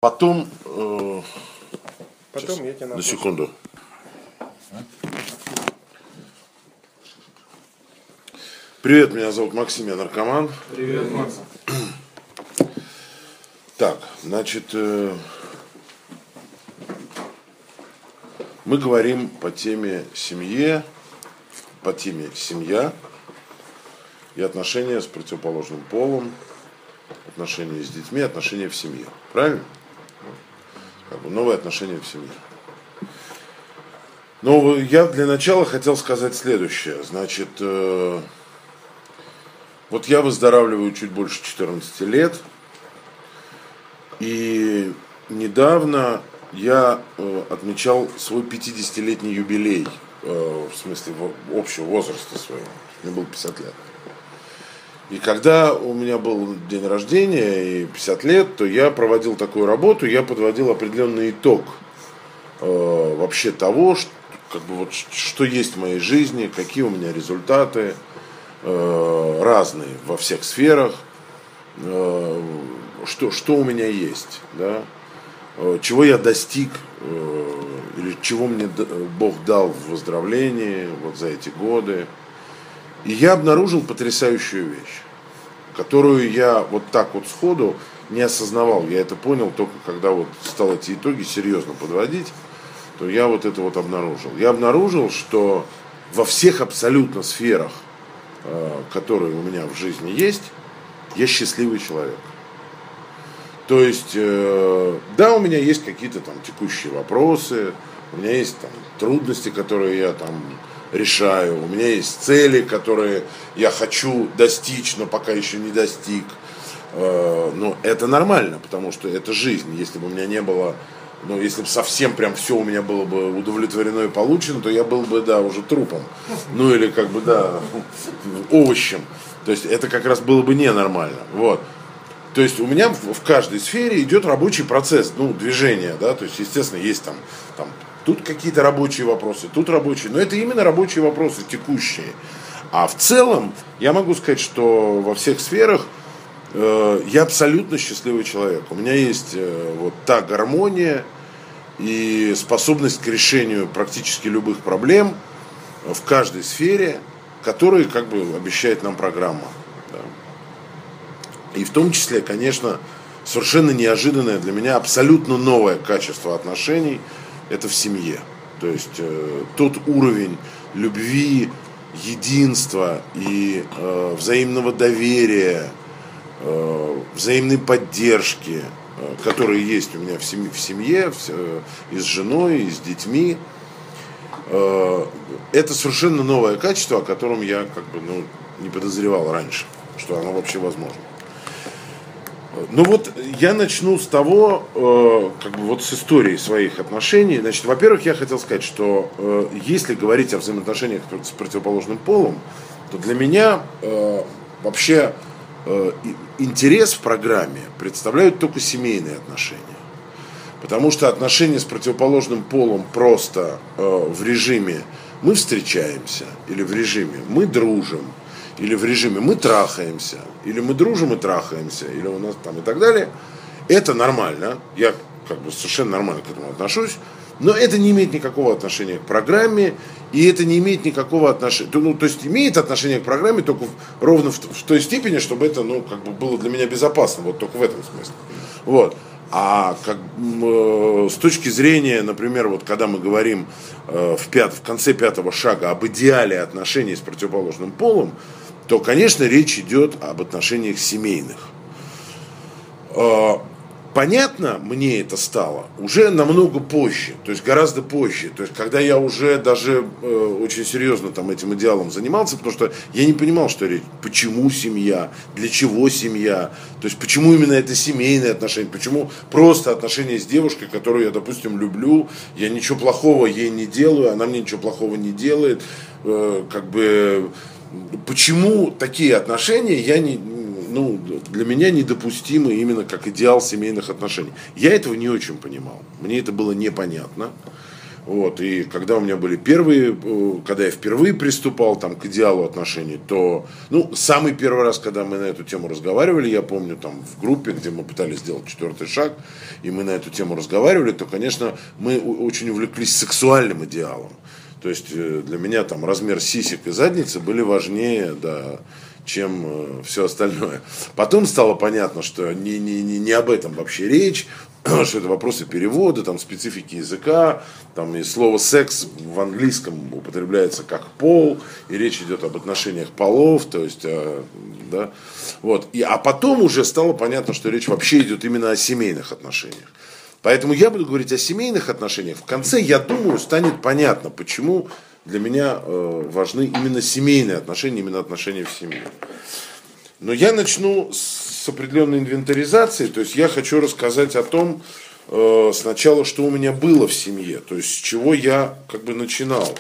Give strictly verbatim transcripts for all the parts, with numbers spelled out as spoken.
Потом, э, Потом сейчас, я тебе на напомню. секунду. Привет, меня зовут Максим, я наркоман. Привет, Макс. Так, значит, э, мы говорим по теме семье, по теме семья и отношения с противоположным полом, отношения с детьми, отношения в семье. Правильно? Как бы новые отношения в семье. Но я для начала хотел сказать следующее. Значит, э, вот я выздоравливаю чуть больше четырнадцати лет. И недавно я э, отмечал свой пятидесятилетний юбилей, э, в смысле в, общего возраста своего. Мне было пятьдесят лет. И когда у меня был день рождения и пятьдесят лет, то я проводил такую работу, я подводил определенный итог э, вообще того, что, как бы вот, что есть в моей жизни, какие у меня результаты, э, разные во всех сферах, э, что, что у меня есть, да, э, чего я достиг, э, или чего мне Бог дал в выздоровлении вот за эти годы. И я обнаружил потрясающую вещь, которую я вот так вот сходу не осознавал. Я это понял только когда вот стал эти итоги серьезно подводить, то я вот это вот обнаружил. Я обнаружил, что во всех абсолютно сферах, которые у меня в жизни есть, я счастливый человек. То есть, да, у меня есть какие-то там текущие вопросы, у меня есть там трудности, которые я там решаю, у меня есть цели, которые я хочу достичь, но пока еще не достиг. Но это нормально, потому что это жизнь. Если бы у меня не было, ну, если бы совсем прям все у меня было бы удовлетворено и получено, то я был бы, да, уже трупом. Ну, или как бы, да, овощем. То есть это как раз было бы ненормально. Вот. То есть у меня в, в каждой сфере идет рабочий процесс, ну, движение, да, то есть, естественно, есть там, там тут какие-то рабочие вопросы, тут рабочие, но это именно рабочие вопросы, текущие. А в целом я могу сказать, что во всех сферах э, я абсолютно счастливый человек. У меня есть э, вот та гармония и способность к решению практически любых проблем в каждой сфере, которые как бы обещает нам программа. Да. И в том числе, конечно, совершенно неожиданное для меня абсолютно новое качество отношений – это в семье. То есть э, тот уровень любви, единства и э, взаимного доверия, э, взаимной поддержки, э, которые есть у меня в семье, в семье в, э, и с женой, и с детьми, э, это совершенно новое качество, о котором я как бы, ну, не подозревал раньше, что оно вообще возможно. Ну вот я начну с того, э, как бы вот с истории своих отношений. Значит, во-первых, я хотел сказать, что э, если говорить о взаимоотношениях с противоположным полом, то для меня э, вообще э, интерес в программе представляют только семейные отношения. Потому что отношения с противоположным полом просто э, в режиме мы встречаемся, или в режиме мы дружим, или в режиме мы трахаемся, или мы дружим и трахаемся, или у нас там и так далее, это нормально, я как бы совершенно нормально к этому отношусь, но это не имеет никакого отношения к программе, и это не имеет никакого отношения, ну, то есть имеет отношение к программе только в, ровно в, в той степени, чтобы это, ну, как бы было для меня безопасно, вот только в этом смысле. Вот. А как, э, с точки зрения, например, вот когда мы говорим э, в, пят, в конце пятого шага об идеале отношений с противоположным полом, то, конечно, речь идет об отношениях семейных. Э, понятно мне это стало уже намного позже, то есть гораздо позже, то есть когда я уже даже э, очень серьезно там этим идеалом занимался, потому что я не понимал, что речь, почему семья, для чего семья, то есть почему именно это семейные отношения, почему просто отношения с девушкой, которую я, допустим, люблю, я ничего плохого ей не делаю, она мне ничего плохого не делает, э, как бы почему такие отношения я не, ну, для меня недопустимы именно как идеал семейных отношений. Я этого не очень понимал. Мне это было непонятно. Вот, и когда у меня были первые, когда я впервые приступал там, к идеалу отношений, то, ну, самый первый раз, когда мы на эту тему разговаривали, я помню, там, в группе, где мы пытались сделать четвертый шаг, и мы на эту тему разговаривали, то, конечно, мы очень увлеклись сексуальным идеалом. То есть для меня там размер сисек и задницы были важнее, да, чем э, все остальное. Потом стало понятно, что не, не, не, не об этом вообще речь, что это вопросы перевода, там, специфики языка, там, и слово секс в английском употребляется как пол, и речь идет об отношениях полов, то есть, э, да, вот. И, а потом уже стало понятно, что речь вообще идет именно о семейных отношениях. Поэтому я буду говорить о семейных отношениях. В конце, я думаю, станет понятно, почему для меня э, важны именно семейные отношения, именно отношения в семье. Но я начну с определенной инвентаризации, то есть я хочу рассказать о том, э, сначала, что у меня было в семье, то есть с чего я как бы начинал.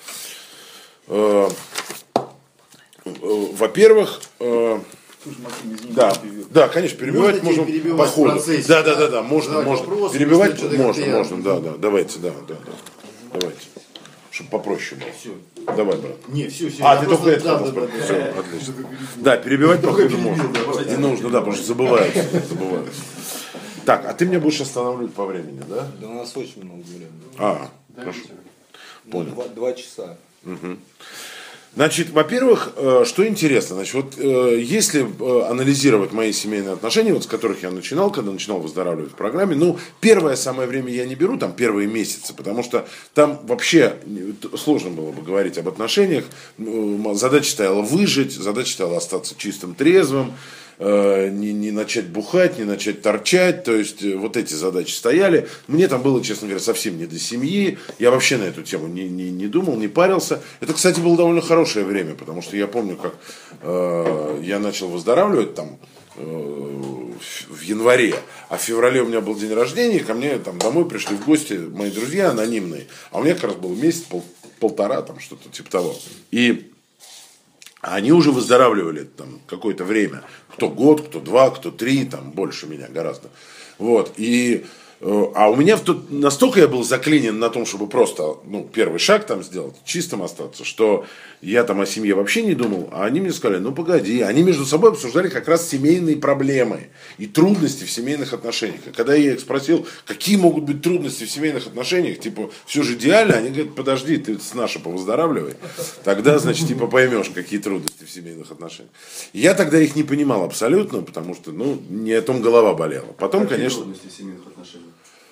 Э, э, во-первых, э, да, да, конечно, перебивать можно по ходу. Да, да, да, да, можно, можно. Вопросы, перебивать можно, можно, да, да, давайте, да, да, да, давайте. Чтобы попроще было. Все. Давай, брат. Не, все, все. А, ты только это хотел сказать. Все, отлично. Да, перебивать по ходу можно. Не нужно, да, потому что забываются. забываются. Так, а ты меня будешь останавливать по времени, да? Да у нас очень много времени. А, хорошо. Понял. Два, два часа. Угу. Значит, во-первых, что интересно, значит, вот если анализировать мои семейные отношения, вот с которых я начинал, когда начинал выздоравливать в программе, ну, первое самое время я не беру, там, первые месяцы, потому что там вообще сложно было бы говорить об отношениях, задача стояла выжить, задача стояла остаться чистым, трезвым, Не, не начать бухать, не начать торчать, то есть вот эти задачи стояли. Мне там было, честно говоря, совсем не до семьи, я вообще на эту тему не, не, не думал, не парился. Это, кстати, было довольно хорошее время, потому что я помню, как э, я начал выздоравливать там э, в, в январе, а в феврале у меня был день рождения, и ко мне там домой пришли в гости мои друзья анонимные, а у меня как раз был месяц, пол, полтора, там что-то типа того. И они уже выздоравливали там какое-то время. Кто год, кто два, кто три, там больше меня гораздо. Вот. И, э, а у меня в тот, настолько я был заклинен на том, чтобы просто ну, первый шаг там сделать, чистым остаться, что я там о семье вообще не думал. А они мне сказали, ну погоди. Они между собой обсуждали как раз семейные проблемы и трудности в семейных отношениях. И когда я их спросил, какие могут быть трудности в семейных отношениях, типа, все же идеально, они говорят, подожди, ты с нашей повыздоравливай. Тогда, значит, типа поймешь, какие трудности в семейных отношениях. Я тогда их не понимал абсолютно, потому что, ну, не о том голова болела. Потом, какие конечно... трудности в семейных отношениях?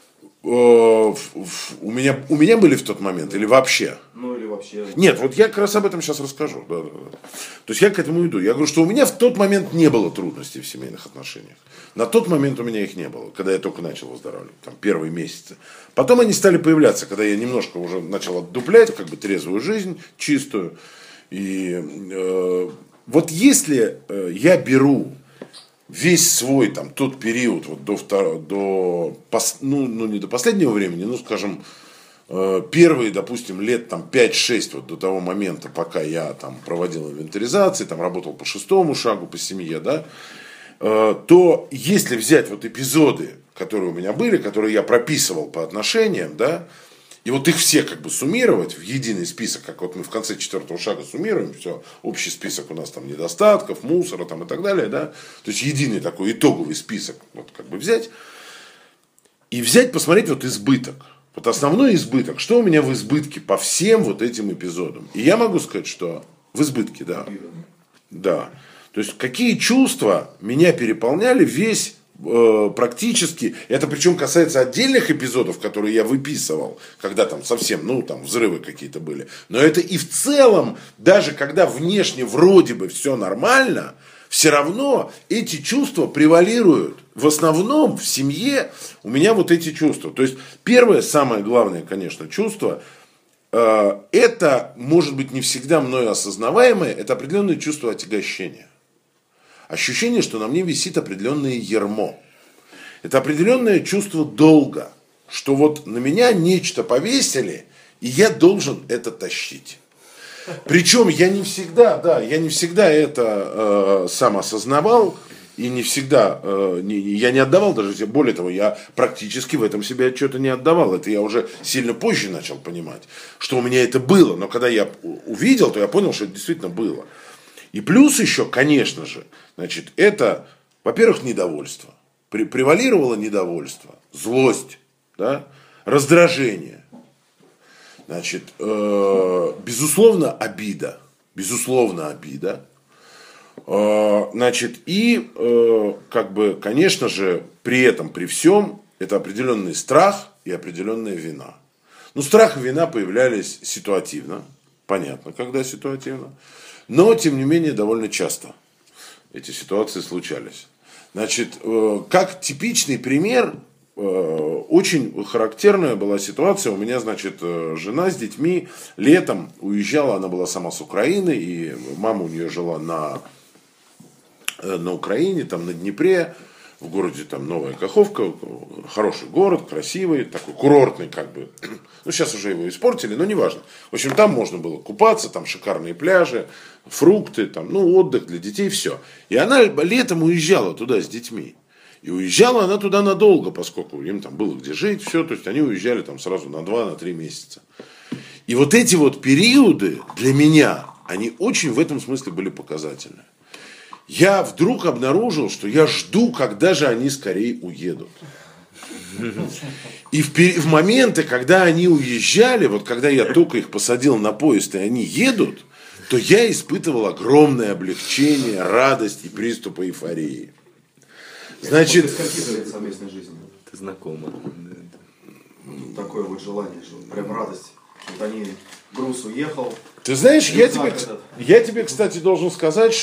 У меня, у меня были в тот момент или вообще? Ну или вообще. Нет, вот я как раз об этом сейчас расскажу. Да, да, да. То есть я к этому иду. Я говорю, что у меня в тот момент не было трудностей в семейных отношениях. На тот момент у меня их не было, когда я только начал выздоравливать, там первые месяцы. Потом они стали появляться, когда я немножко уже начал отдуплять, как бы трезвую жизнь, чистую. И э, вот если э, я беру весь свой там тот период вот до второго, до пос, ну, ну не до последнего времени, ну скажем э, первые, допустим, лет там пять-шесть вот до того момента, пока я там проводил инвентаризации, там работал по шестому шагу по семье, да, э, то если взять вот эпизоды, которые у меня были, которые я прописывал по отношениям, да, и вот их все как бы суммировать в единый список, как вот мы в конце четвертого шага суммируем, все, общий список у нас там недостатков, мусора там и так далее, да, то есть единый такой итоговый список, вот как бы взять, и взять, посмотреть вот избыток, вот основной избыток, что у меня в избытке по всем вот этим эпизодам. И я могу сказать, что в избытке, да, да, то есть какие чувства меня переполняли весь практически, это причем касается отдельных эпизодов, которые я выписывал, когда там совсем, ну там взрывы какие-то были, но это и в целом, даже когда внешне вроде бы все нормально, все равно эти чувства превалируют. В основном в семье у меня вот эти чувства. То есть первое, самое главное, конечно, чувство, э, это может быть не всегда мною осознаваемое, это определенное чувство отягощения. Ощущение, что на мне висит определенное ярмо. Это определенное чувство долга, что вот на меня нечто повесили, и я должен это тащить. Причем я не всегда, да, я не всегда это э, сам осознавал, и не всегда, э, не, я не отдавал даже, более того, я практически в этом себе отчета не отдавал. Это я уже сильно позже начал понимать, что у меня это было. Но когда я увидел, то я понял, что это действительно было. И плюс еще, конечно же, значит, это, во-первых, недовольство. При, превалировало недовольство, злость, да, раздражение. Значит, э, безусловно, обида. Безусловно, обида. Э, значит, и, э, как бы, конечно же, при этом, при всем, это определенный страх и определенная вина. Ну, страх и вина появлялись ситуативно. Понятно, когда ситуативно. Но, тем не менее, довольно часто эти ситуации случались. Значит, э, как типичный пример, э, очень характерная была ситуация. У меня, значит, э, жена с детьми летом уезжала, она была сама с Украины, и мама у нее жила на, э, на Украине, там на Днепре, в городе там Новая Каховка, хороший город, красивый, такой курортный как бы. Ну, сейчас уже его испортили, но неважно. В общем, там можно было купаться, там шикарные пляжи, фрукты, там, ну, отдых для детей, все. И она летом уезжала туда с детьми. И уезжала она туда надолго, поскольку им там было где жить, все. То есть они уезжали там сразу на два, на три месяца. И вот эти вот периоды для меня, они очень в этом смысле были показательны. Я вдруг обнаружил, что я жду, когда же они скорее уедут. И в, в моменты, когда они уезжали, вот когда я только их посадил на поезд, и они едут, то я испытывал огромное облегчение, радость и приступы эйфории. Значит, После скольки лет совместной жизни? Это знакомо. Такое вот желание, что прям радость. Вот они, груз уехал. ты знаешь, я Рюкзак тебе, этот. я тебе, кстати, должен сказать,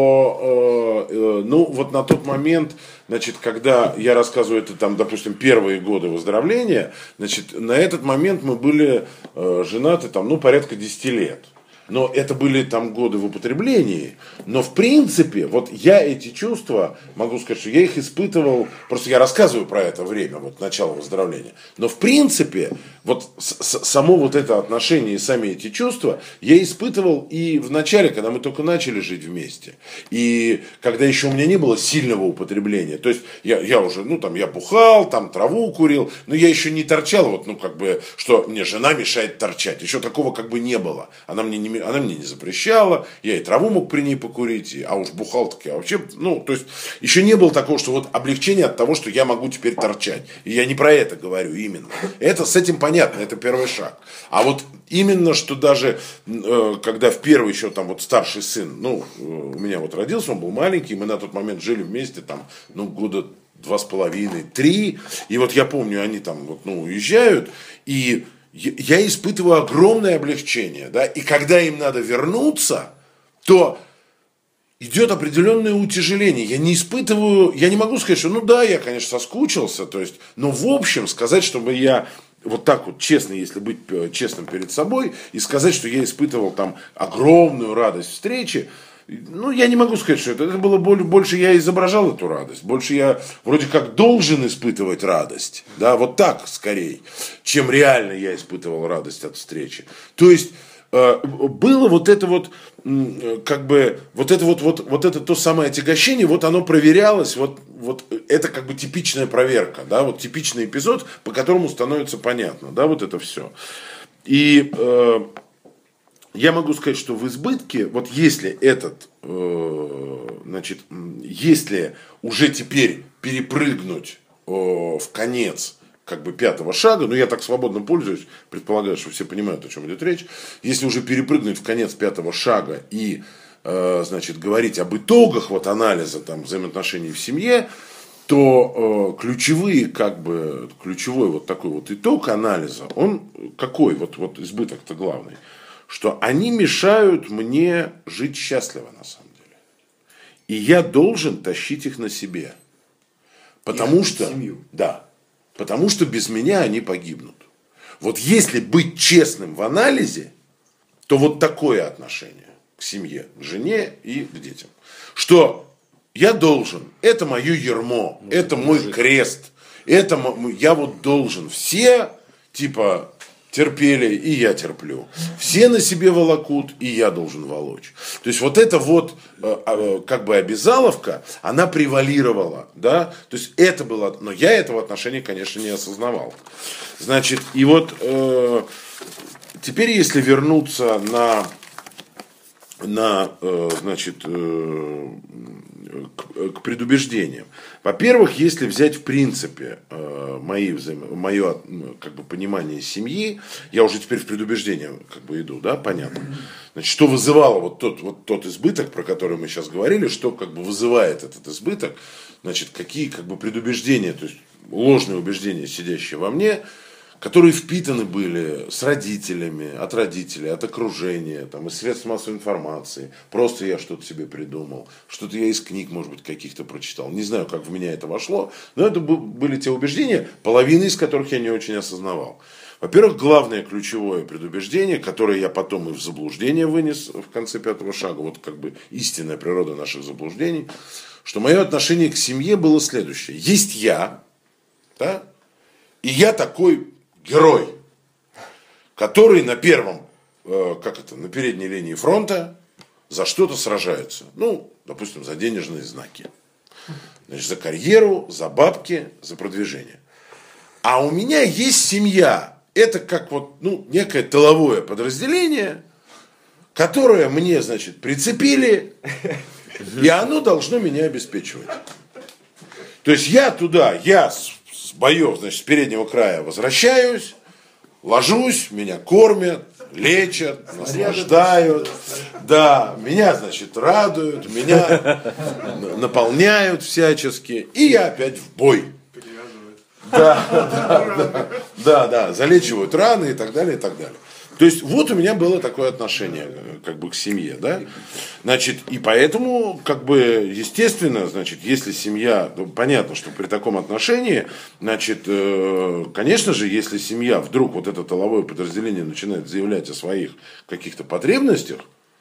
что, э, э, ну, вот на тот момент, значит, когда я рассказываю это, там, допустим, первые годы выздоровления, значит, на этот момент мы были э, женаты, там, ну, порядка десяти лет. Но это были там годы в употреблении. Но в принципе, вот я эти чувства, могу сказать, что я их испытывал, просто я рассказываю про это время, вот начало выздоровления. Но в принципе, вот с- с- само вот это отношение и сами эти чувства я испытывал и в начале, когда мы только начали жить вместе. И когда еще у меня не было сильного употребления. То есть я, я уже, ну там я бухал, там траву курил, но я еще не торчал, вот, ну как бы, что мне жена мешает торчать. Еще такого как бы не было. Она мне не Она мне не запрещала, я и траву мог при ней покурить, а уж бухал таки, а вообще, ну, то есть, еще не было такого, что вот облегчение от того, что я могу теперь торчать. И я не про это говорю именно. Это с этим понятно, это первый шаг. А вот именно, что даже, э, когда в первый еще там вот старший сын, ну, э, у меня вот родился, он был маленький, мы на тот момент жили вместе там, ну, года два с половиной, три, и вот я помню, они там вот, ну, уезжают, и я испытываю огромное облегчение, да, и когда им надо вернуться, то идет определенное утяжеление. Я не испытываю, я не могу сказать, что, ну да, я, конечно, соскучился, то есть, но в общем сказать, чтобы я вот так вот честно, если быть честным перед собой, и сказать, что я испытывал там огромную радость встречи, ну, я не могу сказать, что это, это было больше, я изображал эту радость, больше я вроде как должен испытывать радость, да, вот так скорее, чем реально я испытывал радость от встречи. То есть э, было вот это вот, э, как бы, вот это вот, вот, вот это то самое отягощение, вот оно проверялось, вот, вот это как бы типичная проверка, да, вот типичный эпизод, по которому становится понятно, да, вот это все. И э, я могу сказать, что в избытке, вот если этот, э, значит, если уже теперь перепрыгнуть э, в конец как бы пятого шага, ну я так свободно пользуюсь, предполагаю, что все понимают, о чем идет речь, если уже перепрыгнуть в конец пятого шага и, э, значит, говорить об итогах вот анализа там взаимоотношений в семье, то э, ключевые, как бы, ключевой вот такой вот итог анализа, он какой, вот, вот избыток-то главный, что они мешают мне жить счастливо на самом деле. И я должен тащить их на себе. Потому Их что, семью. да, потому что без меня они погибнут. Вот если быть честным в анализе, то вот такое отношение к семье, к жене и к детям. Что я должен, это мое ярмо, это мой крест, это мо- я вот должен все, типа, терпели, и я терплю. Все на себе волокут, и я должен волочь. То есть вот эта вот как бы обязаловка, она превалировала, да, то есть это было, но я этого отношения, конечно, не осознавал. Значит, и вот э, теперь, если вернуться на, на э, значит, э, к, к предубеждениям. Во-первых, если взять в принципе э, мои взаимо... мое как бы, понимание семьи, я уже теперь в предубеждение как бы иду, да, понятно. Значит, что вызывало вот тот, вот тот избыток, про который мы сейчас говорили, что как бы вызывает этот избыток, значит, какие как бы предубеждения, то есть ложные убеждения, сидящие во мне, которые впитаны были с родителями, от родителей, от окружения, там, из средств массовой информации. Просто я что-то себе придумал, что-то я из книг, может быть, каких-то прочитал. Не знаю, как в меня это вошло, но это были те убеждения, половина из которых я не очень осознавал. Во-первых, главное ключевое предубеждение, которое я потом и в заблуждение вынес в конце пятого шага, вот как бы истинная природа наших заблуждений, что мое отношение к семье было следующее. Есть я, да, и я такой герой, который на первом, э, как это, на передней линии фронта за что-то сражается. Ну, допустим, за денежные знаки. Значит, за карьеру, за бабки, за продвижение. А у меня есть семья. Это как вот, ну, некое тыловое подразделение, которое мне, значит, прицепили, и оно должно меня обеспечивать. То есть я туда, я с боев, значит, с переднего края возвращаюсь, ложусь, меня кормят, лечат, наслаждают, да, меня, значит, радуют, меня наполняют всячески, и я опять в бой. Да, да, да, да, да, залечивают раны и так далее, и так далее. То есть вот у меня было такое отношение как бы к семье, да, значит, и поэтому как бы естественно, значит, если семья, ну, понятно, что при таком отношении, значит, э, конечно же, если семья вдруг вот это тыловое подразделение начинает заявлять о своих каких-то потребностях,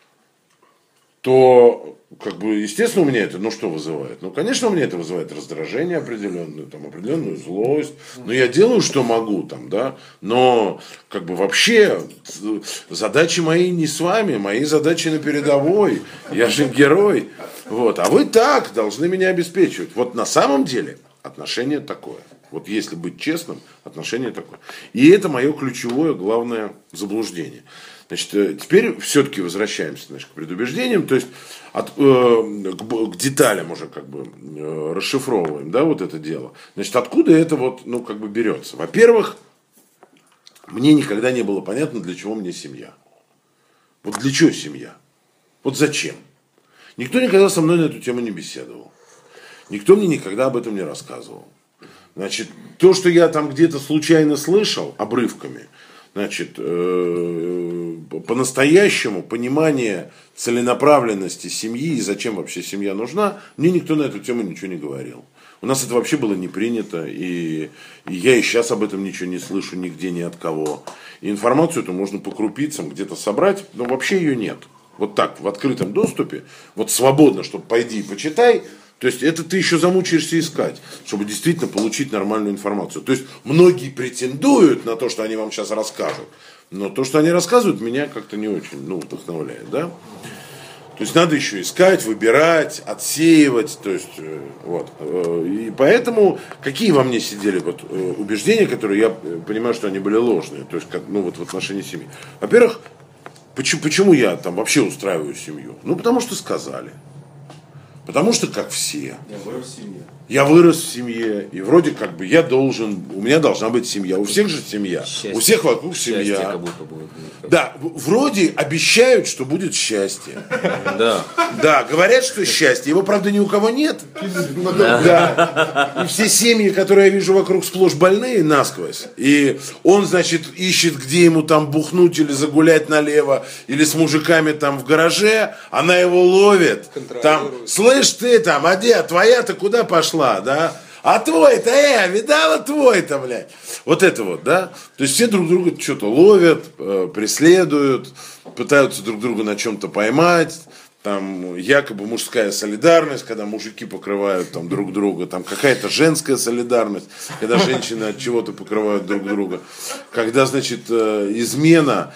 то, как бы, естественно, у меня это, ну, что вызывает? Ну, конечно, у меня это вызывает раздражение определенную, там, определенную злость. Но я делаю, что могу, там, да, но, как бы, вообще, задачи мои не с вами, мои задачи на передовой, я же герой, вот, а вы так должны меня обеспечивать. Вот на самом деле отношение такое. Вот если быть честным, отношение такое. И это мое ключевое, главное заблуждение. Значит, теперь все-таки возвращаемся, значит, к предубеждениям, то есть от, э, к, к деталям уже как бы э, расшифровываем, да, вот это дело. Значит, откуда это вот, ну, как бы берется? Во-первых, мне никогда не было понятно, для чего мне семья. Вот для чего семья? Вот зачем? Никто никогда со мной на эту тему не беседовал. Никто мне никогда об этом не рассказывал. Значит, то, что я там где-то случайно слышал обрывками, значит, э, по-настоящему понимание целенаправленности семьи и зачем вообще семья нужна, мне никто на эту тему ничего не говорил. У нас это вообще было не принято, и, и я и сейчас об этом ничего не слышу нигде, ни от кого. И информацию эту можно по крупицам где-то собрать, но вообще ее нет. Вот так, в открытом доступе, вот свободно, чтобы пойди и почитай. То есть это ты еще замучаешься искать, чтобы действительно получить нормальную информацию. То есть многие претендуют на то, что они вам сейчас расскажут. Но то, что они рассказывают, меня как-то не очень, ну, вдохновляет, да? То есть надо еще искать, выбирать, отсеивать. То есть, вот. И поэтому какие во мне сидели вот убеждения, которые я понимаю, что они были ложные. То есть, как, ну, вот в отношении семьи. Во-первых, почему, почему я там вообще устраиваю семью? Ну, потому что сказали. Потому что как все. Я вырос в семье. Я вырос в семье, и вроде как бы я должен, у меня должна быть семья. У всех же семья. Счастье. У всех вокруг Счастье семья. как будто будет. Да, в- вроде обещают, что будет счастье. Да. Да, говорят, что счастье. Его, правда, ни у кого нет. Да. И все семьи, которые я вижу вокруг, сплошь больные насквозь. И он, значит, ищет, где ему там бухнуть или загулять налево, или с мужиками там в гараже. Она его ловит. Там, слышь ты там, а где, твоя-то куда пошла, да? А твой-то, э, видала твой-то, блядь. Вот это вот, да? То есть все друг друга что-то ловят, э, преследуют, пытаются друг друга на чем-то поймать, там якобы мужская солидарность, когда мужики покрывают там друг друга, там какая-то женская солидарность, когда женщины от чего-то покрывают друг друга, когда, значит, измена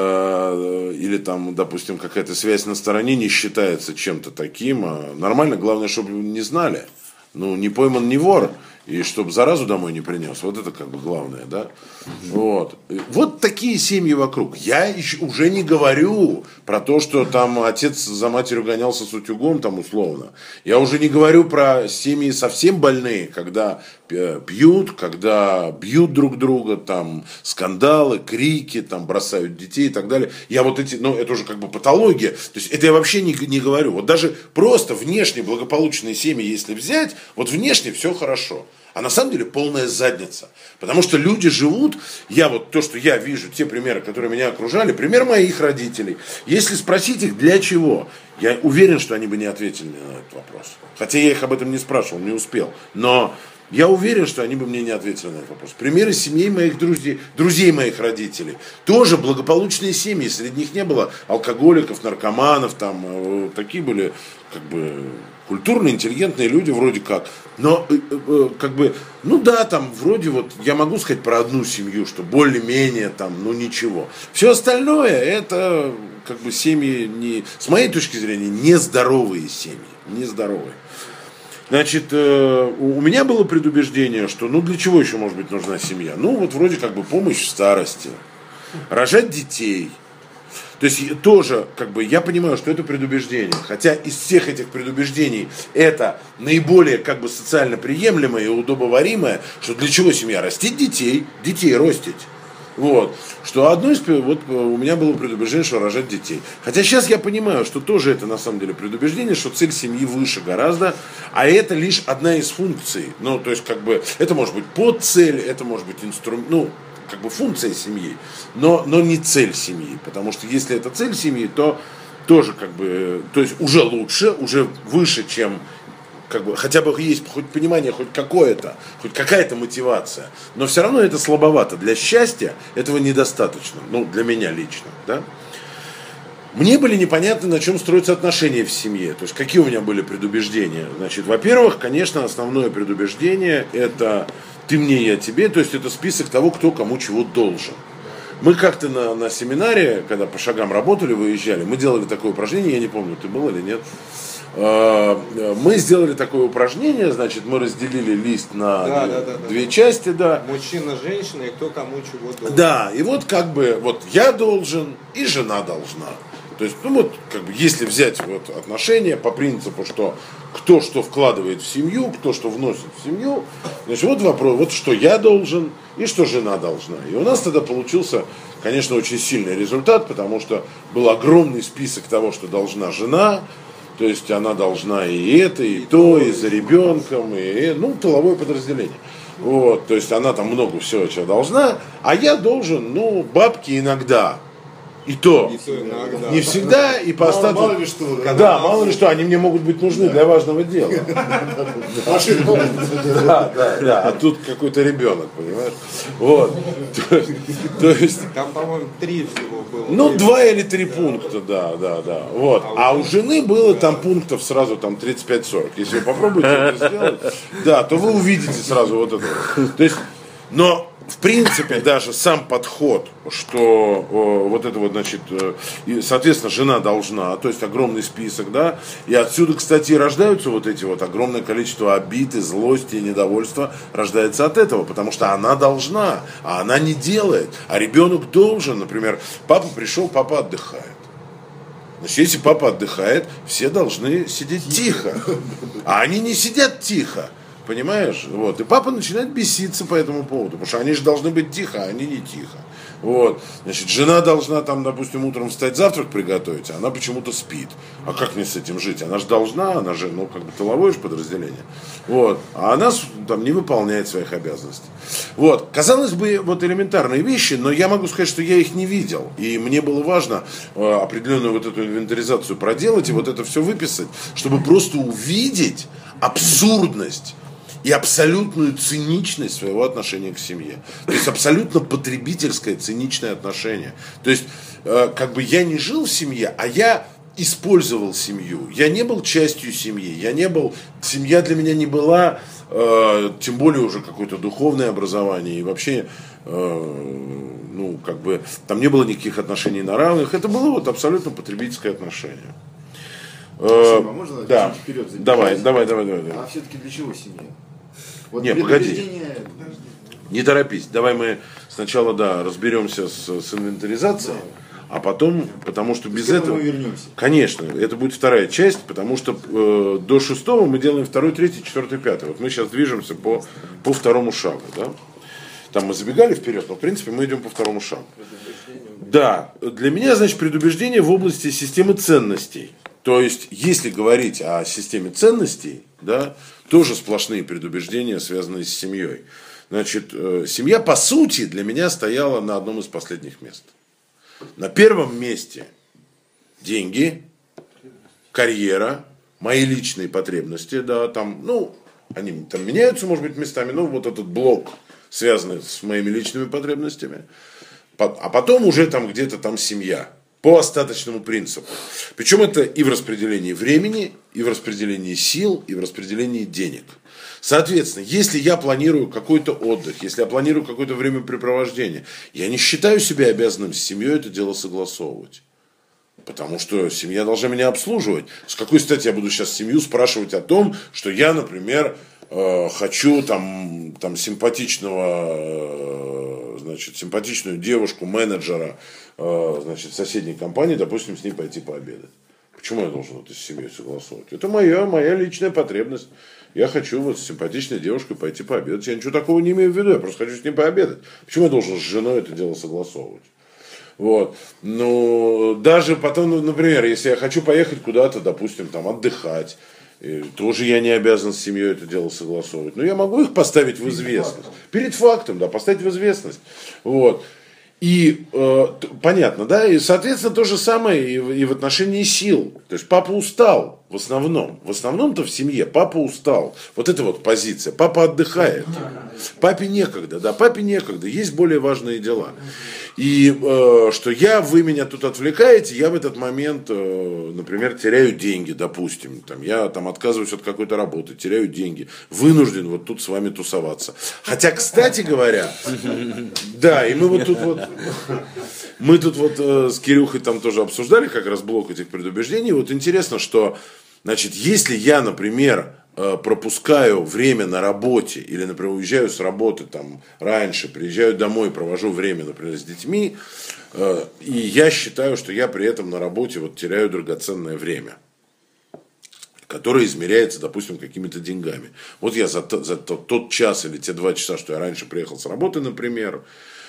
э, или там, допустим, какая-то связь на стороне не считается чем-то таким, а нормально, главное, чтобы не знали, ну, не пойман, не вор. И чтобы заразу домой не принес. Вот это как бы главное, да? Вот. Вот такие семьи вокруг. Я еще уже не говорю про то, что там отец за матерью гонялся с утюгом, там условно. Я уже не говорю про семьи совсем больные, когда пьют, когда бьют друг друга, там скандалы, крики, там бросают детей и так далее. Я вот эти, ну это уже как бы патология. То есть это я вообще не, не говорю. Вот даже просто внешне благополучные семьи, если взять, вот внешне все хорошо. А на самом деле полная задница. Потому что люди живут, я вот то, что я вижу, те примеры, которые меня окружали, пример моих родителей. Если спросить их, для чего, я уверен, что они бы не ответили на этот вопрос. Хотя я их об этом не спрашивал, не успел. Но я уверен, что они бы мне не ответили на этот вопрос. Примеры семей моих друзей, друзей моих родителей. Тоже благополучные семьи. Среди них не было алкоголиков, наркоманов. Там, э, такие были как бы культурные, интеллигентные люди вроде как. Но э, э, как бы, ну да, там вроде вот я могу сказать про одну семью, что более-менее там, ну ничего. Все остальное это как бы семьи, не, с моей точки зрения, нездоровые семьи. Нездоровые. Значит, э, у меня было предубеждение, что ну для чего еще может быть нужна семья? Ну вот вроде как бы помощь в старости, рожать детей. То есть тоже, как бы, я понимаю, что это предубеждение. Хотя из всех этих предубеждений это наиболее как бы социально приемлемое и удобоваримое, что для чего семья? Растить детей, детей растить. Вот. Что одно из, вот у меня было предубеждение, что рожать детей. Хотя сейчас я понимаю, что тоже это на самом деле предубеждение, что цель семьи выше гораздо, а это лишь одна из функций. Ну, то есть, как бы, это может быть подцель, это может быть инструмент, ну, как бы функция семьи, но, но не цель семьи. Потому что если это цель семьи, то тоже как бы, то есть уже лучше, уже выше, чем как бы, хотя бы есть хоть понимание, хоть какое-то, хоть какая-то мотивация. Но все равно это слабовато. Для счастья этого недостаточно. Ну, для меня лично, да. Мне были непонятны, на чем строятся отношения в семье. То есть, какие у меня были предубеждения. Значит, во-первых, конечно, основное предубеждение – это ты мне, я тебе. То есть, это список того, кто кому чего должен. Мы как-то на, на семинаре, когда по шагам работали, выезжали, мы делали такое упражнение, я не помню, ты был или нет. Мы сделали такое упражнение, значит, мы разделили лист на да, две, да, да, две да. части, да. Мужчина, женщина и кто кому чего должен. Да, и вот как бы, вот я должен и жена должна. То есть, ну вот, как бы, если взять вот отношения по принципу, что кто что вкладывает в семью, кто что вносит в семью, значит, вот вопрос, вот что я должен и что жена должна. И у нас тогда получился, конечно, очень сильный результат, потому что был огромный список того, что должна жена. То есть она должна и это, и то, и за ребенком, и, ну, тыловое подразделение. Вот, то есть она там много всего чего должна, а я должен, ну, бабки иногда. И то, И то иногда. не всегда, и по Мало, остатку. мало ли что, да. Да, мало ли что, они мне могут быть нужны для важного дела. Да, да, да, а тут какой-то ребенок, понимаешь? Вот, то есть... Там, по-моему, три всего было. Ну, два или три пункта, да, да, да. Вот. А у жены было там пунктов сразу там тридцать пять сорок. Если вы попробуете это сделать, да, то вы увидите сразу вот это. То есть, но в принципе даже сам подход, что о, вот это вот, значит, э, и, соответственно, жена должна, то есть огромный список, да, и отсюда, кстати, и рождаются вот эти вот огромное количество обид, и злости, и недовольства рождается от этого, потому что она должна, а она не делает, а ребенок должен, например, папа пришел, папа отдыхает. Значит, если папа отдыхает, все должны сидеть тихо, а они не сидят тихо. Понимаешь? Вот. И папа начинает беситься по этому поводу, потому что они же должны быть тихо, а они не тихо. Вот. Значит, жена должна там, допустим, утром встать завтрак приготовить, а она почему-то спит. А как мне с этим жить? Она же должна, она же, ну, как бы тыловое же подразделение. Вот. А она там не выполняет своих обязанностей. Вот. Казалось бы, вот элементарные вещи, но я могу сказать, что я их не видел. И мне было важно э, определенную вот эту инвентаризацию проделать и вот это все выписать, чтобы просто увидеть абсурдность и абсолютную циничность своего отношения к семье. То есть абсолютно потребительское циничное отношение. То есть э, как бы я не жил в семье, а я использовал семью. Я не был частью семьи. Я не был... Семья для меня не была, э, тем более уже какое-то духовное образование. И вообще, э, ну, как бы, там не было никаких отношений на равных. Это было вот абсолютно потребительское отношение. Максим, а можно да. чуть вперед забежать? Давай, давай, давай, давай, давай. А все-таки для чего семья? Вот Не, погоди. предубеждение- Не торопись. Давай мы сначала, да, разберемся с, с инвентаризацией, а потом, потому что без К этому этого... мы вернемся. Конечно, это будет вторая часть, потому что э, до шестого мы делаем второй, третий, четвертый, пятый. Вот мы сейчас движемся по, по второму шагу, да. Там мы забегали вперед, но в принципе мы идем по второму шагу. Да, для меня, значит, предубеждение в области системы ценностей. То есть, если говорить о системе ценностей, да, тоже сплошные предубеждения, связанные с семьей. Значит, э, семья, по сути, для меня стояла на одном из последних мест. На первом месте деньги, карьера, мои личные потребности, да, там, ну, они там меняются, может быть, местами, но вот этот блок, связанный с моими личными потребностями, а потом уже там где-то там семья, по остаточному принципу. Причем это и в распределении времени, и в распределении сил, и в распределении денег. Соответственно, если я планирую какой-то отдых, если я планирую какое-то времяпрепровождение, я не считаю себя обязанным с семьей это дело согласовывать. Потому что семья должна меня обслуживать. С какой стати я буду сейчас семью спрашивать о том, что я, например, э, хочу там, там симпатичного, э, значит, симпатичную девушку, менеджера, э, значит, соседней компании, допустим, с ней пойти пообедать. Почему я должен это с семьей согласовывать? Это моя, моя личная потребность. Я хочу вот с симпатичной девушкой пойти пообедать. Я ничего такого не имею в виду, я просто хочу с ней пообедать. Почему я должен с женой это дело согласовывать? Вот. Ну, даже потом, ну, например, если я хочу поехать куда-то, допустим, там отдыхать, тоже я не обязан с семьей это дело согласовывать. Но я могу их поставить в известность. Перед фактом, да, поставить в известность. Вот. И э, понятно, да, и соответственно то же самое и в, и в отношении сил. То есть папа устал в основном. В основном-то в семье папа устал. Вот это вот позиция. Папа отдыхает. Папе некогда, да, папе некогда. Есть более важные дела. И э, что я, вы меня тут отвлекаете, я в этот момент, э, например, теряю деньги, допустим. Там, я там отказываюсь от какой-то работы, теряю деньги. Вынужден вот тут с вами тусоваться. Хотя, кстати говоря, да, и мы вот тут вот, мы тут вот э, с Кирюхой там тоже обсуждали как раз блок этих предубеждений. Вот интересно, что, значит, если я, например, пропускаю время на работе, или, например, уезжаю с работы там раньше, приезжаю домой, провожу время, например, с детьми, и я считаю, что я при этом на работе вот теряю драгоценное время, которое измеряется, допустим, какими-то деньгами. Вот я за, за тот, тот час или те два часа, что я раньше приехал с работы, например,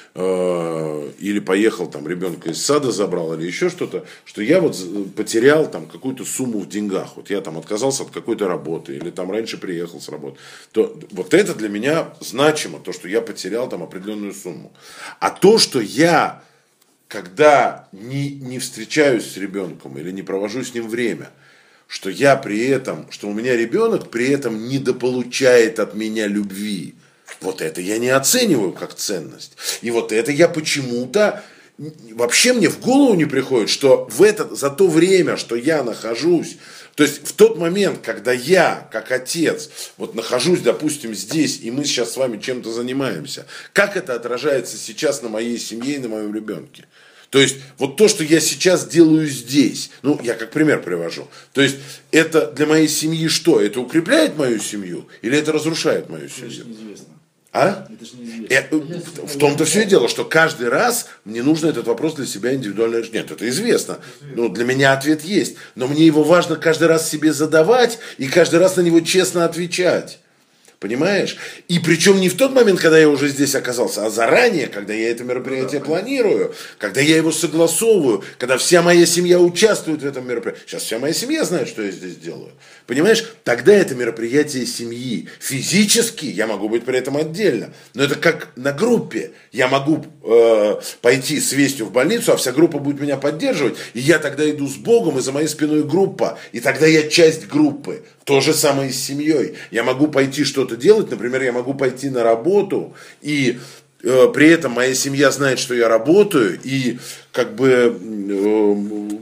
или поехал там ребенка из сада забрал или еще что-то, что я вот потерял там какую-то сумму в деньгах, вот я там отказался от какой-то работы или там раньше приехал с работы, то вот это для меня значимо, то, что я потерял там определенную сумму. А то, что я, когда не, не встречаюсь с ребенком или не провожу с ним время, что я при этом, что у меня ребенок при этом недополучает от меня любви, вот это я не оцениваю как ценность. И вот это я почему-то, вообще мне в голову не приходит, что в это, за то время, что я нахожусь, то есть в тот момент, когда я, как отец, вот нахожусь, допустим, здесь, и мы сейчас с вами чем-то занимаемся, как это отражается сейчас на моей семье и на моем ребенке? То есть, вот то, что я сейчас делаю здесь, ну, я как пример привожу, то есть, это для моей семьи что? Это укрепляет мою семью или это разрушает мою семью? Это же неизвестно. А? Это же неизвестно. Э, в том-то все и дело, что каждый раз мне нужно этот вопрос для себя индивидуально решить. Нет, это известно. Ну, для меня ответ есть. Но мне его важно каждый раз себе задавать и каждый раз на него честно отвечать. Понимаешь? И причем не в тот момент, когда я уже здесь оказался, а заранее, когда я это мероприятие планирую, когда я его согласовываю, когда вся моя семья участвует в этом мероприятии. Сейчас вся моя семья знает, что я здесь делаю. Понимаешь? Тогда это мероприятие семьи. Физически я могу быть при этом отдельно. Но это как на группе. Я могу э, пойти с вестью в больницу, а вся группа будет меня поддерживать. И я тогда иду с Богом, и за моей спиной группа. И тогда я часть группы. То же самое и с семьей. Я могу пойти что-то делать. Например, я могу пойти на работу. И э, при этом моя семья знает, что я работаю. И как бы... Э,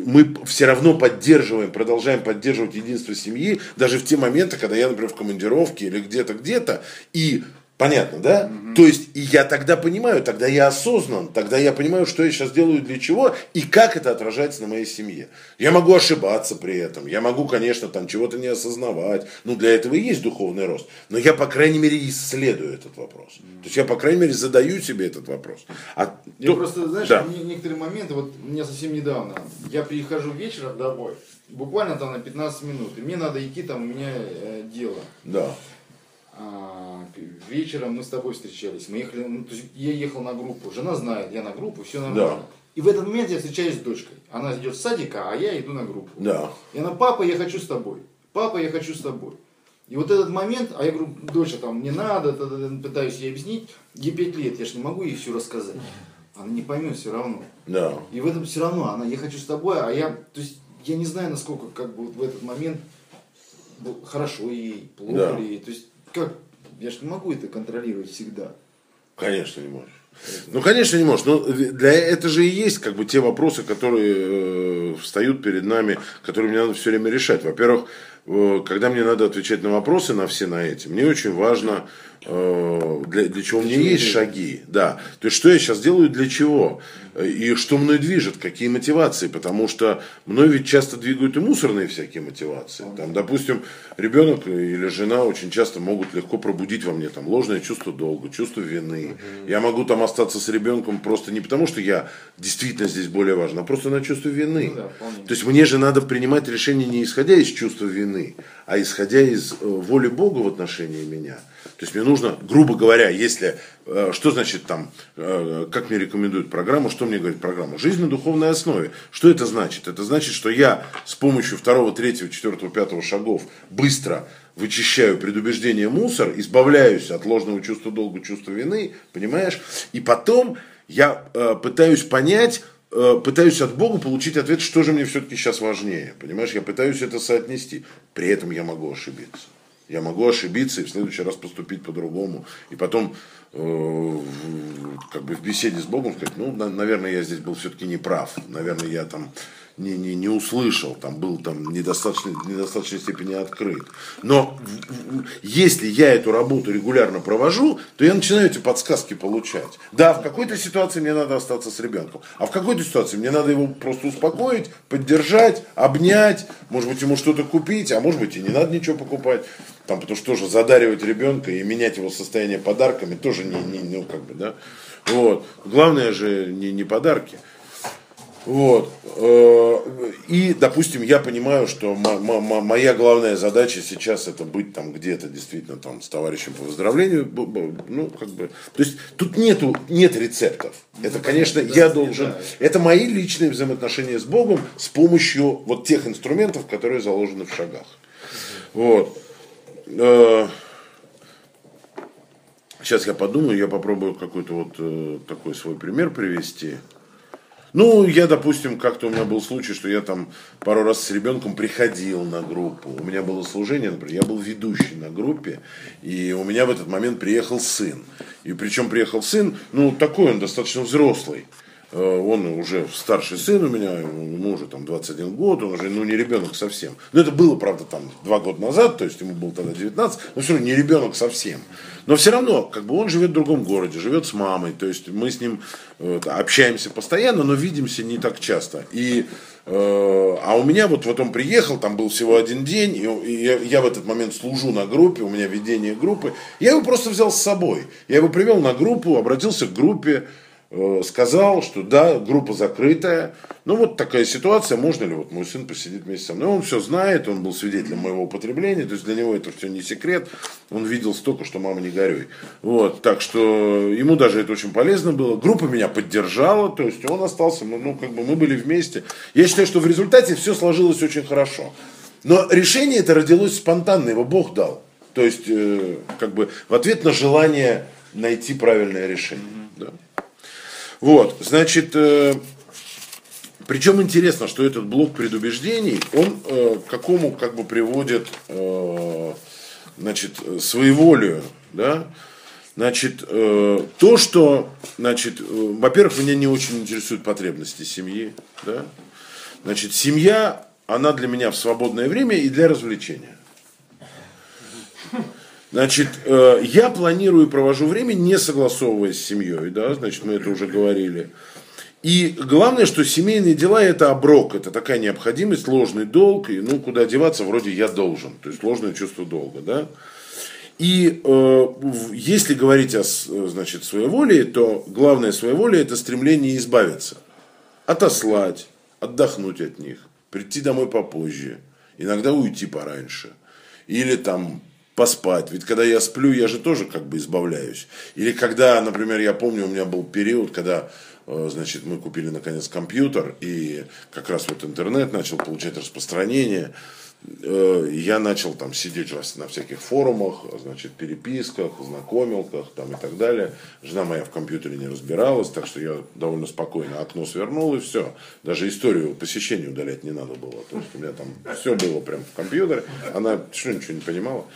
мы все равно поддерживаем, продолжаем поддерживать единство семьи, даже в те моменты, когда я, например, в командировке или где-то, где-то, и понятно, да? Mm-hmm. То есть, и я тогда понимаю, тогда я осознан, тогда я понимаю, что я сейчас делаю, для чего, и как это отражается на моей семье. Я могу ошибаться при этом, я могу, конечно, там чего-то не осознавать, ну, для этого и есть духовный рост, но я, по крайней мере, исследую этот вопрос. Mm-hmm. То есть, я, по крайней мере, задаю себе этот вопрос. А я то... просто, знаешь, да. некоторые моменты, вот у меня совсем недавно, я прихожу вечером домой, буквально там на пятнадцать минут, и мне надо идти, там у меня э, дело. Да. А, вечером мы с тобой встречались, мы ехали, ну, то есть я ехал на группу, жена знает, я на группу, все нормально. Да. И в этот момент я встречаюсь с дочкой. Она идет с садика, а я иду на группу. Да. И она: папа, я хочу с тобой. Папа, я хочу с тобой. И вот этот момент, а я говорю: доча, там не надо, пытаюсь ей объяснить, ей пять лет, я же не могу ей все рассказать. Она не поймет все равно. Да. И в этом все равно, она: я хочу с тобой, а я, то есть я не знаю, насколько как бы вот в этот момент хорошо ей, плохо Да. ли ей. То есть как, я же не могу это контролировать всегда. Конечно, не можешь. Ну, конечно, не можешь. Но для это же и есть как бы те вопросы, которые э, встают перед нами, которые мне надо все время решать. Во-первых, э, когда мне надо отвечать на вопросы, на все на эти, мне очень важно, э, для, для чего у меня есть шаги. Да. То есть, что я сейчас делаю, для чего? И что мной движет, какие мотивации. Потому что мной ведь часто двигают и мусорные всякие мотивации. Там, допустим, ребенок или жена очень часто могут легко пробудить во мне там ложное чувство долга, чувство вины. Я могу там остаться с ребенком просто не потому, что я действительно здесь более важен, а просто на чувство вины. Ну, да, То есть мне же надо принимать решение не исходя из чувства вины, а исходя из э, воли Бога в отношении меня. То есть мне нужно, грубо говоря, если, э, что значит там, э, как мне рекомендуют программу, что мне говорит программа? Жизнь на духовной основе. Что это значит? Это значит, что я с помощью второго, третьего, четвертого, пятого шагов быстро вычищаю предубеждение, мусор, избавляюсь от ложного чувства долга, чувства вины, понимаешь? И потом я э, пытаюсь понять, э, пытаюсь от Бога получить ответ, что же мне все-таки сейчас важнее, понимаешь? Я пытаюсь это соотнести, при этом я могу ошибиться. Я могу ошибиться и в следующий раз поступить по-другому. И потом э, как бы в беседе с Богом сказать: ну, на, наверное, я здесь был все-таки неправ. Наверное, я там не, не, не услышал, там был там недостаточно, в недостаточной степени открыт. Но если я эту работу регулярно провожу, то я начинаю эти подсказки получать. Да, в какой-то ситуации мне надо остаться с ребенком, а в какой-то ситуации мне надо его просто успокоить, поддержать, обнять, может быть, ему что-то купить, а может быть, и не надо ничего покупать. Там, потому что тоже задаривать ребенка и менять его состояние подарками тоже не, не ну, как бы, да. Вот. Главное же не, не подарки. Вот. И, допустим, я понимаю, что моя главная задача сейчас это быть там где-то действительно там с товарищем по выздоровлению. Ну, как бы. То есть тут нету, нет рецептов. Это, конечно, я должен. Это мои личные взаимоотношения с Богом с помощью вот тех инструментов, которые заложены в шагах. Вот. Сейчас я подумаю, я попробую какой-то вот такой свой пример привести. Ну, я, допустим, как-то у меня был случай, что я там пару раз с ребенком приходил на группу. У меня было служение, например, я был ведущий на группе, и у меня в этот момент приехал сын. И причем приехал сын, ну, такой он достаточно взрослый. Он уже старший сын у меня, ему уже там двадцать один год, он уже, ну, не ребенок совсем. Но это было, правда, там два года назад, то есть ему было тогда девятнадцать, но все равно не ребенок совсем. Но все равно, как бы он живет в другом городе, живет с мамой, то есть мы с ним вот, общаемся постоянно, но видимся не так часто. И, э, а у меня вот, вот он приехал, там был всего один день, и, и я, я в этот момент служу на группе, у меня ведение группы, я его просто взял с собой. Я его привел на группу, обратился к группе, сказал, что да, группа закрытая, ну вот такая ситуация, можно ли вот мой сын посидит вместе со мной. Он все знает, он был свидетелем моего употребления, то есть для него это все не секрет, он видел столько, что мама не горюй. Вот, так что ему даже это очень полезно было. Группа меня поддержала, то есть он остался, ну, ну как бы мы были вместе. Я считаю, что в результате все сложилось очень хорошо. Но решение это родилось спонтанно, его Бог дал. То есть, э, как бы в ответ на желание найти правильное решение. Да. Вот, значит, э, причем интересно, что этот блок предубеждений, он э, к какому как бы приводит, э, значит, своеволию, да, значит, э, то, что, значит, э, во-первых, меня не очень интересуют потребности семьи, да, Значит, семья, она для меня в свободное время и для развлечения. Значит, э, я планирую и провожу время, не согласовываясь с семьей, да, значит, мы это уже говорили. И главное, что семейные дела это оброк, это такая необходимость, ложный долг, и ну куда деваться, вроде я должен, то есть ложное чувство долга, да. И э, если говорить о, значит, своеволии, то главное своеволие это стремление избавиться, отослать, отдохнуть от них, прийти домой попозже, иногда уйти пораньше, или там поспать. Ведь когда я сплю, я же тоже как бы избавляюсь. Или когда, например, я помню, у меня был период, когда, значит, мы купили наконец компьютер, и как раз вот интернет начал получать распространение. Я начал там сидеть на всяких форумах, значит, переписках, знакомилках там и так далее. Жена моя в компьютере не разбиралась, так что я довольно спокойно окно свернул и все. Даже историю посещения удалять не надо было. То есть у меня там все было прям в компьютере. Она что, ничего не понимала.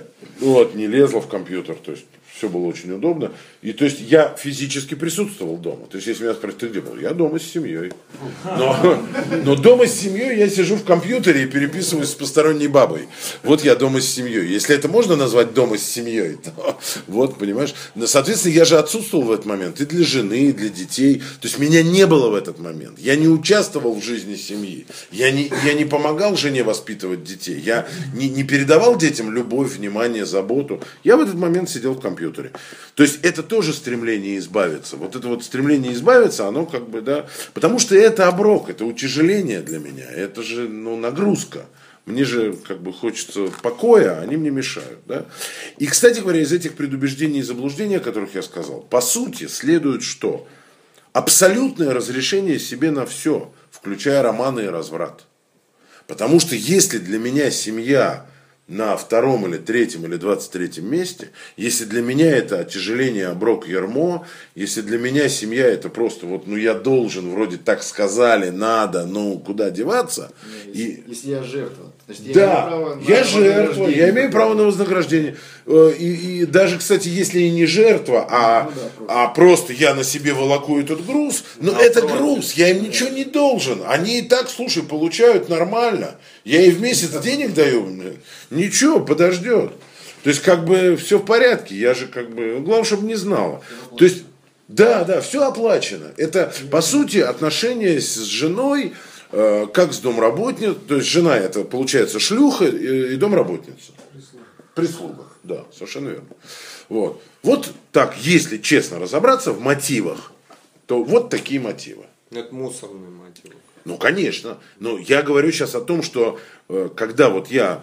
Вот, не лезла в компьютер, то есть все было очень удобно. И то есть я физически присутствовал дома. То есть если меня спросят, ты где был? Я дома с семьей. Но, но дома с семьей я сижу в компьютере и переписываюсь с посторонней бабой. Вот я дома с семьей. Если это можно назвать дома с семьей, то вот, понимаешь. Но, соответственно, я же отсутствовал в этот момент и для жены, и для детей. То есть меня не было в этот момент. Я не участвовал в жизни семьи. Я не, я не помогал жене воспитывать детей. Я не, не передавал детям любовь, внимание, заботу. Я в этот момент сидел в компьютере. То есть это тоже стремление избавиться. Вот это вот стремление избавиться, оно как бы, да, потому что это оброк, это утяжеление для меня, это же, ну, нагрузка. Мне же как бы хочется покоя, а они мне мешают, да. И, кстати говоря, из этих предубеждений и заблуждений, о которых я сказал, по сути следует что? Абсолютное разрешение себе на все, включая романы и разврат. Потому что если для меня семья на втором или третьем или двадцать третьем месте, если для меня это отяжеление, оброк, ярмо, если для меня семья это просто вот, ну я должен, вроде так сказали, надо, ну куда деваться. Если, и... если я жертва. Значит, да, я, имею право на я жертва, я имею право на вознаграждение. И, и даже, кстати, если и не жертва, а, ну, да, просто. а просто я на себе волоку этот груз, но да, это просто. груз, я им ничего не должен. Они и так, слушай, получают нормально. Я и в месяц денег даю, ничего, подождет. То есть, как бы, все в порядке, я же, как бы, главное, чтобы не знала. То есть, да, да, все оплачено. Это, по сути, отношения с женой, э, как с домработницей, то есть, жена, это, получается, шлюха и, и домработница. Прислуга, да, совершенно верно. Вот. Вот так, если честно разобраться в мотивах, то вот такие мотивы. Это мусорные мотивы. Ну, конечно. Но я говорю сейчас о том, что э, когда вот я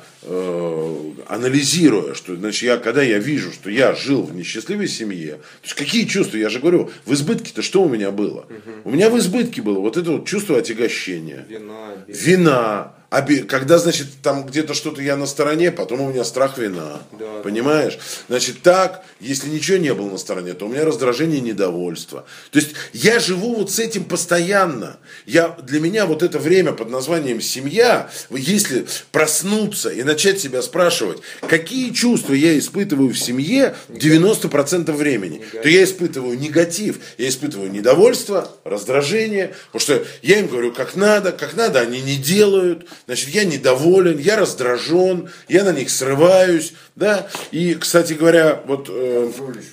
э, анализируя, что, значит, я, когда я вижу, что я жил в несчастливой семье, то есть какие чувства, я же говорю, в избытке-то что у меня было? Угу. У меня в избытке было вот это вот чувство отягощения. Вина. Обид. Вина. Оби... Когда, значит, там где-то что-то я на стороне, потом у меня страх вина. Да, понимаешь? Значит, так, если ничего не было на стороне, то у меня раздражение и недовольство. То есть я живу вот с этим постоянно. Я, для меня вот это время под названием семья, если проснуться и начать себя спрашивать, какие чувства я испытываю в семье девяносто процентов времени, негатив. То я испытываю негатив, я испытываю недовольство, раздражение, потому что я им говорю, как надо, как надо, они не делают. Значит, я недоволен, я раздражен, я на них срываюсь, да, и, кстати говоря, вот э,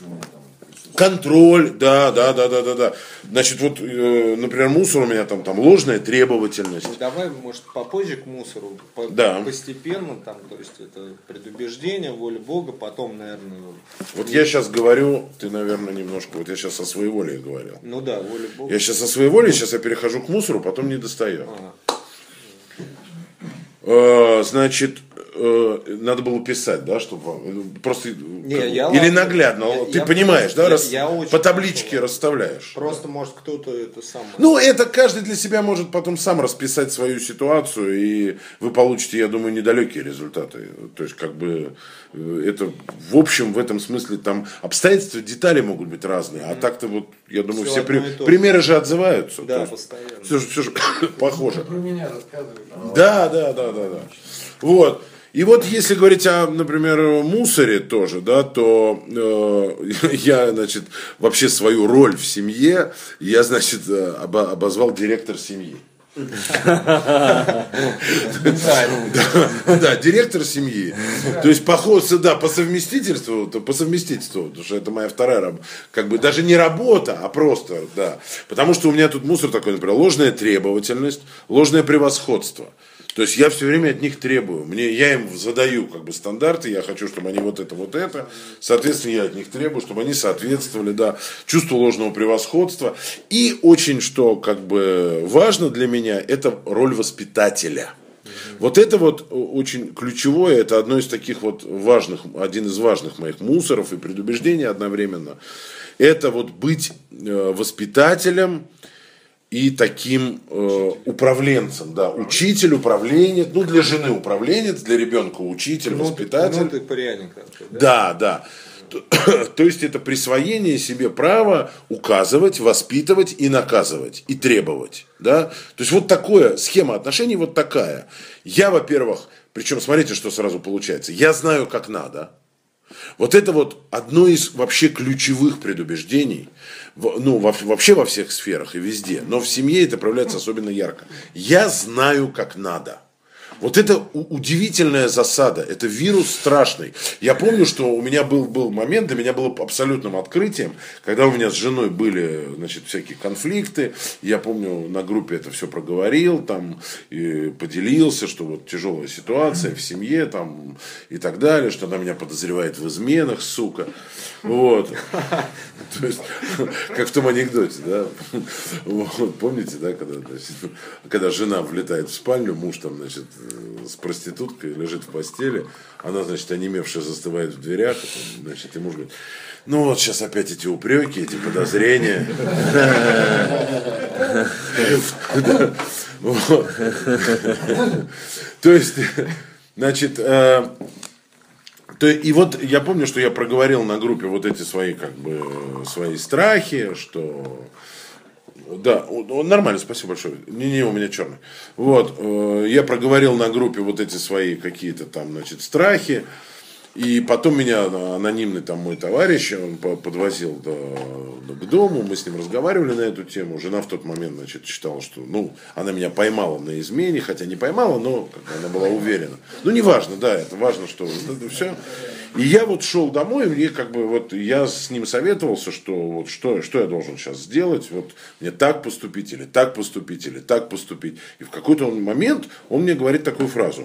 контроль, да, да, да, да, да, да, значит, вот, э, например, мусор у меня там, там ложная требовательность. Ну, давай, может, попозже к мусору, по- да. постепенно, там, то есть, это предубеждение, воля Бога, потом, наверное... Вот я сейчас говорю, ты, наверное, немножко, вот я сейчас о своеволии говорил. Ну да, воля Бога. Я сейчас о своеволии, сейчас я перехожу к мусору, потом не достаю. Ага. Значит, надо было писать, да, чтобы вам просто не, как, я или ладно, наглядно, я, ты я понимаешь, просто, да, я, раз, я очень по табличке хорошо. расставляешь. Просто, может, кто-то это сам. Ну, это каждый для себя может потом сам расписать свою ситуацию, и вы получите, я думаю, недалекие результаты. То есть, как бы, это, в общем, в этом смысле, там, обстоятельства, детали могут быть разные, а так-то вот, я думаю, все, все при, примеры же отзываются. Да, постоянно. Все, все же похоже. Про меня рассказывают. Да, да, да, да, да. Вот. И вот если говорить о, например, мусоре тоже, да, то э, я, значит, вообще свою роль в семье, я, значит, обо- обозвал директор семьи. Да, директор семьи. То есть поход сюда по совместительству, по совместительству, потому что это моя вторая работа. Как бы даже не работа, а просто, да. Потому что у меня тут мусор такой, например, ложная требовательность, ложное превосходство. То есть я все время от них требую. Мне, я им задаю как бы стандарты, я хочу, чтобы они вот это, вот это. Соответственно, я от них требую, чтобы они соответствовали, да, чувству ложного превосходства. И очень, что как бы важно для меня, это роль воспитателя. Вот это вот очень ключевое, это одно из таких вот важных, один из важных моих мусоров и предубеждений одновременно. Это вот быть воспитателем и таким э, управленцем, да, учитель, управленец, ну для жены управленец, для ребенка учитель, Ну, воспитатель. ну, ты пряник, короче, да? Да, да. То, то есть это присвоение себе права указывать, воспитывать и наказывать, и требовать, да. То есть вот такое, схема отношений вот такая. Я, во-первых, причем смотрите, что сразу получается, я знаю, как надо. Вот это вот одно из вообще ключевых предубеждений, ну, вообще во всех сферах и везде, но в семье это проявляется особенно ярко. Я знаю, как надо. Вот это удивительная засада, это вирус страшный. Я помню, что у меня был, был момент, для меня было абсолютным открытием, когда у меня с женой были, значит, всякие конфликты. Я помню, на группе это все проговорил, там, и поделился, что вот тяжелая ситуация в семье, там, и так далее, что она меня подозревает в изменах, сука. Вот. То есть, как в том анекдоте, да. Вот, помните, да, когда, значит, когда жена влетает в спальню, муж там, значит, с проституткой лежит в постели, она, значит, онемевшая застывает в дверях, значит, и муж говорит, ну вот сейчас опять эти упреки, эти подозрения. То есть, значит, То, и вот я помню, что я проговорил на группе вот эти свои, как бы, свои страхи, что... Да, он нормально, спасибо большое. Не-не, у меня черный. Вот, я проговорил на группе вот эти свои какие-то там, значит, страхи. И потом меня анонимный там мой товарищ, он подвозил до, до, к дому, мы с ним разговаривали на эту тему. Жена в тот момент, значит, считала, что, ну, она меня поймала на измене, хотя не поймала, но как бы, она была уверена. Ну, не важно, да, это важно, что это все. И я вот шел домой, и как бы вот я с ним советовался, что вот что, что я должен сейчас сделать, вот мне так поступить, или так поступить, или так поступить. И в какой-то момент он мне говорит такую фразу: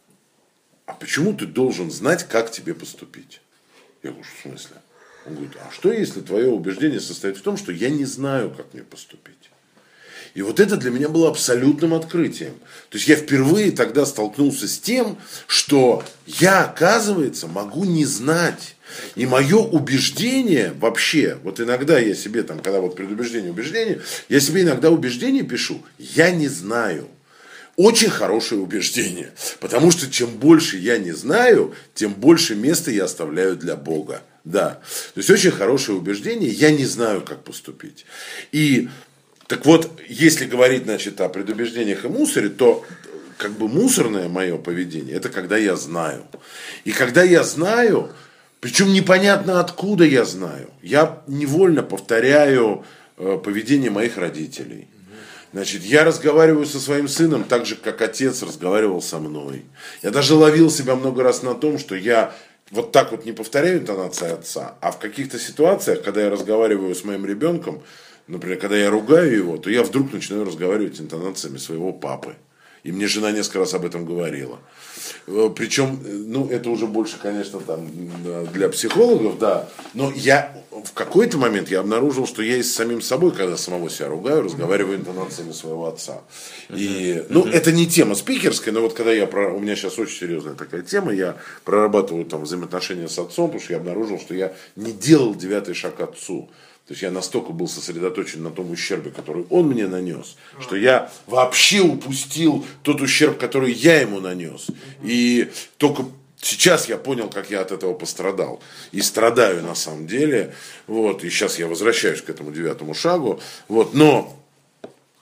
а почему ты должен знать, как тебе поступить? Я говорю, в смысле? Он говорит, а что если твое убеждение состоит в том, что я не знаю, как мне поступить? И вот это для меня было абсолютным открытием. То есть я впервые тогда столкнулся с тем, что я, оказывается, могу не знать. И мое убеждение вообще, вот иногда я себе там, когда вот предубеждение, убеждение, я себе иногда убеждение пишу, я не знаю. Очень хорошее убеждение, потому что чем больше я не знаю, тем больше места я оставляю для Бога. Да. То есть очень хорошее убеждение, я не знаю, как поступить. И так вот, если говорить, значит, о предубеждениях и мусоре, то как бы мусорное мое поведение, это когда я знаю. И когда я знаю, причем непонятно откуда я знаю, я невольно повторяю э, поведение моих родителей. Значит, я разговариваю со своим сыном так же, как отец разговаривал со мной. Я даже ловил себя много раз на том, что я вот так вот не повторяю интонации отца, а в каких-то ситуациях, когда я разговариваю с моим ребенком, например, когда я ругаю его, то я вдруг начинаю разговаривать интонациями своего папы. И мне жена несколько раз об этом говорила. Причем, ну, это уже больше, конечно, там, для психологов, да. Но я в какой-то момент я обнаружил, что я и с самим собой, когда самого себя ругаю, разговариваю интонациями своего отца. И, ну, это не тема спикерская, но вот когда я, у меня сейчас очень серьезная такая тема, я прорабатываю там взаимоотношения с отцом, потому что я обнаружил, что я не делал девятый шаг отцу. То есть я настолько был сосредоточен на том ущербе, который он мне нанес, что я вообще упустил тот ущерб, который я ему нанес. И только сейчас я понял, как я от этого пострадал. И страдаю на самом деле. Вот. И сейчас я возвращаюсь к этому девятому шагу. Вот. Но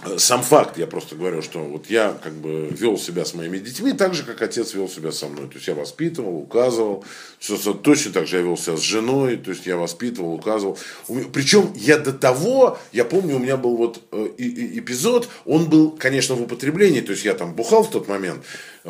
сам факт, я просто говорю, что вот я как бы вел себя с моими детьми так же, как отец вел себя со мной. То есть я воспитывал, указывал. Точно так же я вел себя с женой, то есть я воспитывал, указывал. Причем я до того, я помню, у меня был вот эпизод, он был, конечно, в употреблении, то есть я там бухал в тот момент,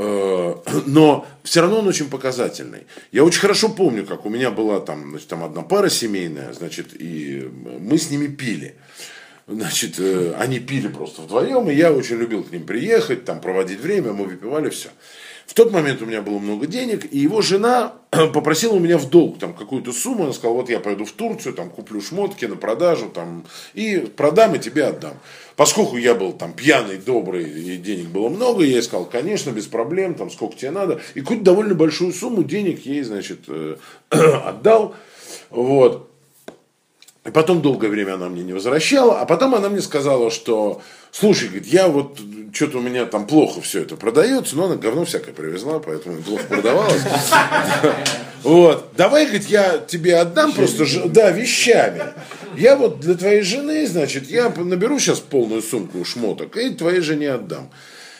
но все равно он очень показательный. Я очень хорошо помню, как у меня была там, значит, там одна пара семейная, значит, и мы с ними пили. Значит, э, они пили просто вдвоем, и я очень любил к ним приехать, там проводить время, мы выпивали, все. В тот момент у меня было много денег, и его жена попросила у меня в долг там какую-то сумму, она сказала, вот я пойду в Турцию, там куплю шмотки на продажу, там, и продам, и тебе отдам. Поскольку я был там пьяный, добрый, и денег было много, я ей сказал, конечно, без проблем, там, сколько тебе надо, и какую-то довольно большую сумму денег ей, значит, э, отдал, вот. И потом долгое время она мне не возвращала, а потом она мне сказала, что, слушай, говорит, я вот, что-то у меня там плохо все это продается, но она говно всякое привезла, поэтому плохо продавалось. Вот, давай, говорит, я тебе отдам просто, да, вещами. Я вот для твоей жены, значит, я наберу сейчас полную сумку шмоток и твоей жене отдам.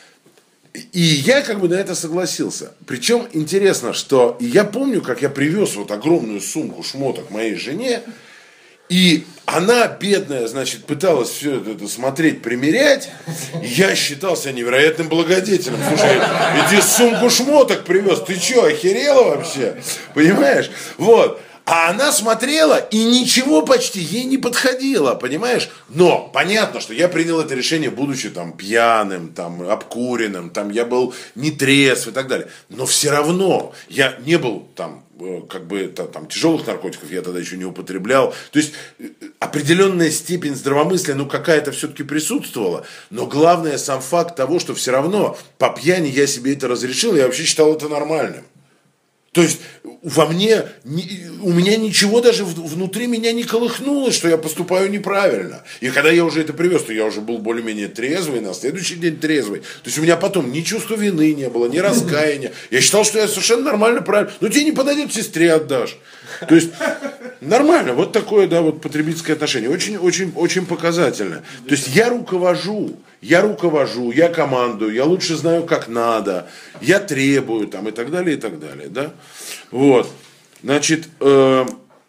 И я как бы на это согласился. Причем интересно, что я помню, как я привез вот огромную сумку шмоток моей жене, и она, бедная, значит, пыталась все это смотреть, примерять. И я считал себя невероятным благодетелем. Слушай, иди сумку шмоток привез. Ты что, охерела вообще? Понимаешь? Вот. А она смотрела, и ничего почти ей не подходило, понимаешь? Но понятно, что я принял это решение, будучи там пьяным, там, обкуренным, там, я был нетрезв и так далее. Но все равно я не был там, как бы, там, тяжелых наркотиков я тогда еще не употреблял. То есть определенная степень здравомыслия, ну, какая-то все-таки присутствовала. Но главное сам факт того, что все равно по пьяни я себе это разрешил, я вообще считал это нормальным. То есть во мне, у меня ничего даже внутри меня не колыхнулось, что я поступаю неправильно. И когда я уже это привез, то я уже был более-менее трезвый, на следующий день трезвый. То есть у меня потом ни чувства вины не было, ни раскаяния. Я считал, что я совершенно нормально, правильно. Ну тебе не подойдет, сестре отдашь. То есть нормально, вот такое, да, вот потребительское отношение. Очень, очень, очень показательно. То есть я руковожу. Я руковожу, я командую, я лучше знаю, как надо, я требую, там, и так далее, и так далее, да. Вот, значит, э,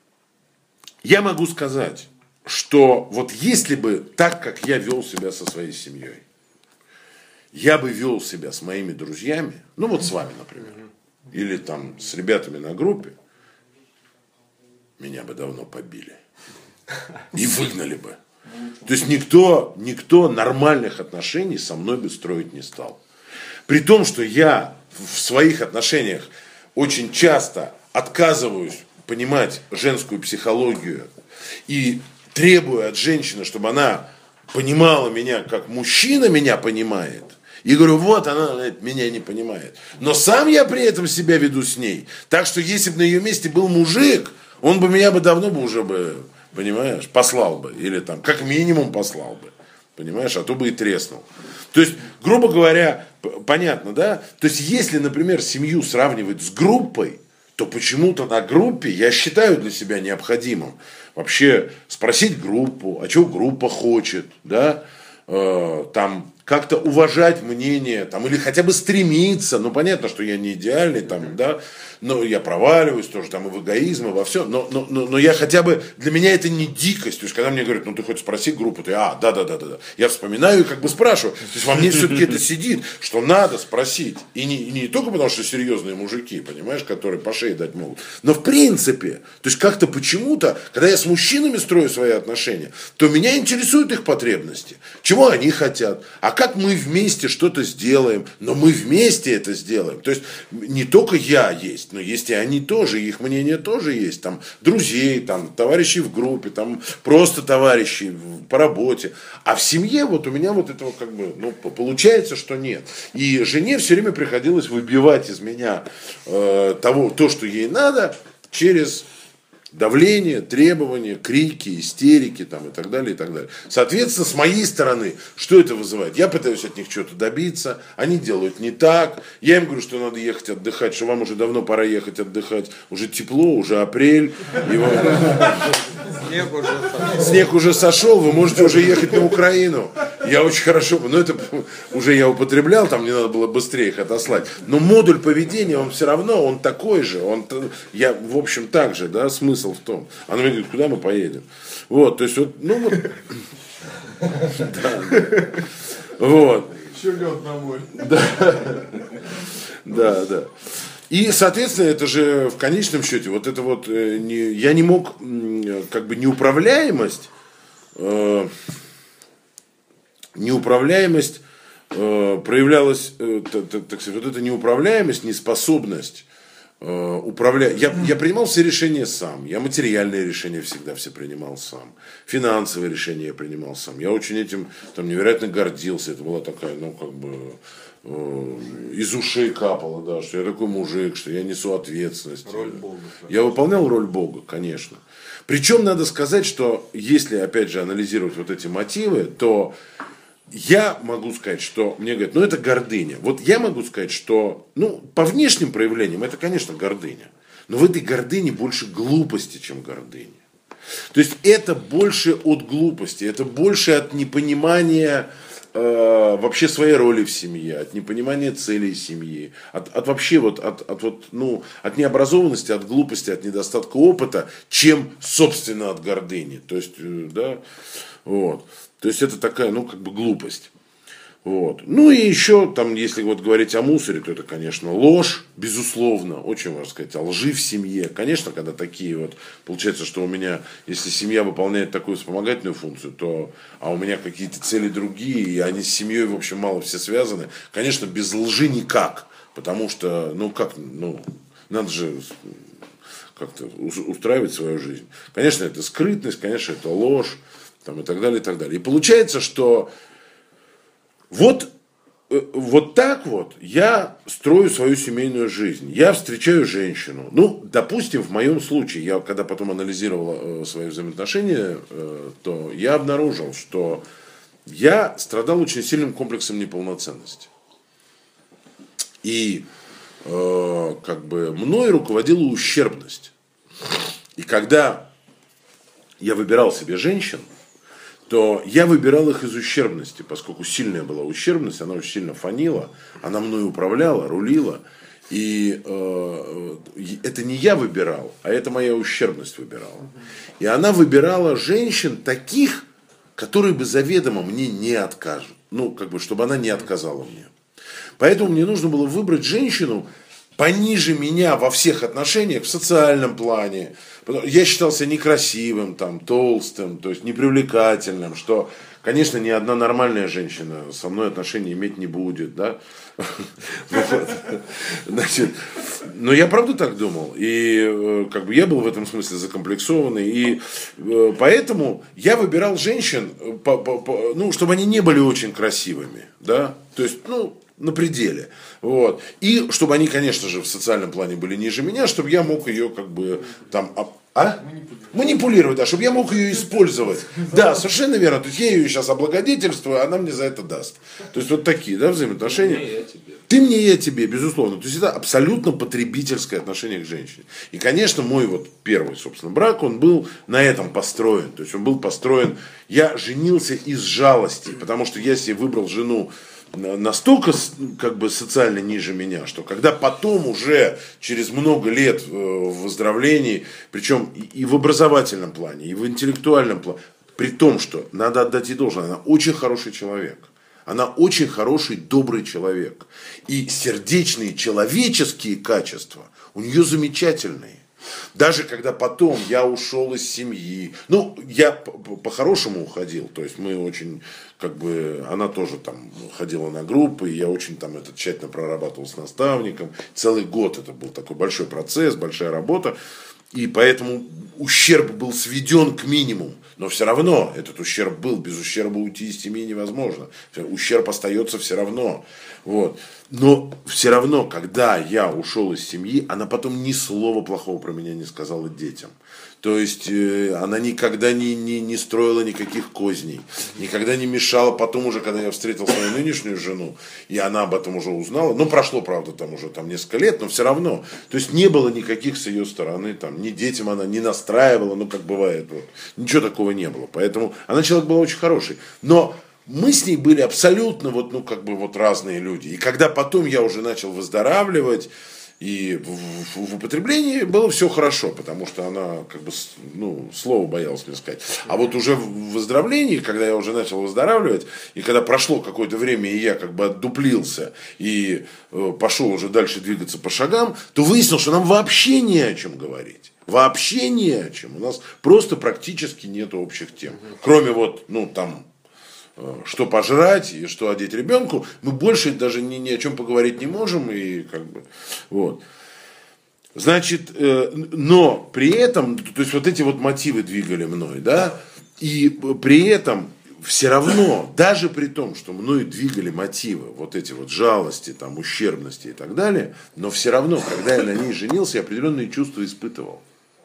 я могу сказать, что вот если бы так, как я вел себя со своей семьей, я бы вел себя с моими друзьями, ну вот с вами, например, или там с ребятами на группе, меня бы давно побили и выгнали бы. То есть никто, никто нормальных отношений со мной бы строить не стал. При том, что я в своих отношениях очень часто отказываюсь понимать женскую психологию и требую от женщины, чтобы она понимала меня, как мужчина меня понимает. И говорю, вот она меня не понимает. Но сам я при этом себя веду с ней. Так что если бы на ее месте был мужик, он бы меня бы давно бы уже бы... Понимаешь, послал бы, или там, как минимум послал бы, понимаешь, а то бы и треснул. То есть, грубо говоря, понятно, да? То есть, если, например, семью сравнивать с группой, то почему-то на группе я считаю для себя необходимым вообще спросить группу, а что группа хочет, да, э, там, как-то уважать мнение, там, или хотя бы стремиться, ну, понятно, что я не идеальный, там, да, но я проваливаюсь тоже там и в эгоизм, и во все, но, но, но, но я хотя бы, для меня это не дикость, то есть, когда мне говорят, ну, ты хоть спроси группу, ты, а, да-да-да-да, я вспоминаю и как бы спрашиваю, то есть, во мне все-таки это сидит, что надо спросить, и не, и не только потому, что серьезные мужики, понимаешь, которые по шее дать могут, но в принципе, то есть, как-то почему-то, когда я с мужчинами строю свои отношения, то меня интересуют их потребности, чего они хотят, а как мы вместе что-то сделаем, но мы вместе это сделаем, то есть, не только я есть, но есть и они тоже, их мнение тоже есть, там, друзей, там, товарищей в группе, там, просто товарищи по работе. А в семье вот у меня вот этого как бы, ну, получается, что нет. И жене все время приходилось выбивать из меня э, того, то, что ей надо, через давление, требования, крики, истерики там, и так далее, и так далее. Соответственно, с моей стороны, что это вызывает? Я пытаюсь от них чего-то добиться, они делают не так, я им говорю, что надо ехать отдыхать, что вам уже давно пора ехать отдыхать, уже тепло, уже апрель, его... Снег уже сошел. Снег уже сошел, вы можете уже ехать на Украину. Я очень хорошо, но это уже я употреблял, там мне надо было быстрее их отослать. Но модуль поведения, он все равно, он такой же. Он, я, в общем, так же, да, смысл в том. Она мне говорит, куда мы поедем? Вот, то есть, вот, ну вот. Да, да. Вот. Еще лед на море. Да. Да, да. И, соответственно, это же в конечном счете, вот это вот, не, я не мог, как бы, неуправляемость, э, неуправляемость э, проявлялась, э, так, так, так сказать, вот эта неуправляемость, неспособность э, управлять. Я, я принимал все решения сам, я материальные решения всегда все принимал сам, финансовые решения я принимал сам. Я очень этим там невероятно гордился, это была такая, ну, как бы... из ушей капало, да, что я такой мужик, что я несу ответственность. Роль Бога. Я выполнял роль Бога, конечно. Причем надо сказать, что если, опять же, анализировать вот эти мотивы, то я могу сказать, что мне говорят, ну это гордыня. Вот я могу сказать, что, ну, по внешним проявлениям это, конечно, гордыня. Но в этой гордыне больше глупости, чем гордыня. То есть это больше от глупости, это больше от непонимания вообще своей роли в семье, от непонимания целей семьи, от, от вообще вот, от, от, вот, ну, от необразованности, от глупости, от недостатка опыта, чем, собственно, от гордыни. То есть, да, вот. То есть это такая, ну, как бы глупость. Вот. Ну и еще, там, если вот говорить о мусоре, то это, конечно, ложь, безусловно, очень важно сказать, о лжи в семье. Конечно, когда такие вот, получается, что у меня, если семья выполняет такую вспомогательную функцию, то, а у меня какие-то цели другие, и они с семьей, в общем, мало все связаны, конечно, без лжи никак, потому что, ну, как, ну, надо же как-то устраивать свою жизнь. Конечно, это скрытность, конечно, это ложь, там, и так далее, и так далее. И получается, что Вот, вот так вот я строю свою семейную жизнь. Я встречаю женщину. Ну, допустим, в моем случае, я когда потом анализировал свои взаимоотношения, то я обнаружил, что я страдал очень сильным комплексом неполноценности. И э, как бы мной руководила ущербность. И когда я выбирал себе женщин, то я выбирал их из ущербности, поскольку сильная была ущербность, она очень сильно фонила, она мной управляла, рулила. И э, это не я выбирал, а это моя ущербность выбирала. И она выбирала женщин таких, которые бы заведомо мне не откажут. Ну, как бы, чтобы она не отказала мне. Поэтому мне нужно было выбрать женщину пониже меня во всех отношениях, в социальном плане. Я считался некрасивым, там, толстым, то есть непривлекательным, что, конечно, ни одна нормальная женщина со мной отношения иметь не будет, да. Значит, но я правда так думал, и как бы я был в этом смысле закомплексованный, и поэтому я выбирал женщин, ну, чтобы они не были очень красивыми, да, то есть, ну, на пределе. Вот. И чтобы они, конечно же, в социальном плане были ниже меня, чтобы я мог ее как бы там... А? Манипулировать. Манипулировать, да, чтобы я мог ее использовать. Да, совершенно верно. То есть я ее сейчас облагодетельствую, она мне за это даст. То есть вот такие, да, взаимоотношения. Ты мне, я тебе. Ты мне, я тебе, безусловно. То есть это абсолютно потребительское отношение к женщине. И, конечно, мой вот первый, собственно, брак, он был на этом построен. То есть он был построен, я женился из жалости, потому что я себе выбрал жену настолько как бы социально ниже меня, что когда потом уже через много лет в выздоровлении, причем и в образовательном плане, и в интеллектуальном плане, при том, что надо отдать ей должное, она очень хороший человек. Она очень хороший, добрый человек. И сердечные, человеческие качества у нее замечательные. Даже когда потом я ушел из семьи, ну, я по-хорошему уходил, то есть мы очень, как бы, она тоже там ходила на группы, и я очень там это тщательно прорабатывал с наставником, целый год это был такой большой процесс, большая работа, и поэтому ущерб был сведен к минимуму, но все равно этот ущерб был, без ущерба уйти из семьи невозможно, ущерб остается все равно, вот. Но все равно, когда я ушел из семьи, она потом ни слова плохого про меня не сказала детям. То есть э, она никогда не, не, не строила никаких козней, никогда не мешала. Потом уже, когда я встретил свою нынешнюю жену, и она об этом уже узнала, ну прошло, правда, там уже там, несколько лет, но все равно. То есть не было никаких с ее стороны, там, ни детям она не настраивала, ну как бывает, вот, ничего такого не было. Поэтому она человек был очень хороший. Но мы с ней были абсолютно вот, ну, как бы вот разные люди. И когда потом я уже начал выздоравливать, и в, в, в употреблении было все хорошо, потому что она, как бы, ну, слово боялась мне сказать. А вот уже в выздоровлении, когда я уже начал выздоравливать, и когда прошло какое-то время, и я как бы отдуплился, и э, пошел уже дальше двигаться по шагам, то выяснилось, что нам вообще не о чем говорить. Вообще не о чем. У нас просто практически нет общих тем. Кроме вот, ну, там, что пожрать и что одеть ребенку, мы больше даже ни, ни о чем поговорить не можем. И как бы, вот. Значит, э, но при этом, то есть вот эти вот мотивы двигали мной, да, и при этом все равно, даже при том, что мною двигали мотивы, вот эти вот жалости, там, ущербности и так далее, но все равно, когда я на ней женился, я определенные чувства испытывал.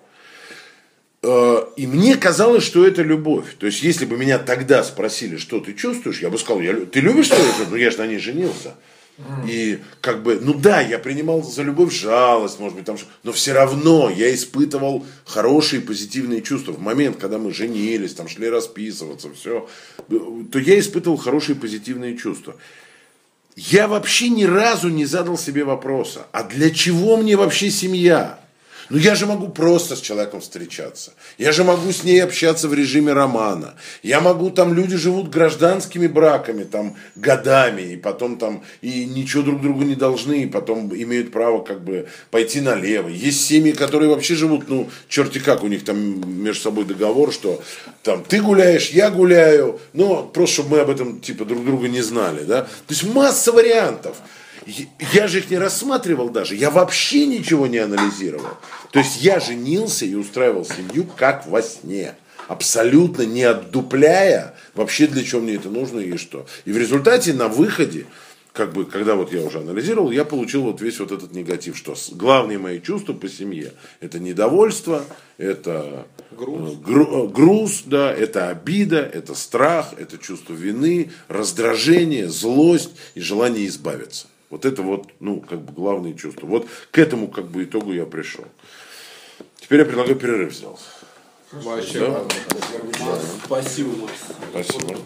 И мне казалось, что это любовь. То есть, если бы меня тогда спросили, что ты чувствуешь, я бы сказал, я, ты любишь человека? Ну, я же на ней женился. И как бы, ну да, я принимал за любовь жалость, может быть, там, но все равно я испытывал хорошие позитивные чувства. В момент, когда мы женились, там шли расписываться, все, то я испытывал хорошие позитивные чувства. Я вообще ни разу не задал себе вопроса, а для чего мне вообще семья? Ну я же могу просто с человеком встречаться. Я же могу с ней общаться в режиме романа. Я могу, там люди живут гражданскими браками, там, годами, и потом там, и ничего друг другу не должны, и потом имеют право как бы пойти налево. Есть семьи, которые вообще живут, ну, черти как, у них там между собой договор, что там ты гуляешь, я гуляю, но просто чтобы мы об этом типа друг друга не знали, да. То есть масса вариантов. Я же их не рассматривал даже, я вообще ничего не анализировал. То есть я женился и устраивал семью как во сне, абсолютно не отдупляя вообще для чего мне это нужно и что. И в результате на выходе, как бы, когда вот я уже анализировал, я получил вот весь вот этот негатив, что главные мои чувства по семье — это недовольство, это груз, гру, груз, да, это обида, это страх, это чувство вины, раздражение, злость и желание избавиться. Вот это вот, ну, как бы главные чувства. Вот к этому, как бы, итогу я пришел. Теперь я предлагаю перерыв сделать. Вообще, да? Да. Спасибо, Макс. Спасибо.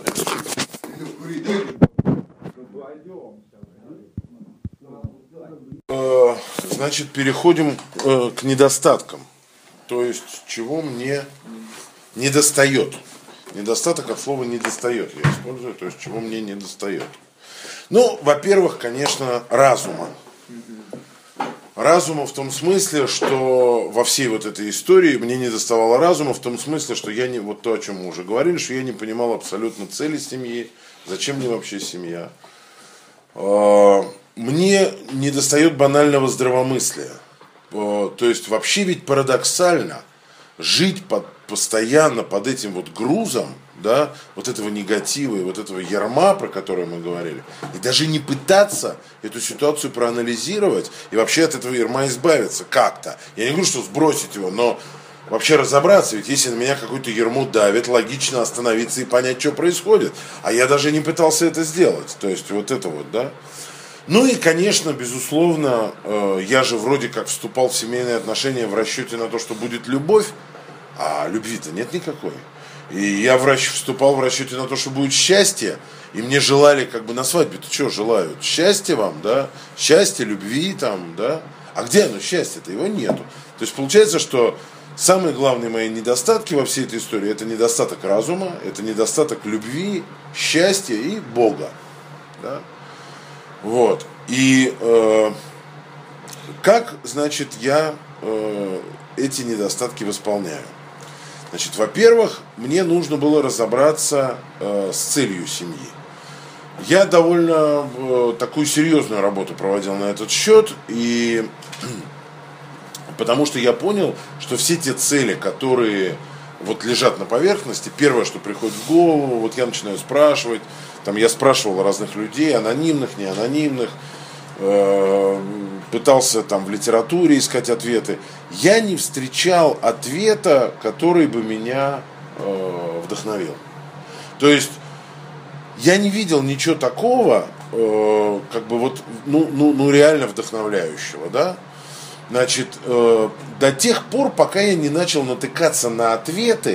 Значит, переходим к недостаткам. То есть, чего мне недостает. Недостаток от слова недостает я использую, то есть, чего мне недостает. Ну, во-первых, конечно, разума. Разума в том смысле, что во всей вот этой истории мне не доставало разума, в том смысле, что я не, вот то, о чем мы уже говорили, что я не понимал абсолютно цели семьи, зачем мне вообще семья. Мне не достает банального здравомыслия. То есть вообще ведь парадоксально жить под, постоянно под этим вот грузом, да, вот этого негатива и вот этого ярма, про который мы говорили, и даже не пытаться эту ситуацию проанализировать и вообще от этого ярма избавиться как-то. Я не говорю, что сбросить его, но вообще разобраться, ведь если на меня какое-то ярмо давит, логично остановиться и понять, что происходит. А я даже не пытался это сделать. То есть вот это вот, да. Ну и, конечно, безусловно, я же вроде как вступал в семейные отношения в расчете на то, что будет любовь, а любви-то нет никакой. И я в расч... вступал в расчете на то, что будет счастье, и мне желали как бы на свадьбе-то что желают? Счастье вам, да? Счастье, любви там, да? А где оно, счастье-то? Его нету. То есть получается, что самые главные мои недостатки во всей этой истории — это недостаток разума, это недостаток любви, счастья и Бога. Да? Вот. И э, как, значит, я э, эти недостатки восполняю? Значит, во-первых, мне нужно было разобраться э, с целью семьи. Я довольно э, такую серьезную работу проводил на этот счет, и потому что я понял, что все те цели, которые вот лежат на поверхности, первое, что приходит в голову, вот я начинаю спрашивать, там я спрашивал разных людей, анонимных, не анонимных, э, пытался там в литературе искать ответы. Я не встречал ответа, который бы меня э, вдохновил. То есть я не видел ничего такого, э, как бы вот, ну, ну, ну реально вдохновляющего, да. Значит, э, до тех пор, пока я не начал натыкаться на ответы,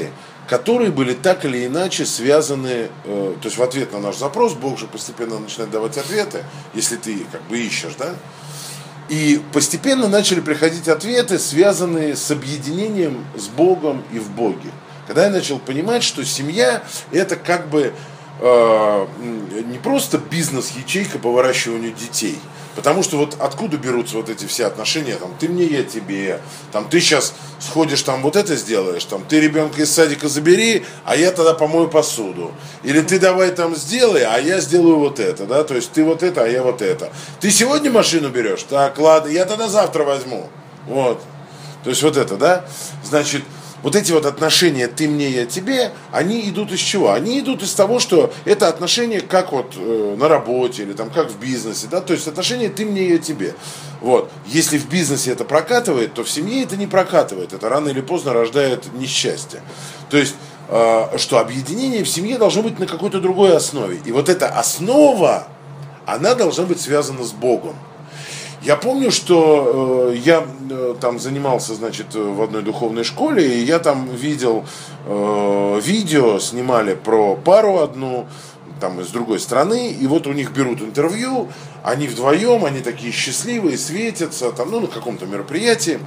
которые были так или иначе связаны, э, то есть в ответ на наш запрос Бог же постепенно начинает давать ответы, если ты как бы ищешь, да? И постепенно начали приходить ответы, связанные с объединением с Богом и в Боге. Когда я начал понимать, что семья это как бы э, не просто бизнес-ячейка по выращиванию детей. Потому что вот откуда берутся вот эти все отношения, там, ты мне, я тебе, там, ты сейчас сходишь, там, вот это сделаешь, там, ты ребенка из садика забери, а я тогда помою посуду. Или ты давай там сделай, а я сделаю вот это, да, то есть ты вот это, а я вот это. Ты сегодня машину берешь? Так, ладно, я тогда завтра возьму. Вот. То есть вот это, да, значит, вот эти вот отношения ты мне, я тебе, они идут из чего? Они идут из того, что это отношения как вот э, на работе или там как в бизнесе, да, то есть отношения ты мне, я тебе. Вот. Если в бизнесе это прокатывает, то в семье это не прокатывает, это рано или поздно рождает несчастье. То есть, э, что объединение в семье должно быть на какой-то другой основе. И вот эта основа, она должна быть связана с Богом. Я помню, что э, я э, там занимался, значит, в одной духовной школе, и я там видел э, видео, снимали про пару одну, там из другой страны, и вот у них берут интервью, они вдвоем, они такие счастливые, светятся, там, ну, на каком-то мероприятии.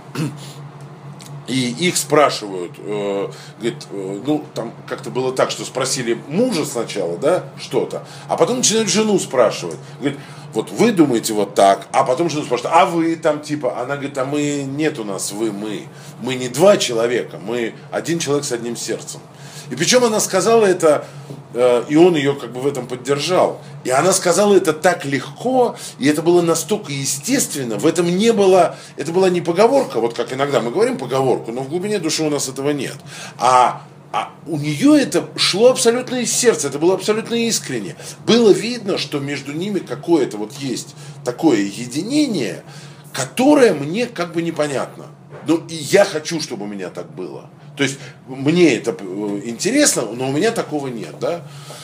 И их спрашивают, э, говорит, э, ну, там как-то было так, что спросили мужа сначала, да, что-то, а потом начинают жену спрашивать. Говорит, вот вы думаете вот так, а потом жену спрашивают, а вы там типа, она говорит, а мы, нет у нас вы, мы, мы не два человека, мы один человек с одним сердцем. И причем она сказала это, э, и он ее как бы в этом поддержал. И она сказала это так легко, и это было настолько естественно, в этом не было, это была не поговорка, вот как иногда мы говорим поговорку, но в глубине души у нас этого нет. А, а у нее это шло абсолютно из сердца, это было абсолютно искренне. Было видно, что между ними какое-то вот есть такое единение, которое мне как бы непонятно. Ну, и я хочу, чтобы у меня так было. То есть мне это интересно, но у меня такого нет, да.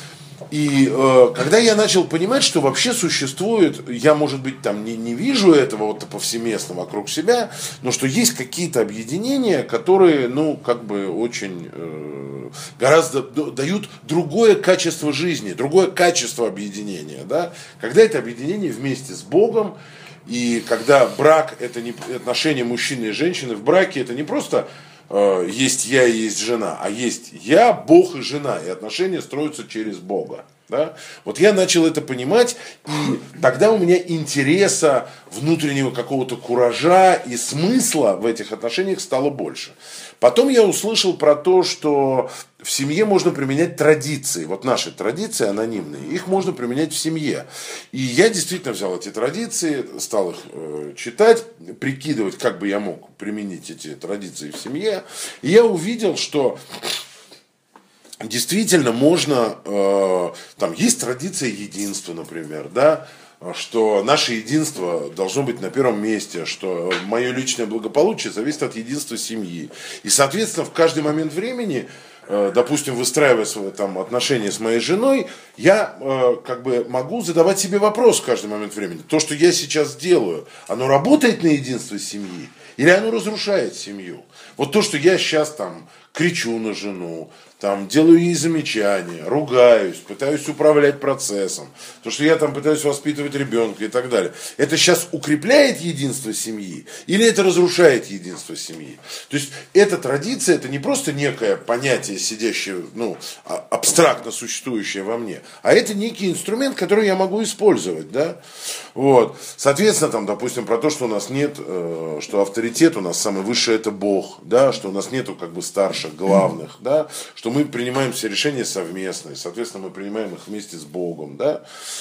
И э, когда я начал понимать, что вообще существует, я, может быть, там не, не вижу этого вот повсеместно вокруг себя, но что есть какие-то объединения, которые, ну, как бы очень э, гораздо дают другое качество жизни, другое качество объединения, да. Когда это объединение вместе с Богом, и когда брак это не отношения мужчины и женщины, в браке это не просто есть я и есть жена, а есть я, Бог и жена, и отношения строятся через Бога. Да? Вот я начал это понимать, и тогда у меня интереса, внутреннего какого-то куража и смысла в этих отношениях стало больше. Потом я услышал про то, что в семье можно применять традиции. Вот наши традиции анонимные, их можно применять в семье. И я действительно взял эти традиции, стал их э, читать, прикидывать, как бы я мог применить эти традиции в семье. И я увидел, что действительно можно, э, там есть традиция единства, например, да, что наше единство должно быть на первом месте, что мое личное благополучие зависит от единства семьи. И, соответственно, в каждый момент времени, э, допустим, выстраивая свои там, отношения с моей женой, я э, как бы могу задавать себе вопрос в каждый момент времени. То, что я сейчас делаю, оно работает на единство семьи или оно разрушает семью? Вот то, что я сейчас там кричу на жену, там, делаю ей замечания, ругаюсь, пытаюсь управлять процессом, то, что я там пытаюсь воспитывать ребенка и так далее. Это сейчас укрепляет единство семьи или это разрушает единство семьи? То есть эта традиция, это не просто некое понятие, сидящее, ну, абстрактно существующее во мне, а это некий инструмент, который я могу использовать, да? Вот. Соответственно, там, допустим, про то, что у нас нет, э, что авторитет у нас самый высший это Бог, да, что у нас нету как бы старших, главных, да, что мы принимаем все решения совместные, соответственно, мы принимаем их вместе с Богом, да,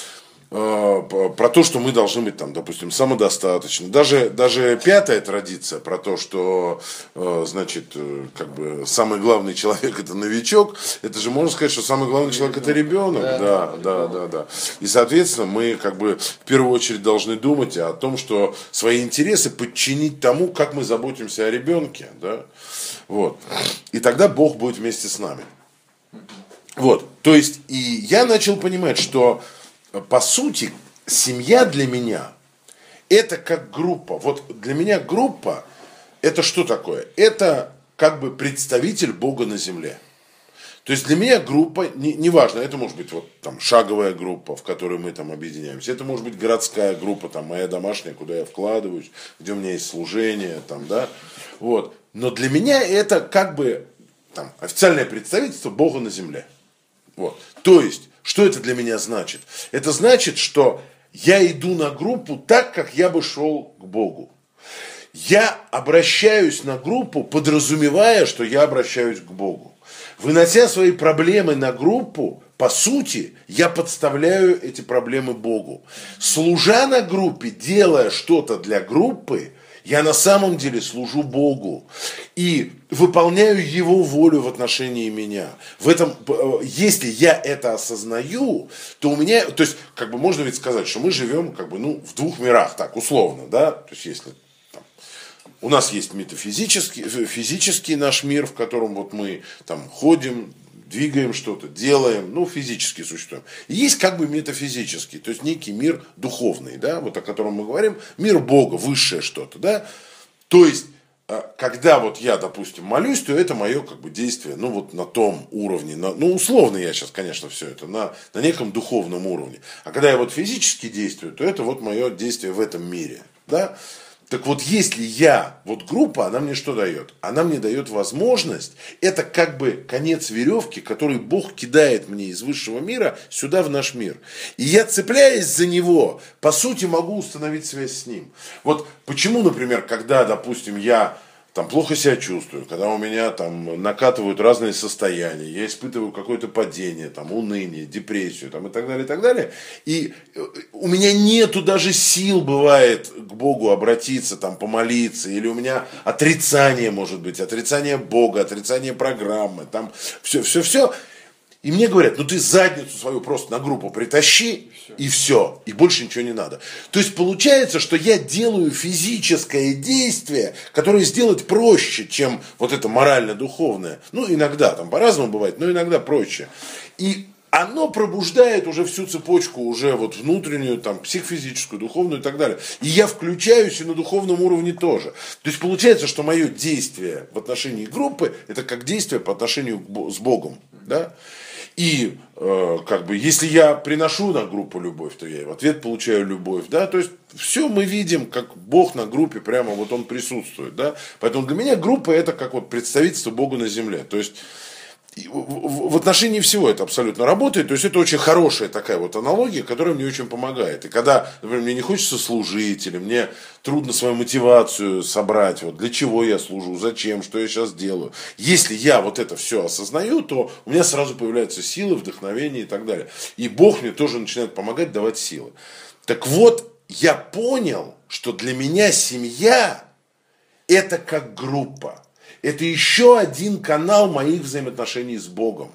про то, что мы должны быть, там, допустим, самодостаточны. Даже, даже пятая традиция про то, что, значит, как бы самый главный человек это новичок, это же можно сказать, что самый главный человек это ребенок. Да, да, да, да, да. И, соответственно, мы как бы в первую очередь должны думать о том, что свои интересы подчинить тому, как мы заботимся о ребенке, да. Вот. И тогда Бог будет вместе с нами. Вот. То есть, и я начал понимать, что по сути, семья для меня это как группа. Вот для меня группа это что такое? Это как бы представитель Бога на земле. То есть для меня группа, не, неважно, это может быть вот там шаговая группа, в которой мы там объединяемся, это может быть городская группа, там моя домашняя, куда я вкладываюсь, где у меня есть служение, там, да, вот. Но для меня это как бы там, официальное представительство Бога на земле. Вот. То есть, что это для меня значит? Это значит, что я иду на группу так, как я бы шел к Богу. Я обращаюсь на группу, подразумевая, что я обращаюсь к Богу. Вынося свои проблемы на группу, по сути, я подставляю эти проблемы Богу. Служа на группе, делая что-то для группы, я на самом деле служу Богу и выполняю Его волю в отношении меня. В этом, если я это осознаю, то у меня, то есть, как бы можно ведь сказать, что мы живем, как бы, ну, в двух мирах, так, условно, да, то есть, если у нас есть метафизический, физический наш мир, в котором вот мы там ходим, двигаем что-то, делаем, ну, физически существуем. И есть как бы метафизический, то есть некий мир духовный, да, вот о котором мы говорим, мир Бога, высшее что-то, да. То есть, когда вот я, допустим, молюсь, то это мое как бы действие, ну, вот на том уровне, на, ну, условно я сейчас, конечно, все это, на, на неком духовном уровне. А когда я вот физически действую, то это вот мое действие в этом мире, да. Так вот, если я, вот группа, она мне что дает? Она мне дает возможность, это как бы конец веревки, который Бог кидает мне из высшего мира сюда, в наш мир. И я, цепляясь за него, по сути, могу установить связь с ним. Вот почему, например, когда, допустим, я там плохо себя чувствую, когда у меня там накатывают разные состояния, я испытываю какое-то падение, там, уныние, депрессию там, и так далее, и так далее. И у меня нету даже сил, бывает, к Богу обратиться, там, помолиться, или у меня отрицание, может быть, отрицание Бога, отрицание программы, там, все, все, все. И мне говорят, ну ты задницу свою просто на группу притащи, и все, и больше ничего не надо. То есть получается, что я делаю физическое действие, которое сделать проще, чем вот это морально-духовное. Ну, иногда, там по-разному бывает, но иногда проще. И оно пробуждает уже всю цепочку, уже вот внутреннюю, там, психофизическую, духовную и так далее. И я включаюсь и на духовном уровне тоже. То есть получается, что мое действие в отношении группы, это как действие по отношению с Богом, да? И э, как бы, если я приношу на группу любовь, то я и в ответ получаю любовь, да, то есть все мы видим, как Бог на группе, прямо вот Он присутствует, да, поэтому для меня группа это как вот представительство Бога на земле, то есть в отношении всего это абсолютно работает, то есть это очень хорошая такая вот аналогия, которая мне очень помогает. И когда, например, мне не хочется служить, или мне трудно свою мотивацию собрать, вот для чего я служу, зачем, что я сейчас делаю. Если я вот это все осознаю, то у меня сразу появляются силы, вдохновение и так далее. И Бог мне тоже начинает помогать, давать силы. Так вот, я понял, что для меня семья это как группа. Это еще один канал моих взаимоотношений с Богом.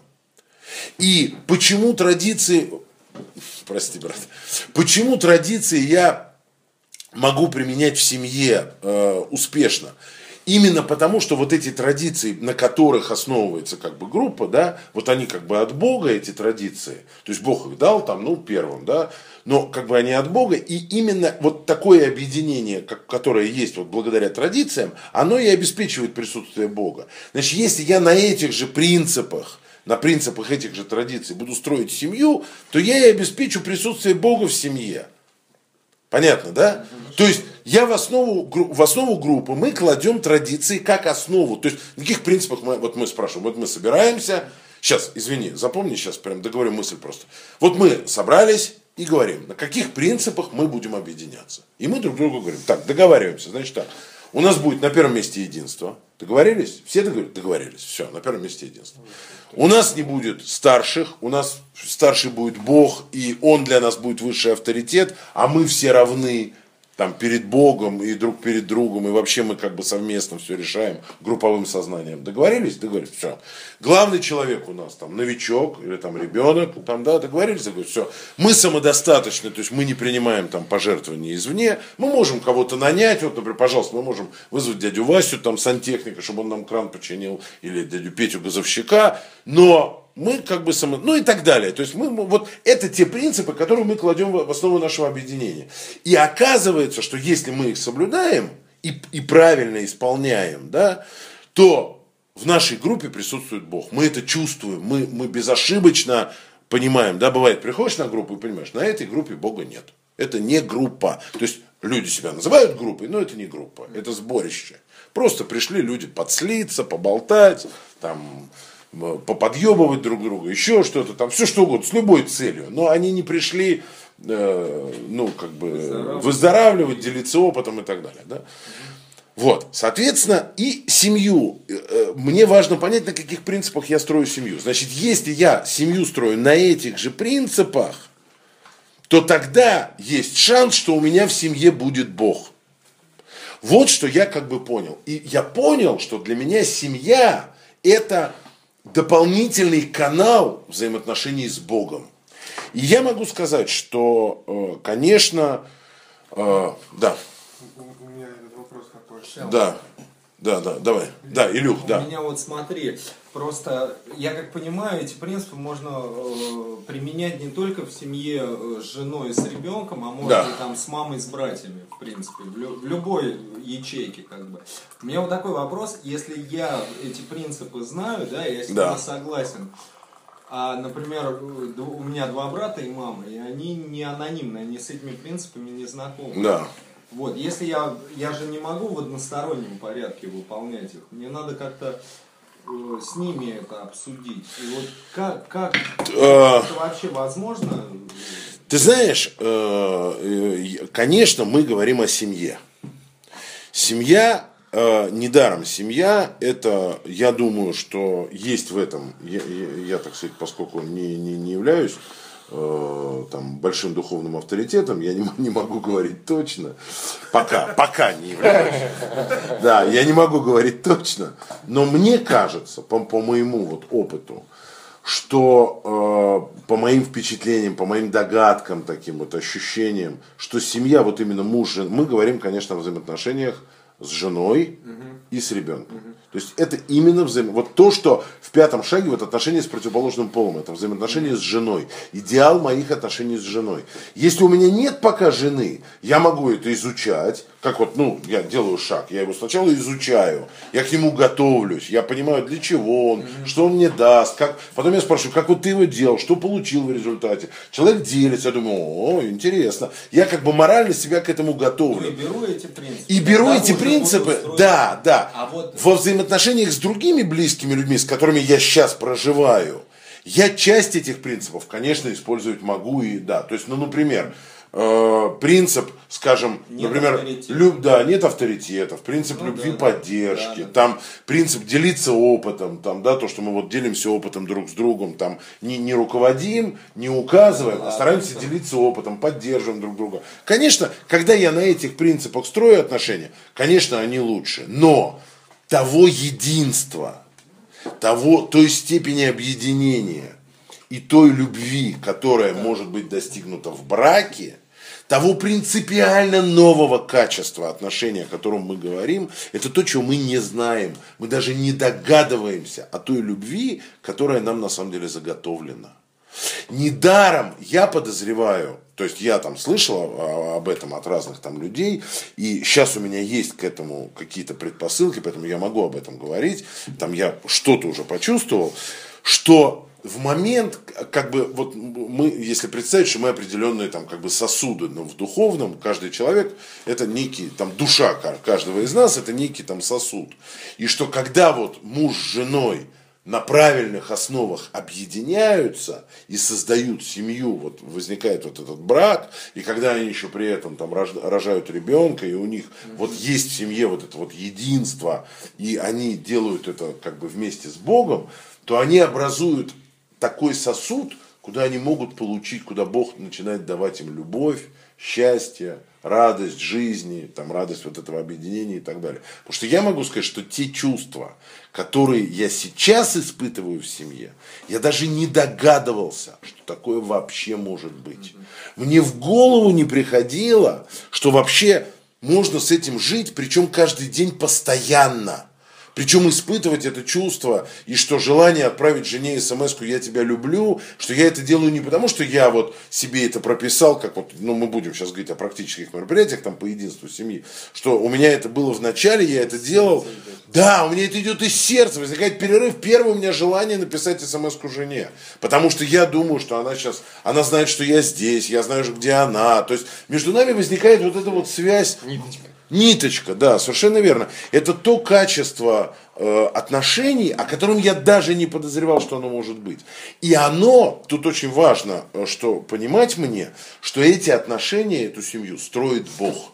И почему традиции, прости, брат, почему традиции я могу применять в семье э, успешно? Именно потому, что вот эти традиции, на которых основывается как бы группа, да, вот они как бы от Бога, эти традиции, то есть Бог их дал там, ну, первым, да, но как бы они от Бога, и именно вот такое объединение, как, которое есть вот благодаря традициям, оно и обеспечивает присутствие Бога. Значит, если я на этих же принципах, на принципах этих же традиций буду строить семью, то я и обеспечу присутствие Бога в семье. Понятно, да? То есть я в основу, в основу группы мы кладем традиции как основу. То есть на каких принципах мы, вот мы спрашиваем, вот мы собираемся, сейчас, извини, запомни, сейчас прям договорю мысль просто. Вот мы собрались и говорим, на каких принципах мы будем объединяться. И мы друг другу говорим, так, договариваемся, значит так, у нас будет на первом месте единство. Договорились? Все договорились? Договорились. Все, на первом месте единство. У нас не будет старших, у нас старший будет Бог, и Он для нас будет высший авторитет, а мы все равны там, перед Богом и друг перед другом, и вообще мы как бы совместно все решаем групповым сознанием. Договорились? Договорились. Все. Главный человек у нас там новичок или там ребенок, там, да, договорились? Договорились. Все. Мы самодостаточны, то есть мы не принимаем там пожертвования извне, мы можем кого-то нанять, вот, например, пожалуйста, мы можем вызвать дядю Васю, там, сантехника, чтобы он нам кран починил, или дядю Петю газовщика, но мы как бы само... ну и так далее. То есть мы, вот это те принципы, которые мы кладем в основу нашего объединения. И оказывается, что если мы их соблюдаем и, и правильно исполняем, да, то в нашей группе присутствует Бог. Мы это чувствуем, мы, мы безошибочно понимаем. Да, бывает, приходишь на группу и понимаешь, на этой группе Бога нет. Это не группа. То есть люди себя называют группой, но это не группа, это сборище. Просто пришли люди подслиться, поболтать, там, поподъебывать друг друга, еще что-то, там, все что угодно, с любой целью. Но они не пришли, э, ну, как бы, выздоравливать. выздоравливать, делиться опытом и так далее. Да? Вот, соответственно, и семью. Мне важно понять, на каких принципах я строю семью. Значит, если я семью строю на этих же принципах, то тогда есть шанс, что у меня в семье будет Бог. Вот что я как бы понял. И я понял, что для меня семья – это дополнительный канал взаимоотношений с Богом. И я могу сказать, что, конечно, э, да. У меня этот вопрос такой. Да, да, да, давай. Да, Илюх, да. У меня вот смотри, просто, я как понимаю, эти принципы можно э, применять не только в семье э, с женой и с ребенком, а можно Да. и там с мамой, с братьями, в принципе, в, лю- в любой ячейке, как бы. У меня вот такой вопрос, если я эти принципы знаю, да, я с ними Да. согласен, а, например, у меня два брата и мама, и они не анонимны, они с этими принципами не знакомы. Да. Вот, если я, я же не могу в одностороннем порядке выполнять их, мне надо как-то э, с ними это обсудить. И вот как, как это вообще возможно? Ты знаешь, э, конечно, мы говорим о семье. Семья, э, недаром семья, это, я думаю, что есть в этом, я, я, я так сказать, поскольку не, не, не являюсь э, там, большим духовным авторитетом, я не, не могу говорить точно, пока, пока не являюсь, да, я не могу говорить точно, но мне кажется, по, по моему вот опыту, что э, по моим впечатлениям, по моим догадкам, таким вот ощущениям, что семья, вот именно муж, жена, мы говорим, конечно, о взаимоотношениях с женой и с ребенком. То есть это именно взаим... вот то, что в пятом шаге, вот отношения с противоположным полом, это взаимоотношения с женой. Идеал моих отношений с женой. Если у меня нет пока жены, я могу это изучать, как вот, ну, я делаю шаг, я его сначала изучаю, я к нему готовлюсь, я понимаю, для чего он, mm-hmm. что он мне даст, как... потом я спрашиваю, как вот ты его делал, что получил в результате. Человек делится, я думаю, о, интересно. Я как бы морально себя к этому готовлю. Ну, и беру эти принципы. И беру Да, эти уже принципы, буду да, да. А вот... Во взаимоотношениях с другими близкими людьми, с которыми я сейчас проживаю, я часть этих принципов, конечно, использовать могу и да. То есть, ну, например, э, принцип, скажем, Нет например, авторитета. люб, да, нет авторитетов, принцип Ну, любви, да, поддержки, да, да. там принцип делиться опытом, там, да, то, что мы вот делимся опытом друг с другом, там, не, не руководим, не указываем, а стараемся делиться опытом, поддерживаем друг друга. Конечно, когда я на этих принципах строю отношения, конечно, они лучше, но того единства, того, той степени объединения и той любви, которая может быть достигнута в браке, того принципиально нового качества отношений, о котором мы говорим, это то, чего мы не знаем. Мы даже не догадываемся о той любви, которая нам на самом деле заготовлена. Недаром я подозреваю, то есть я там слышал об этом от разных там людей, и сейчас у меня есть к этому какие-то предпосылки, поэтому я могу об этом говорить, там я что-то уже почувствовал, что в момент, как бы, вот мы, если представить, что мы определенные там как бы сосуды, но в духовном каждый человек это некий, там душа каждого из нас это некий там сосуд, и что когда вот муж с женой на правильных основах объединяются и создают семью, вот возникает вот этот брак, и когда они еще при этом там рожают ребенка, и у них mm-hmm. вот есть в семье вот это вот единство, и они делают это как бы вместе с Богом, то они образуют такой сосуд, куда они могут получить, куда Бог начинает давать им любовь, счастье, радость жизни, там, радость вот этого объединения и так далее. Потому что я могу сказать, что те чувства, которые я сейчас испытываю в семье, я даже не догадывался, что такое вообще может быть. Мне в голову не приходило, что вообще можно с этим жить, причем каждый день постоянно. Причем испытывать это чувство, и что желание отправить жене смс-ку «я тебя люблю», что я это делаю не потому, что я вот себе это прописал, как вот, ну мы будем сейчас говорить о практических мероприятиях, там по единству семьи, что у меня это было в начале, я это делал. Да, у меня это идет из сердца, возникает перерыв. Первое у меня желание написать смс-ку жене, потому что я думаю, что она сейчас, она знает, что я здесь, я знаю, где она. То есть между нами возникает вот эта вот связь. Ниточка. Ниточка, да, совершенно верно. Это то качество э, отношений, о котором я даже не подозревал, что оно может быть. И оно, тут очень важно, что понимать мне, что эти отношения, эту семью строит Бог.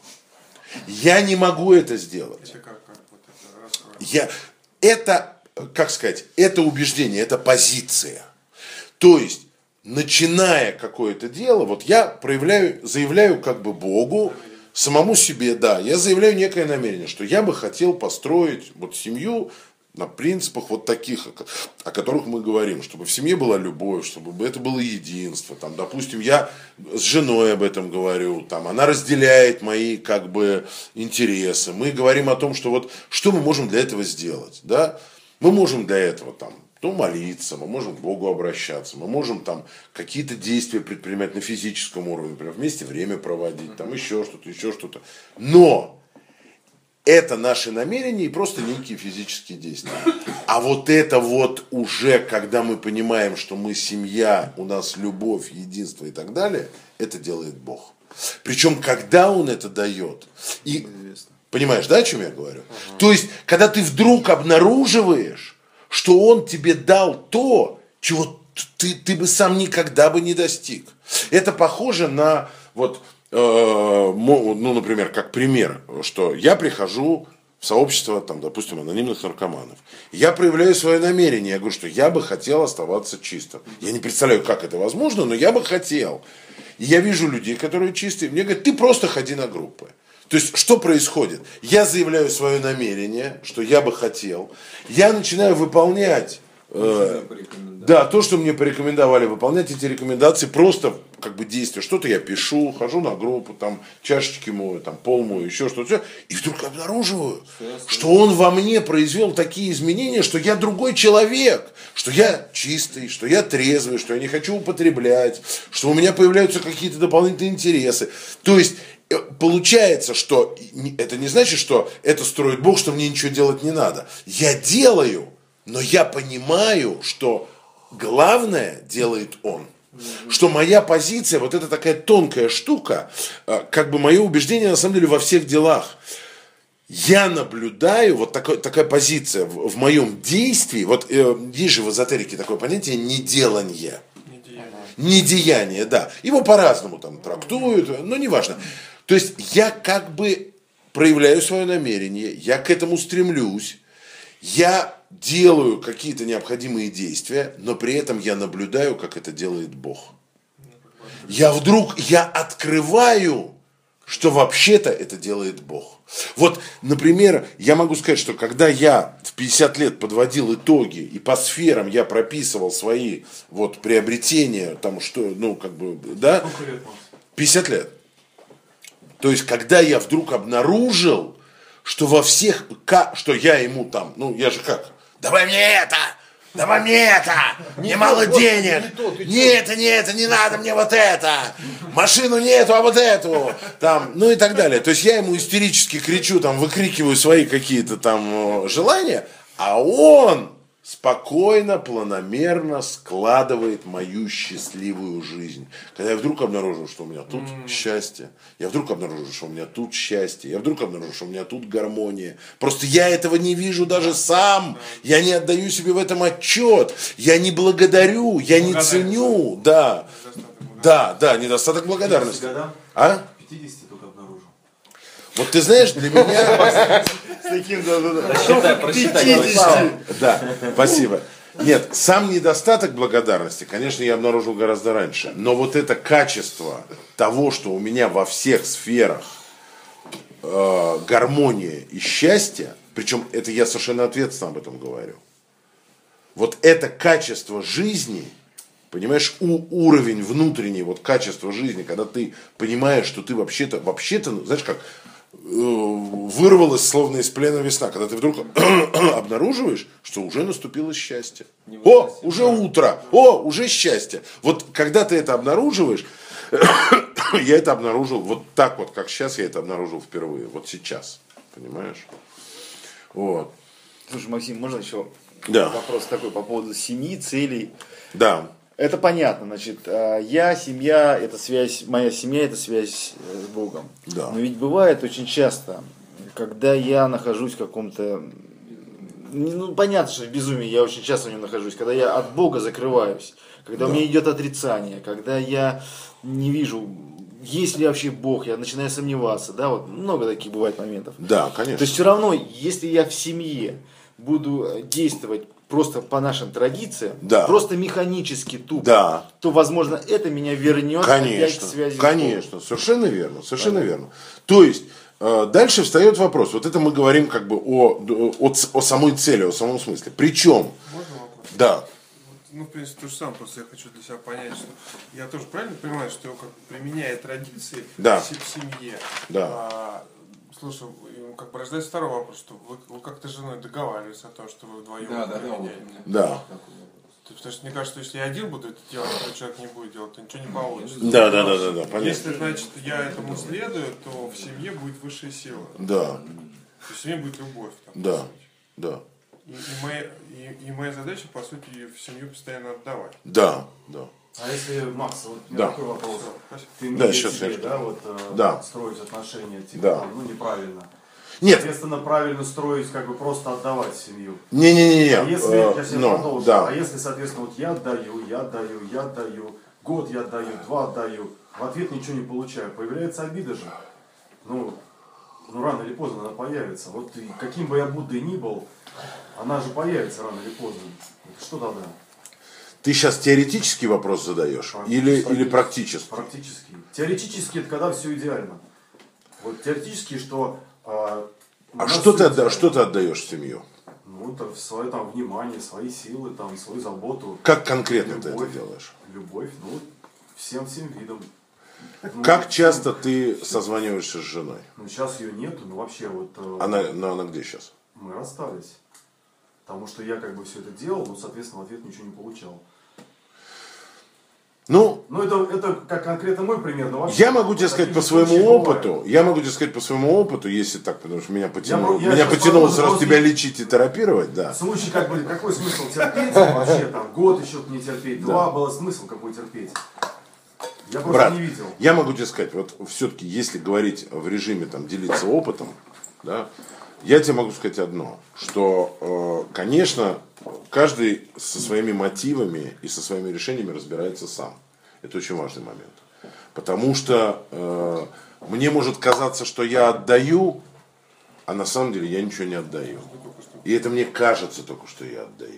Я не могу это сделать. Это как, как вот это раскрой. Я, это, как сказать, это убеждение, это позиция. То есть, начиная какое-то дело, вот я проявляю, заявляю как бы Богу, самому себе, да, я заявляю некое намерение, что я бы хотел построить вот семью на принципах вот таких, о которых мы говорим, чтобы в семье была любовь, чтобы это было единство, там, допустим, я с женой об этом говорю, там, она разделяет мои, как бы, интересы, мы говорим о том, что вот, что мы можем для этого сделать, да, мы можем для этого, там, ну, молиться, мы можем к Богу обращаться, мы можем там какие-то действия предпринимать на физическом уровне, например, вместе время проводить, там еще что-то, еще что-то. Но это наши намерения и просто некие физические действия. А вот это вот уже, когда мы понимаем, что мы семья, у нас любовь, единство и так далее, это делает Бог. Причем, когда Он это дает, и понимаешь, да, о чем я говорю? Ага. То есть, когда ты вдруг обнаруживаешь, что Он тебе дал то, чего ты, ты бы сам никогда бы не достиг. Это похоже на, вот, э, ну, например, как пример, что я прихожу в сообщество, там, допустим, анонимных наркоманов. Я проявляю свое намерение, я говорю, что я бы хотел оставаться чистым. Я не представляю, как это возможно, но я бы хотел. И я вижу людей, которые чистые, мне говорят, ты просто ходи на группы. То есть, что происходит? Я заявляю свое намерение, что я бы хотел. Я начинаю выполнять э, да, то, что мне порекомендовали, выполнять эти рекомендации, просто как бы действия. Что-то я пишу, хожу на группу, там, чашечки мою, там, пол мою, еще что-то. И вдруг обнаруживаю, что он во мне произвел такие изменения, что я другой человек, что я чистый, что я трезвый, что я не хочу употреблять, что у меня появляются какие-то дополнительные интересы. То есть, получается, что это не значит, что это строит Бог, что мне ничего делать не надо. Я делаю, но я понимаю, что главное делает Он. Что моя позиция, вот это такая тонкая штука, как бы мое убеждение на самом деле во всех делах. Я наблюдаю, вот такой, такая позиция в, в моем действии, вот э, есть же в эзотерике такое понятие неделанье. Недеяние, да. Его по-разному там трактуют, но неважно. То есть я как бы проявляю свое намерение, я к этому стремлюсь, я делаю какие-то необходимые действия, но при этом я наблюдаю, как это делает Бог. Я вдруг, я открываю, что вообще-то это делает Бог. Вот, например, я могу сказать, что когда я в пятьдесят лет подводил итоги, и по сферам я прописывал свои вот приобретения, там что, ну, как бы, да, пятьдесят лет. То есть, когда я вдруг обнаружил, что во всех, что я ему там, ну, я же как, давай мне это, давай мне это, мне мало денег, не это, не это, не надо мне вот это, машину не эту, а вот эту, там, ну и так далее. То есть, я ему истерически кричу, там, выкрикиваю свои какие-то там желания, а он спокойно, планомерно складывает мою счастливую жизнь. Когда я вдруг обнаружил, что у меня тут mm. счастье, я вдруг обнаружил, что у меня тут счастье, я вдруг обнаружил, что у меня тут гармония. Просто я этого не вижу даже сам, я не отдаю себе в этом отчет, я не благодарю, я не ценю, да, да, да, недостаток благодарности. А? пятьдесят только обнаружил. Вот ты знаешь, для меня... С таким, да, да, да. Просчитай, просчитай. Да, спасибо. Нет, сам недостаток благодарности, конечно, я обнаружил гораздо раньше. Но вот это качество того, что у меня во всех сферах э, гармония и счастье, причем это я совершенно ответственно об этом говорю. Вот это качество жизни, понимаешь, у, уровень внутренний, вот качество жизни, когда ты понимаешь, что ты вообще-то, вообще-то, знаешь как, вырвалась словно из плена весна, когда ты вдруг обнаруживаешь, что уже наступило счастье. О, уже утро, о, уже счастье. Вот когда ты это обнаруживаешь, я это обнаружил вот так вот, как сейчас я это обнаружил впервые, вот сейчас, понимаешь? Вот. Слушай, Максим, можно еще Да. вопрос такой по поводу семьи, целей? Да. Это понятно, значит, я, семья, это связь, моя семья, это связь с Богом. Да. Но ведь бывает очень часто, когда я нахожусь в каком-то, ну понятно, что в безумии я очень часто в нем нахожусь, когда я от Бога закрываюсь, когда Да. у меня идет отрицание, когда я не вижу, есть ли вообще Бог, я начинаю сомневаться, да, вот много таких бывает моментов. Да, конечно. То есть все равно, если я в семье буду действовать просто по нашим традициям, Да. просто механически тупо, Да. то, возможно, это меня вернет опять к Конечно, связи с конечно, совершенно верно, совершенно верно. То есть, э, дальше встает вопрос, вот это мы говорим как бы о, о, о самой цели, о самом смысле. Причем, Можно вопрос? да, Ну, в принципе, то же самое, просто я хочу для себя понять, что я тоже правильно понимаю, что как применяя традиции Да. в се- в семье. Да. А, слушай, и как бы рождается второй вопрос, что вы, вы как-то с женой договаривались о том, что вы вдвоем Да, да, да. применяете. да, То есть, потому что мне кажется, что если я один буду это делать, то человек не будет делать, то ничего не получится. да, да, да, да, да, понятно. Если, значит, я этому следую, то в семье будет высшая сила. Да, То есть в семье будет любовь. Там, да, по сути. да, И, и, моя, и, и моя задача, по сути, в семью постоянно отдавать. да, да. А если, Макс, вот у Да. меня такой вопрос. Спасибо. Ты Да, миришь сейчас себе, я- да, вот э, Да. строить отношения, типа, Да. ну, неправильно. Нет, Соответственно, правильно строить, как бы просто отдавать семью. не-не-не, А если, э, я себе ну, продолжу, да, а если, соответственно, вот я отдаю, я отдаю, я отдаю, год я отдаю, два отдаю, в ответ ничего не получаю, появляется обида же. Ну, ну рано или поздно она появится. Вот и каким бы я Буддой ни был, она же появится рано или поздно. Что тогда? ты сейчас теоретический вопрос задаешь или, или практически? Практически. Теоретически это когда все идеально. Вот теоретически, что... А, у А нас что всё ты, отда- идеально. что ты отдаешь в семью? Ну, это свое там внимание, свои силы, там, свою заботу. Как конкретно ты это Любовь. делаешь? Любовь, ну, всем всем видом. Ну, Как часто ты созваниваешься с женой? Ну, сейчас ее нету, но вообще вот э, Она, ну, она где сейчас? мы расстались. Потому что я как бы все это делал, но, соответственно, в ответ ничего не получал. Ну, Ну, это, это как конкретно мой пример, но вообще... я могу тебе сказать по таких случаев своему бывает. опыту, я могу тебе сказать по своему опыту, если так, потому что меня потянуло, Я- я меня сейчас потянуло подумал, сразу просто- тебя лечить и терапировать, да. В случае, как бы, какой смысл терпеть вообще, там, год еще не терпеть, два было смысл какой терпеть. Я просто Брат, не видел. я могу тебе сказать, вот все-таки, если говорить в режиме там делиться опытом, да, я тебе могу сказать одно, что, э, конечно, каждый со своими мотивами и со своими решениями разбирается сам. Это очень важный момент. Потому что э, мне может казаться, что я отдаю, а на самом деле я ничего не отдаю. И это мне кажется только, что я отдаю.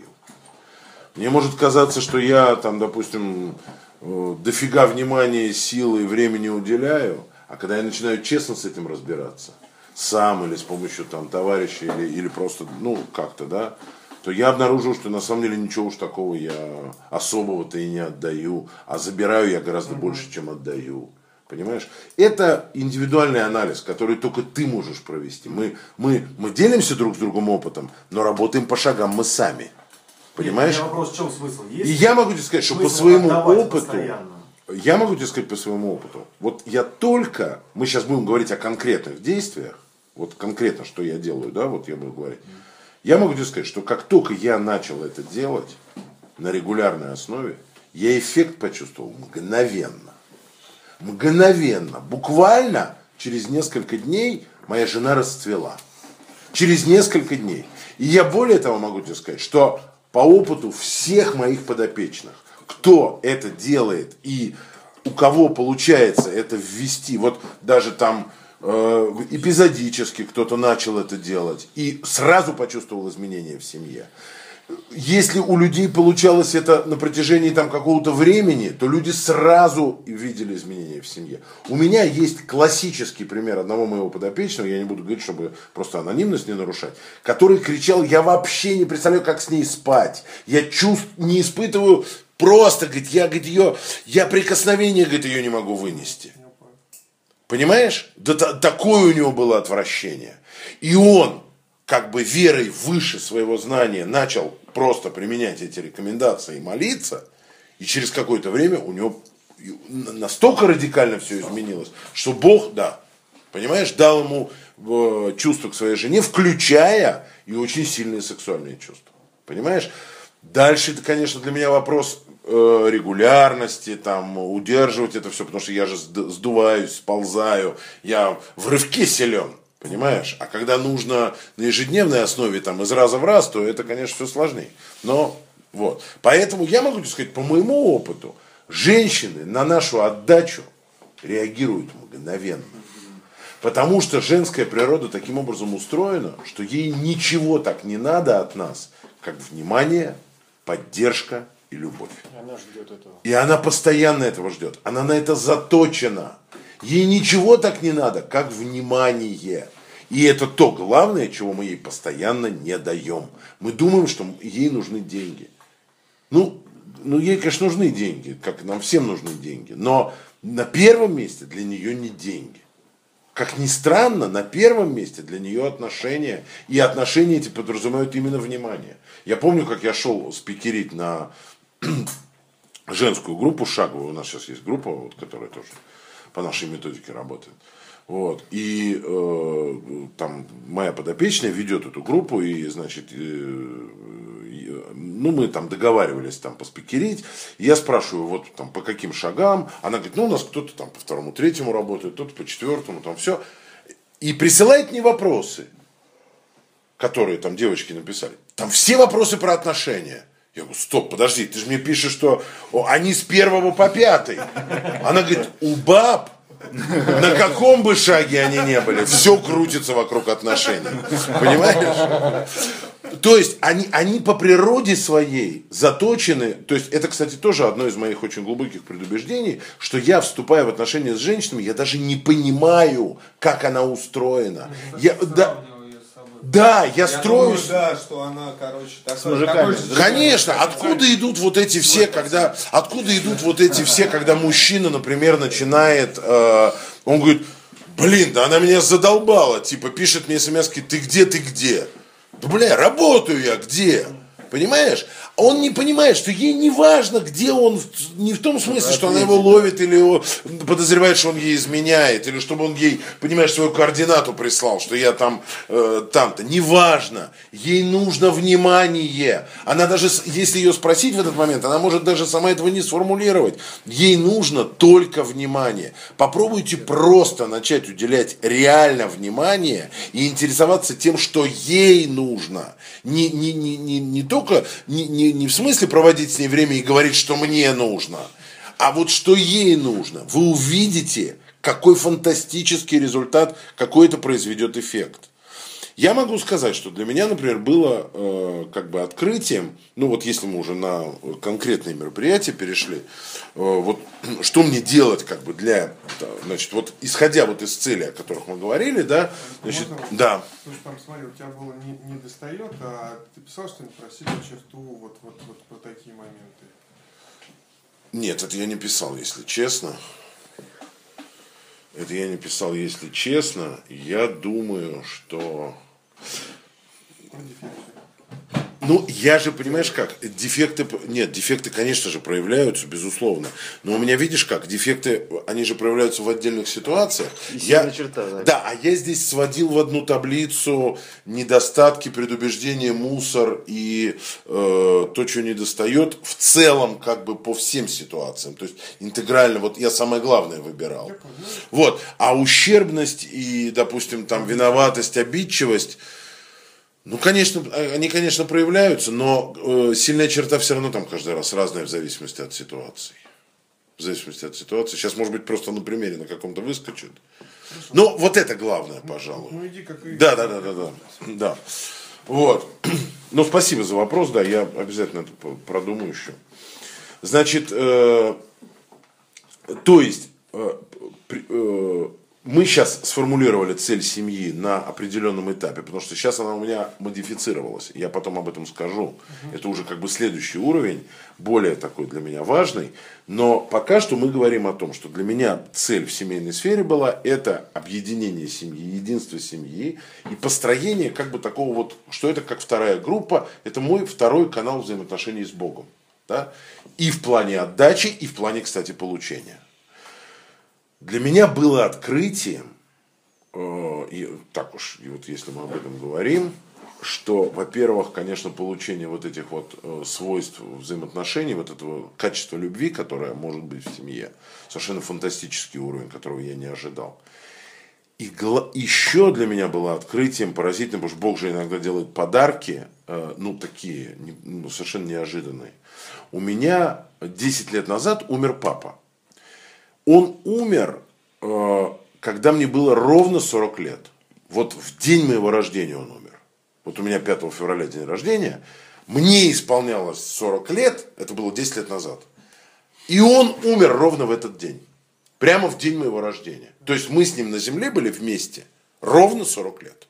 Мне может казаться, что я там, допустим, э, дофига внимания, силы и времени уделяю, а когда я начинаю честно с этим разбираться, сам или с помощью там товарища или, или просто, ну, как-то, да, то я обнаружил, что на самом деле ничего уж такого я особого-то и не отдаю, а забираю я гораздо больше, чем отдаю. Понимаешь? Это индивидуальный анализ, который только ты можешь провести. Мы, мы, мы делимся друг с другом опытом, но работаем по шагам мы сами. Понимаешь? Нет, у меня вопрос, в чем смысл? Есть И я могу тебе сказать, что по смысл своему отдавать опыту, постоянно? я могу тебе сказать по своему опыту, вот я только, мы сейчас будем говорить о конкретных действиях, вот конкретно, что я делаю, да, вот я буду говорить. Я могу тебе сказать, что как только я начал это делать на регулярной основе, я эффект почувствовал мгновенно. Мгновенно, буквально через несколько дней моя жена расцвела. Через несколько дней. И я более того могу тебе сказать, что по опыту всех моих подопечных, кто это делает и у кого получается это ввести, вот даже там э, эпизодически кто-то начал это делать и сразу почувствовал изменения в семье. Если у людей получалось это на протяжении там какого-то времени, то люди сразу видели изменения в семье. У меня есть классический пример одного моего подопечного, я не буду говорить, чтобы просто анонимность не нарушать, который кричал: я вообще не представляю, как с ней спать. Я чувств не испытываю, просто, говорит, я, говорит, ее, я прикосновение, говорит, ее не могу вынести. Понимаешь? Да та- такое у него было отвращение. И он, как бы верой выше своего знания, начал просто применять эти рекомендации и молиться. И через какое-то время у него настолько радикально все изменилось, что Бог, да, понимаешь, дал ему э, чувство к своей жене, включая и очень сильные сексуальные чувства. Понимаешь? Дальше это, конечно, для меня вопрос э, регулярности, там, удерживать это все, потому что я же сдуваюсь, сползаю, я в рывке силен. Понимаешь? А когда нужно на ежедневной основе, там, из раза в раз, то это, конечно, все сложнее. Но вот. Поэтому я могу тебе сказать, по моему опыту, женщины на нашу отдачу реагируют мгновенно. Потому что женская природа таким образом устроена, что ей ничего так не надо от нас, как внимание, поддержка и любовь. И она ждет этого. И она постоянно этого ждет. Она на это заточена. Ей ничего так не надо, как внимание. И это то главное, чего мы ей постоянно не даем. Мы думаем, что ей нужны деньги. Ну, ну, ей, конечно, нужны деньги, как нам всем нужны деньги. Но на первом месте для нее не деньги. Как ни странно, на первом месте для нее отношения. И отношения эти подразумевают именно внимание. Я помню, как я шел спикерить на женскую группу шаговую. У нас сейчас есть группа, вот, которая тоже по нашей методике работает. Вот. И э, там моя подопечная ведет эту группу, и, значит, э, ну, мы там договаривались там поспикерить. Я спрашиваю, вот там по каким шагам. Она говорит, ну, у нас кто-то там по второму, третьему работает, кто-то по четвертому, там все. И присылает мне вопросы, которые там девочки написали. Там все вопросы про отношения. Я говорю, стоп, подожди, ты же мне пишешь, что они с первого по пятый. Она говорит, у баб, на каком бы шаге они не были, все крутится вокруг отношений. Понимаешь? То есть они, они по природе своей заточены. То есть это, кстати, тоже одно из моих очень глубоких предубеждений, что я, вступая в отношения с женщинами, я даже не понимаю, как она устроена. Я, да, да, я, я строюсь. Думаю, да, что она, короче, такой, с мужиками. такой же... Конечно, откуда идут вот эти все, когда, откуда идут вот эти все, когда мужчина, например, начинает, э, он говорит, блин, да она меня задолбала, типа пишет мне смс-ки, ты где, ты где? Да, бля, работаю я, где? Понимаешь? Он не понимает, что ей не важно, где он, не в том смысле, что она его ловит или его подозревает, что он ей изменяет, или чтобы он ей, понимаешь, свою координату прислал, что я там, э, там-то. Не важно. Ей нужно внимание. Она даже, если ее спросить в этот момент, она может даже сама этого не сформулировать. Ей нужно только внимание. Попробуйте просто начать уделять реально внимание и интересоваться тем, что ей нужно. Не, не, не, не, не только... Не, не Не в смысле проводить с ней время и говорить, что мне нужно, а вот что ей нужно. Вы увидите, какой фантастический результат, какой это произведет эффект. Я могу сказать, что для меня, например, было э, как бы открытием, ну вот если мы уже на конкретные мероприятия перешли, э, вот что мне делать как бы для, значит, вот исходя вот из целей, о которых мы говорили, да, значит, можно, да. Слушай, там, смотри, у тебя было не, не достает, а ты писал что-нибудь про сильную черту, вот, вот, вот про такие моменты? Нет, это я не писал, если честно. Это я не писал, если честно. Я думаю, что... Ну, я же, понимаешь как, дефекты, нет, дефекты, конечно же, проявляются, безусловно. Но у меня, видишь как, дефекты, они же проявляются в отдельных ситуациях. Я, черта, да. да, а я здесь сводил в одну таблицу недостатки, предубеждения, мусор и э, то, что недостает, в целом, как бы по всем ситуациям. То есть интегрально, вот я самое главное выбирал. Вот, а ущербность и, допустим, там виноватость, обидчивость, ну, конечно, они, конечно, проявляются, но э, сильная черта все равно там каждый раз разная в зависимости от ситуации. В зависимости от ситуации. Сейчас, может быть, просто на примере на каком-то выскочит. Но вот это главное, пожалуй. Ну, иди как и... Да, да, да, да, да. Да. Вот. Ну, спасибо за вопрос, да, я обязательно это продумаю еще. Значит, э, то есть, э, э, мы сейчас сформулировали цель семьи на определенном этапе, потому что сейчас она у меня модифицировалась, я потом об этом скажу. Это уже как бы следующий уровень, более такой для меня важный. Но пока что мы говорим о том, что для меня цель в семейной сфере была это объединение семьи, единство семьи и построение как бы такого вот, что это как вторая группа, это мой второй канал взаимоотношений с Богом. Да? И в плане отдачи, и в плане, кстати, получения. Для меня было открытием, э, и так уж, и вот если мы об этом говорим, что, во-первых, конечно, получение вот этих вот э, свойств взаимоотношений, вот этого качества любви, которое может быть в семье, совершенно фантастический уровень, которого я не ожидал. И гла- еще для меня было открытием поразительным, потому что Бог же иногда делает подарки, э, ну, такие, не, ну, совершенно неожиданные. У меня десять лет назад умер папа. Он умер, когда мне было ровно сорок лет. Вот в день моего рождения он умер. Вот у меня пятого февраля день рождения. Мне исполнялось сорок лет, это было десять лет назад. И он умер ровно в этот день. Прямо в день моего рождения. То есть мы с ним на земле были вместе ровно сорок лет.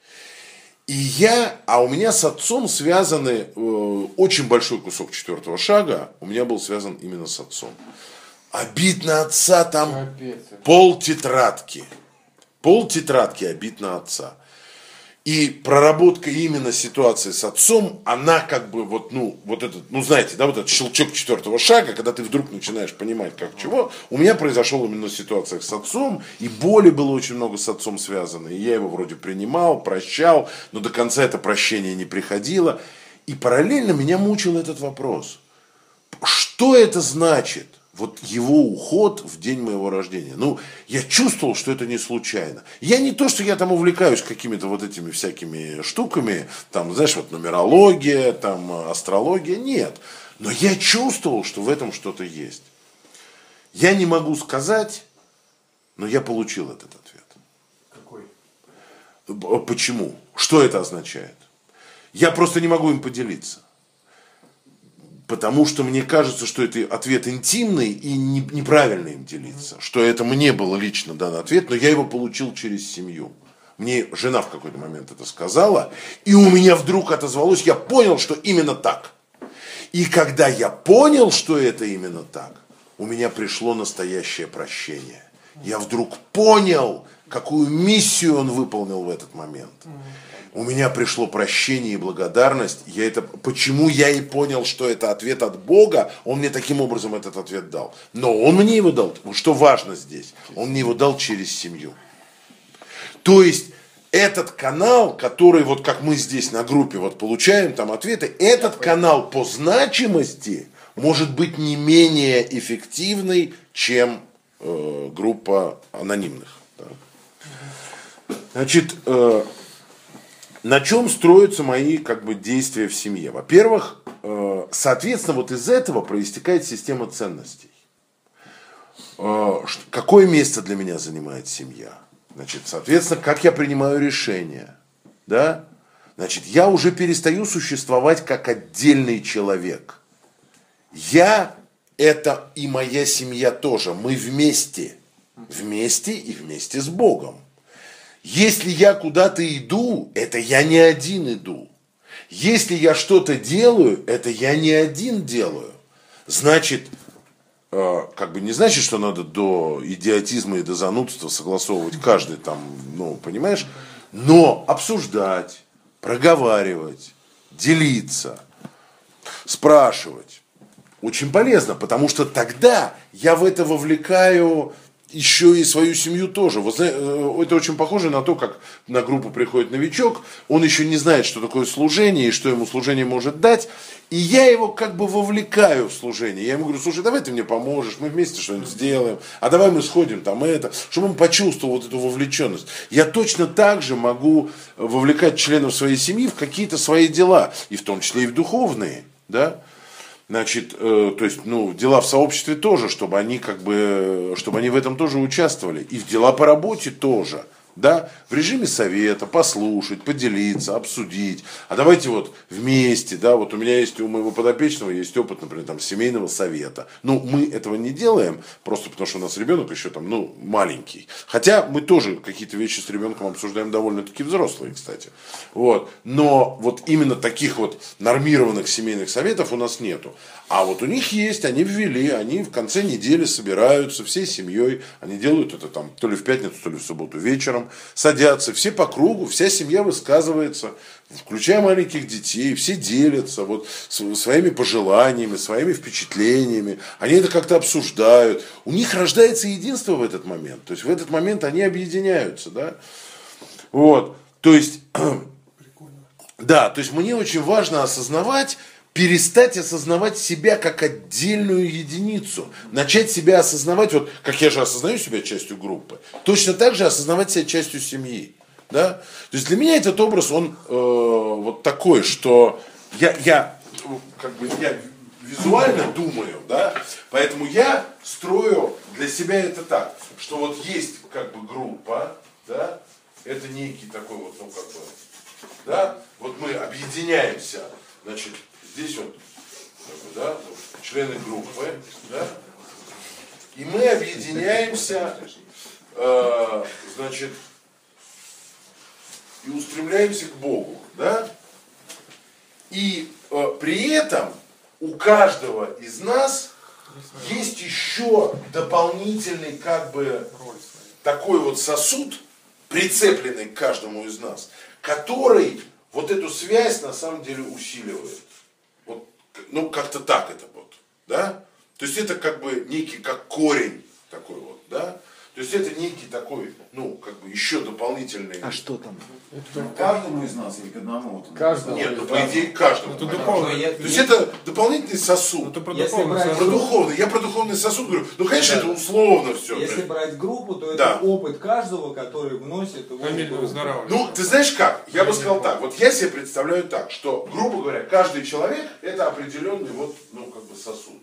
И я, а у меня с отцом связаны, э, очень большой кусок четвертого шага у меня был связан именно с отцом. Обид на отца там Капец. пол тетрадки. Пол тетрадки обид на отца. И проработка именно ситуации с отцом, она как бы вот, ну, вот этот, ну, знаете, да, вот этот щелчок четвертого шага, когда ты вдруг начинаешь понимать, как чего, у меня произошел именно в ситуациях с отцом, и боли было очень много с отцом связано, и я его вроде принимал, прощал, но до конца это прощение не приходило, и параллельно меня мучил этот вопрос. Что это значит? Вот его уход в день моего рождения. Ну, я чувствовал, что это не случайно. Я не то, что я там увлекаюсь какими-то вот этими всякими штуками, там, знаешь, вот нумерология, там, астрология, нет. Но я чувствовал, что в этом что-то есть. Я не могу сказать, но я получил этот ответ. Какой? Почему? Что это означает? Я просто не могу им поделиться. Потому что мне кажется, что это ответ интимный и не, неправильно им делиться. Что это мне был лично дан ответ, но я его получил через семью. Мне жена в какой-то момент это сказала, и у меня вдруг отозвалось, я понял, что именно так. И когда я понял, что это именно так, у меня пришло настоящее прощение. Я вдруг понял, какую миссию он выполнил в этот момент. У меня пришло прощение и благодарность. Я это, почему я и понял, что это ответ от Бога, он мне таким образом этот ответ дал. Но он мне его дал, что важно здесь, он мне его дал через семью. То есть этот канал, который вот как мы здесь на группе вот получаем там ответы, этот канал по значимости может быть не менее эффективный, чем э, группа анонимных. Да. Значит, э, на чем строятся мои как бы, действия в семье? Во-первых, э, соответственно, вот из этого проистекает система ценностей. Э, какое место для меня занимает семья? Значит, соответственно, как я принимаю решения? Да? Значит, я уже перестаю существовать как отдельный человек. Я это и моя семья тоже. Мы вместе. Вместе и вместе с Богом. Если я куда-то иду, это я не один иду. Если я что-то делаю, это я не один делаю. Значит, э, как бы не значит, что надо до идиотизма и до занудства согласовывать каждый там, ну, понимаешь? Но обсуждать, проговаривать, делиться, спрашивать. Очень полезно, потому что тогда я в это вовлекаю еще и свою семью тоже. Вот, это очень похоже на то, как на группу приходит новичок, он еще не знает, что такое служение и что ему служение может дать, и я его как бы вовлекаю в служение. Я ему говорю, слушай, давай ты мне поможешь, мы вместе что-нибудь сделаем, а давай мы сходим там это, чтобы он почувствовал вот эту вовлеченность. Я точно так же могу вовлекать членов своей семьи в какие-то свои дела, и в том числе и в духовные, да. Значит, э, то есть, ну, дела в сообществе тоже, чтобы они как бы, чтобы они в этом тоже участвовали. И в дела по работе тоже, да, в режиме совета, послушать, поделиться, обсудить. А давайте вот вместе, да, вот у меня есть, у моего подопечного есть опыт, например, там, семейного совета. Ну, мы этого не делаем, просто потому что у нас ребенок еще там, ну, маленький. Хотя мы тоже какие-то вещи с ребенком обсуждаем довольно-таки взрослые, кстати. Вот. Но вот именно таких вот нормированных семейных советов у нас нету. А вот у них есть, они ввели, они в конце недели собираются всей семьей, они делают это там то ли в пятницу, то ли в субботу вечером, садятся, все по кругу, вся семья высказывается, включая маленьких детей, все делятся вот своими пожеланиями, своими впечатлениями, они это как-то обсуждают, у них рождается единство в этот момент, то есть в этот момент они объединяются, да, вот, то есть, да, то есть мне очень важно осознавать, перестать осознавать себя как отдельную единицу. Начать себя осознавать, вот как я же осознаю себя частью группы, точно так же осознавать себя частью семьи. Да? То есть для меня этот образ, он э, вот такой, что я, я, как бы, я визуально думаю, да? Поэтому я строю для себя это так, что вот есть как бы группа, да? Это некий такой вот, ну как бы, да? Вот мы объединяемся, значит, здесь вот, как бы, да, вот, члены группы, да, и мы объединяемся, э, значит, и устремляемся к Богу, да, и э, при этом у каждого из нас есть еще дополнительный, как бы, такой вот сосуд, прицепленный к каждому из нас, который вот эту связь на самом деле усиливает. Вот, ну, как-то так это вот, да? То есть это как бы некий, как корень такой вот, да? То есть это некий такой, ну, как бы еще дополнительный... А что там? Это каждому из нас или к одному? Каждому. Нет, ну, по идее, каждому. Это духовно. То есть это дополнительный сосуд. Это про Если духовный брать- Про сосуд. духовный. Я про духовный сосуд говорю. Ну, конечно, Да. это условно все. Если брать группу, то это Да. опыт каждого, который вносит его в Фамильное группу. выздоравливание. Ну, ты знаешь как? Я Я бы не сказал понял. так. Вот я себе представляю так, что, грубо говоря, каждый человек это определенный вот, ну, как бы сосуд.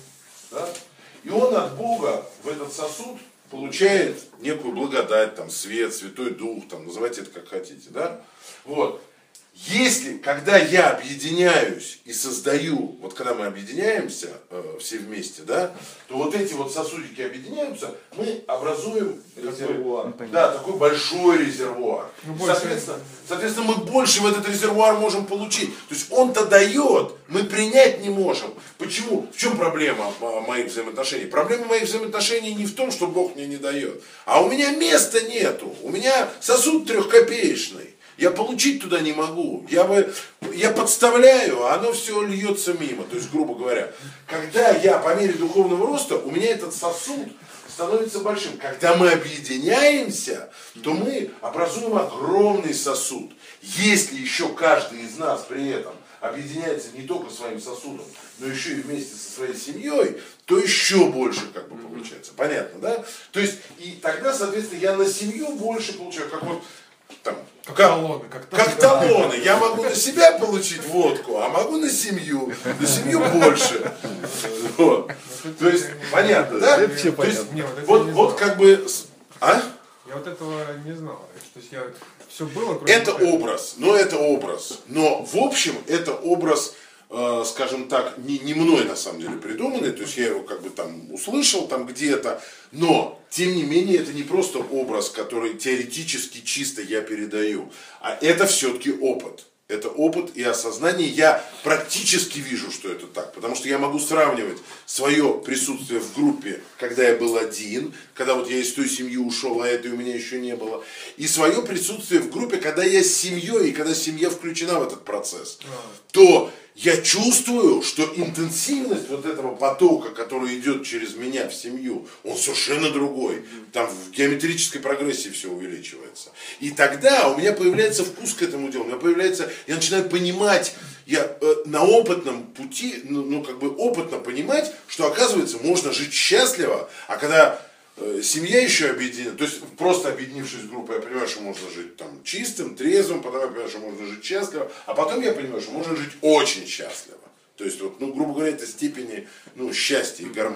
Да? И он от Бога в этот сосуд получает некую благодать, там, свет, Святой Дух, там, называйте это как хотите, да? Вот. Если, когда я объединяюсь и создаю, вот когда мы объединяемся э, все вместе, да, то вот эти вот сосудики объединяются, мы образуем Резервуар. такой, да, такой большой резервуар. Ну, больше. Соответственно, соответственно, мы больше в этот резервуар можем получить. То есть он-то дает, мы принять не можем. Почему? В чем проблема а, моих взаимоотношений? Проблема моих взаимоотношений не в том, что Бог мне не дает, а у меня места нету. У меня сосуд трехкопеечный. Я получить туда не могу. Я, бы, я подставляю, а оно все льется мимо. То есть, грубо говоря, когда я по мере духовного роста, у меня этот сосуд становится большим. Когда мы объединяемся, то мы образуем огромный сосуд. Если еще каждый из нас при этом объединяется не только своим сосудом, но еще и вместе со своей семьей, то еще больше как бы получается. Понятно, да? То есть, и тогда, соответственно, я на семью больше получаю. Как вот там, Как как, талоны. Как как талоны. Я могу на себя получить водку, а могу на семью. На семью больше. Вот. То есть, понятно, да? Это все То есть, понятно. Не, вот это вот, я не вот знал. как бы... с- А? Я вот этого не знал. То есть я все было, кроме Это этого. образ, но это образ. Но в общем это образ, э, скажем так, не, не мной на самом деле придуманный. То есть я его как бы там услышал там где-то. Но, тем не менее, это не просто образ, который теоретически чисто я передаю. А это все-таки опыт. Это опыт и осознание. Я практически вижу, что это так. Потому что я могу сравнивать свое присутствие в группе, когда я был один, когда вот я из той семьи ушел, а этой у меня еще не было. И свое присутствие в группе, когда я с семьей, и когда семья включена в этот процесс. То я чувствую, что интенсивность вот этого потока, который идет через меня в семью, он совершенно другой. Там в геометрической прогрессии все увеличивается. И тогда у меня появляется вкус к этому делу. У меня появляется, я начинаю понимать, я э, на опытном пути, ну, ну как бы опытно понимать, что оказывается можно жить счастливо, а когда э, семья еще объединена, то есть просто объединившись в группу, я понимаю, что можно жить там чистым, трезвым, потом я понимаю, что можно жить счастливо, а потом я понимаю, что можно жить очень счастливо. То есть, вот, ну, грубо говоря, это степени ну, счастья и гармонии.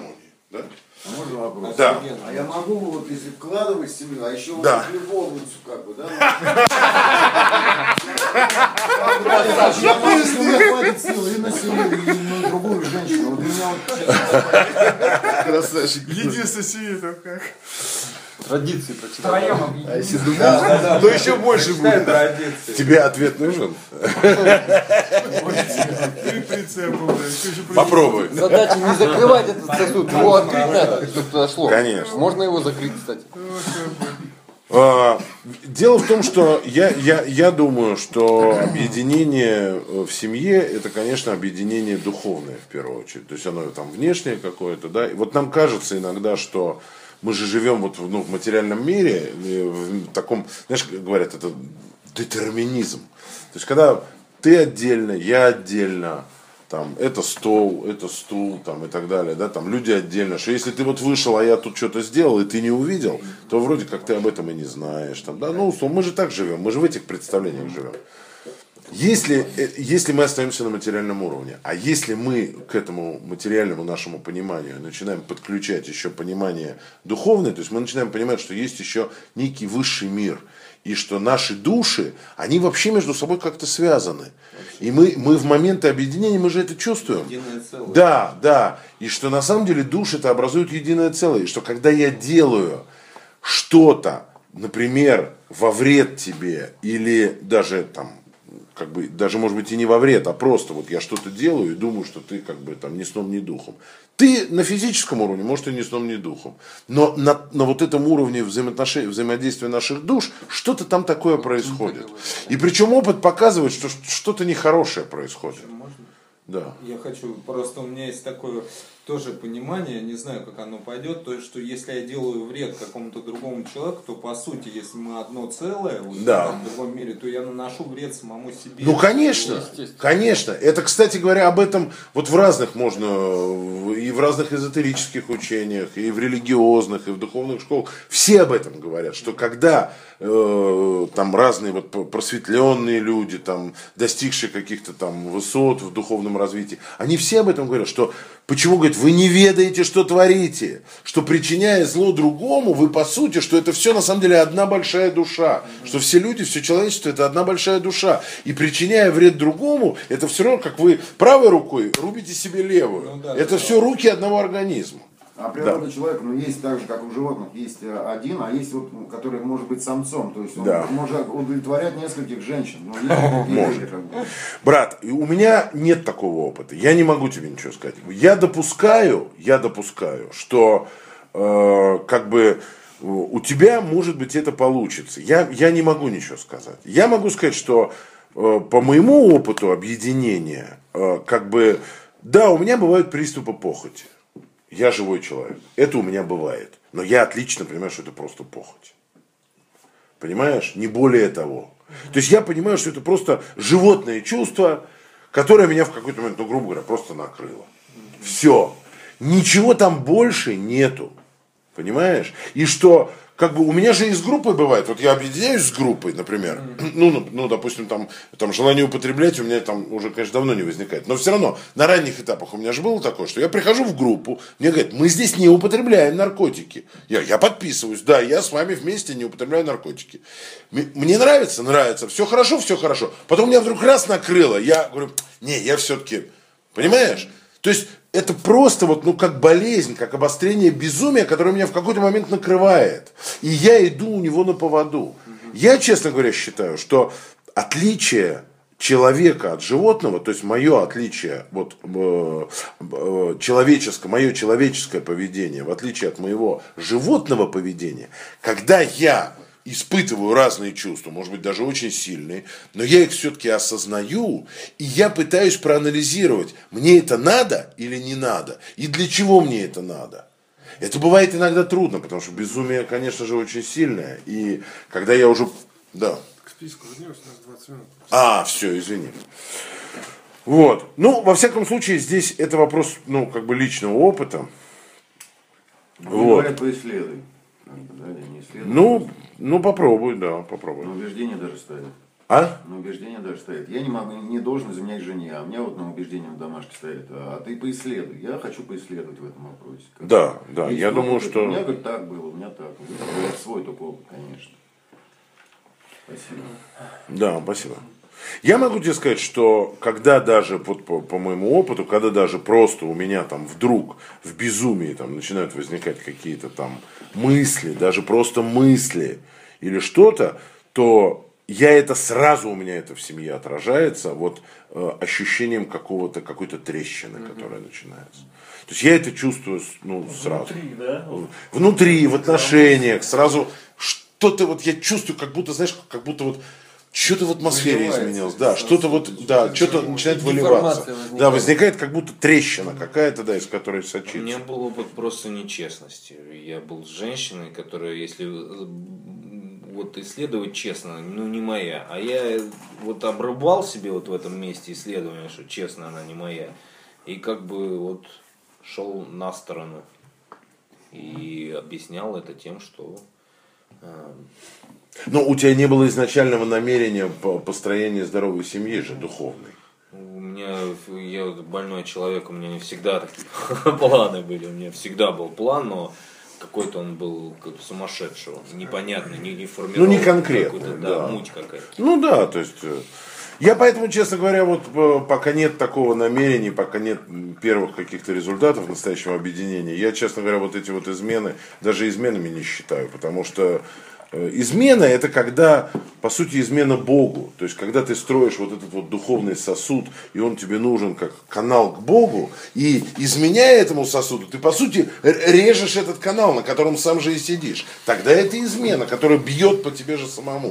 Да? А можно вопрос? Да. А я могу, вот если вкладывать в семью, а еще Да. вот любовницу, как бы, да? Если у меня хватит сил и на семью, и на другую женщину, вот у меня вот честно. Красавчик. Единственное семьи там как. Традиции прочитал. Втроем А объединить. если думаешь, Да, да, то еще больше Почитай будет. традиции. Тебе ответ нужен? Три прицепа, блядь. Что еще Попробуй. Задача не закрывать этот сосуд, его открыть надо, чтобы туда шло. Конечно. Можно его закрыть, кстати. А, Дело в том, что я, я, я думаю, что объединение в семье это, конечно, объединение духовное в первую очередь. То есть оно там внешнее какое-то, да. И вот нам кажется иногда, что мы же живем вот в, ну, в материальном мире, в таком, знаешь, как говорят, это детерминизм. То есть когда ты отдельно, я отдельно, там, это стол, это стул, там, и так далее, да, там, люди отдельно, что если ты вот вышел, а я тут что-то сделал, и ты не увидел, то вроде как ты об этом и не знаешь, там, да, ну, мы же так живем, мы же в этих представлениях живем. Если, если мы остаемся на материальном уровне, а если мы к этому материальному нашему пониманию начинаем подключать еще понимание духовное, то есть мы начинаем понимать, что есть еще некий высший мир, и что наши души, они вообще между собой как-то связаны. И мы, мы в моменты объединения, мы же это чувствуем. Единое целое. Да, да. И что на самом деле души-то образуют единое целое. И что когда я делаю что-то, например, во вред тебе, или даже там, как бы, даже может быть и не во вред, а просто вот я что-то делаю и думаю, что ты как бы там ни сном, ни духом. Ты на физическом уровне, может, и ни сном, ни духом. Но на, на вот этом уровне взаимоотношений, взаимодействия наших душ что-то там такое происходит. И причем опыт показывает, что что-то нехорошее происходит. Можно? Да. Я хочу, просто у меня есть такое тоже понимание, не знаю, как оно пойдет, то есть, что если я делаю вред какому-то другому человеку, то по сути, если мы одно целое, вот, Да. там, в другом мире, то я наношу вред самому себе. Ну, конечно, конечно. Это, кстати говоря, об этом вот в разных можно, и в разных эзотерических учениях, и в религиозных, и в духовных школах. Все об этом говорят, что когда э, там разные вот просветленные люди, там, достигшие каких-то там высот в духовном развитии, они все об этом говорят, что почему, говорят, вы не ведаете, что творите, что причиняя зло другому, вы по сути, что это все на самом деле одна большая душа, что все люди, все человечество это одна большая душа, и причиняя вред другому, это все равно, как вы правой рукой рубите себе левую, Ну да, это да. все руки одного организма. А природа человека, ну, есть так же, как у животных, есть э, один, а есть вот, который может быть самцом, то есть он Да. может удовлетворять нескольких женщин. Ну, есть такие Может. люди, как бы. Брат, у меня нет такого опыта. Я не могу тебе ничего сказать. Я допускаю, я допускаю, что э, как бы у тебя, может быть, это получится. Я, я не могу ничего сказать. Я могу сказать, что э, по моему опыту объединения, э, как бы, да, у меня бывают приступы похоти. Я живой человек. Это у меня бывает. Но я отлично понимаю, что это просто похоть. Понимаешь? Не более того. То есть я понимаю, что это просто животное чувство, которое меня в какой-то момент, ну, грубо говоря, просто накрыло. Все. Ничего там больше нету. Понимаешь? И что, как бы, у меня же и с группой бывает. Вот я объединяюсь с группой, например. Ну, ну, ну, допустим, там, там желание употреблять у меня там уже, конечно, давно не возникает. Но все равно, на ранних этапах у меня же было такое, что я прихожу в группу, мне говорят, мы здесь не употребляем наркотики. Я, я подписываюсь, да, я с вами вместе не употребляю наркотики. М- Мне нравится, нравится, все хорошо, все хорошо. Потом меня вдруг раз накрыло, я говорю, не, я все-таки, понимаешь? То есть это просто вот, ну, как болезнь, как обострение безумия, которое меня в какой-то момент накрывает. И я иду у него на поводу. Я, честно говоря, считаю, что отличие человека от животного, то есть мое отличие, вот, э, э, человеческое, мое человеческое поведение, в отличие от моего животного поведения, когда я испытываю разные чувства, может быть, даже очень сильные, но я их все-таки осознаю, и я пытаюсь проанализировать, мне это надо или не надо, и для чего мне это надо. Это бывает иногда трудно, потому что безумие, конечно же, очень сильное, и когда я уже... Да. К списку вернемся, у нас двадцать минут. А, все, извини. Вот. Ну, во всяком случае, здесь это вопрос, ну, как бы личного опыта. Ну, Вот. говорят, поисследуй. Да, не исследуй. Ну, ну, попробуй, да, попробуй. На убеждение даже ставят. А? На убеждение даже стоит. Я не могу, не должен изменять жене, а у меня вот на убеждение в домашке стоит. А ты поисследуй. Я хочу поисследовать в этом вопросе. Как Да, да. есть Я опыт. думаю, что... У меня, говорит, так было, у меня так. Это свой только опыт, конечно. Спасибо. Да, спасибо. Я могу тебе сказать, что когда даже, вот по, по моему опыту, когда даже просто у меня там вдруг в безумии там начинают возникать какие-то там мысли, даже просто мысли или что-то, то я это сразу, у меня это в семье отражается, вот э, ощущением какого-то, какой-то трещины, mm-hmm. которая начинается. То есть я это чувствую ну, сразу. Внутри, да? Внутри, в отношениях, сразу что-то вот я чувствую, как будто, знаешь, как будто вот что-то в атмосфере изменилось, да, что-то вот, да, что-то начинает выливаться. Да, возникает как будто трещина какая-то, да, из которой сочится. У меня был опыт просто нечестности. Я был с женщиной, которая, если вот исследовать честно, ну не моя. А я вот обрубал себе вот в этом месте исследования, что честно она не моя. И как бы вот шел на сторону. И объяснял это тем, что... Но у тебя не было изначального намерения по построению здоровой семьи же, духовной. У меня, я больной человек, у меня не всегда такие планы были. У меня всегда был план, но какой-то он был как сумасшедший, непонятный, не, не формированный. Ну не конкретный, да, да. Муть какая-то. Ну да, то есть... Я поэтому, честно говоря, вот пока нет такого намерения, пока нет первых каких-то результатов настоящего объединения, я, честно говоря, вот эти вот измены, даже изменами не считаю, потому что измена это когда, по сути, измена Богу, то есть когда ты строишь вот этот вот духовный сосуд, и он тебе нужен как канал к Богу, и изменяя этому сосуду, ты, по сути, режешь этот канал, на котором сам же и сидишь. Тогда это измена, которая бьет по тебе же самому.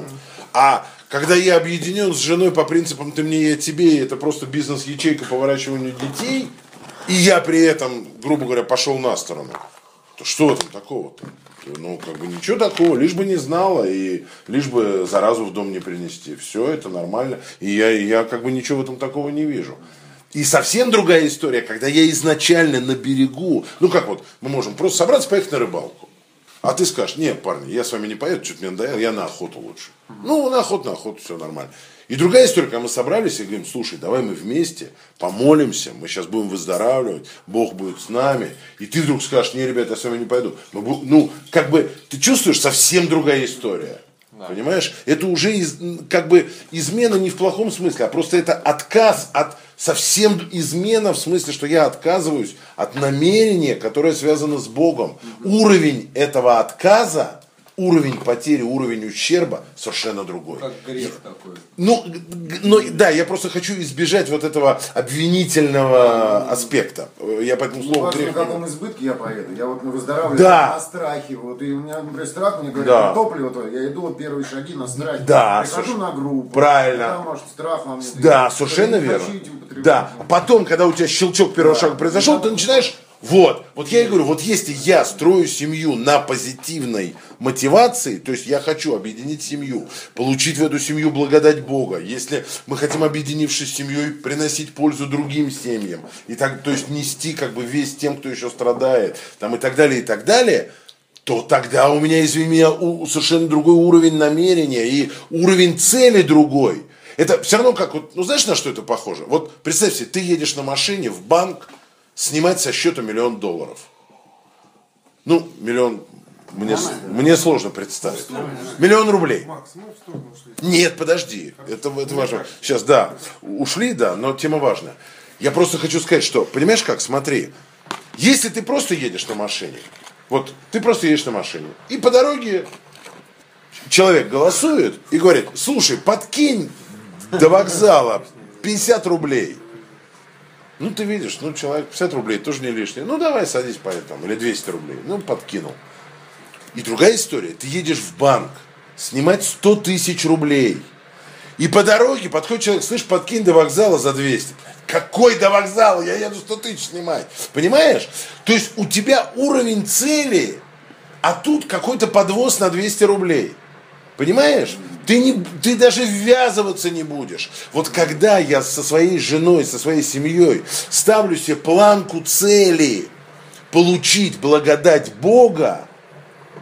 А когда я объединен с женой по принципам «ты мне, я тебе», и это просто бизнес-ячейка по выращиванию детей, и я при этом, грубо говоря, пошел на сторону, то что в этом такого-то? Ну, как бы ничего такого, лишь бы не знала, и лишь бы заразу в дом не принести. Все это нормально, и я, я как бы ничего в этом такого не вижу. И совсем другая история, когда я изначально на берегу, ну как вот, мы можем просто собраться, поехать на рыбалку. А ты скажешь, не, парни, я с вами не поеду, что-то мне надоело, я на охоту лучше. Ну, на охоту, на охоту, все нормально. И другая история, когда мы собрались и говорим, слушай, давай мы вместе помолимся, мы сейчас будем выздоравливать, Бог будет с нами. И ты вдруг скажешь, не, ребята, я с вами не пойду. Мы будем, ну, как бы, ты чувствуешь, совсем другая история. Да. Понимаешь? Это уже из, как бы измена не в плохом смысле, а просто это отказ от совсем измена в смысле, что я отказываюсь от намерения, которое связано с Богом. Угу. Уровень этого отказа, уровень потери, уровень ущерба совершенно другой. Как грех такой. Ну, ну, да, я просто хочу избежать вот этого обвинительного аспекта. Я поэтому ну, слово грех. грех. На каком избытке я поеду? Я вот выздоравливаю да. на страхе. Вот, и у меня, например, страх, мне говорят, да. топливо, то я иду вот первые шаги на страхе. Да, прихожу соверш... на группу. Правильно. Там, может, страх вам не да, совершенно верно. Да. Потом, когда у тебя щелчок первого да. шага произошел, ты начинаешь. Вот, вот я и говорю, вот если я строю семью на позитивной мотивации, то есть я хочу объединить семью, получить в эту семью благодать Бога, если мы хотим, объединившись с семьей, приносить пользу другим семьям, и так, то есть нести как бы весь тем, кто еще страдает, там и так далее, и так далее, то тогда у меня, извини меня, совершенно другой уровень намерения и уровень цели другой. Это все равно как, вот, ну знаешь, на что это похоже? Вот представь себе, ты едешь на машине в банк, снимать со счета миллион долларов. Ну, миллион, мне, мне сложно представить. Миллион рублей. Макс, мы в сторону ушли. Нет, подожди, это, это важно. Сейчас, да, ушли, да, но тема важная. Я просто хочу сказать, что, понимаешь как, смотри, если ты просто едешь на машине, вот ты просто едешь на машине, и по дороге человек голосует и говорит, слушай, подкинь до вокзала пятьдесят рублей. Ну, ты видишь, ну, человек пятьдесят рублей тоже не лишнее. Ну, давай, садись, поэтому, или двести рублей. Ну, подкинул. И другая история. Ты едешь в банк снимать сто тысяч рублей. И по дороге подходит человек, слышь, подкинь до вокзала за двести. Какой до вокзала? Я еду сто тысяч снимать. Понимаешь? То есть у тебя уровень цели, а тут какой-то подвоз на двести рублей. Понимаешь? Ты, не, ты даже ввязываться не будешь. Вот когда я со своей женой, со своей семьей ставлю себе планку цели получить благодать Бога,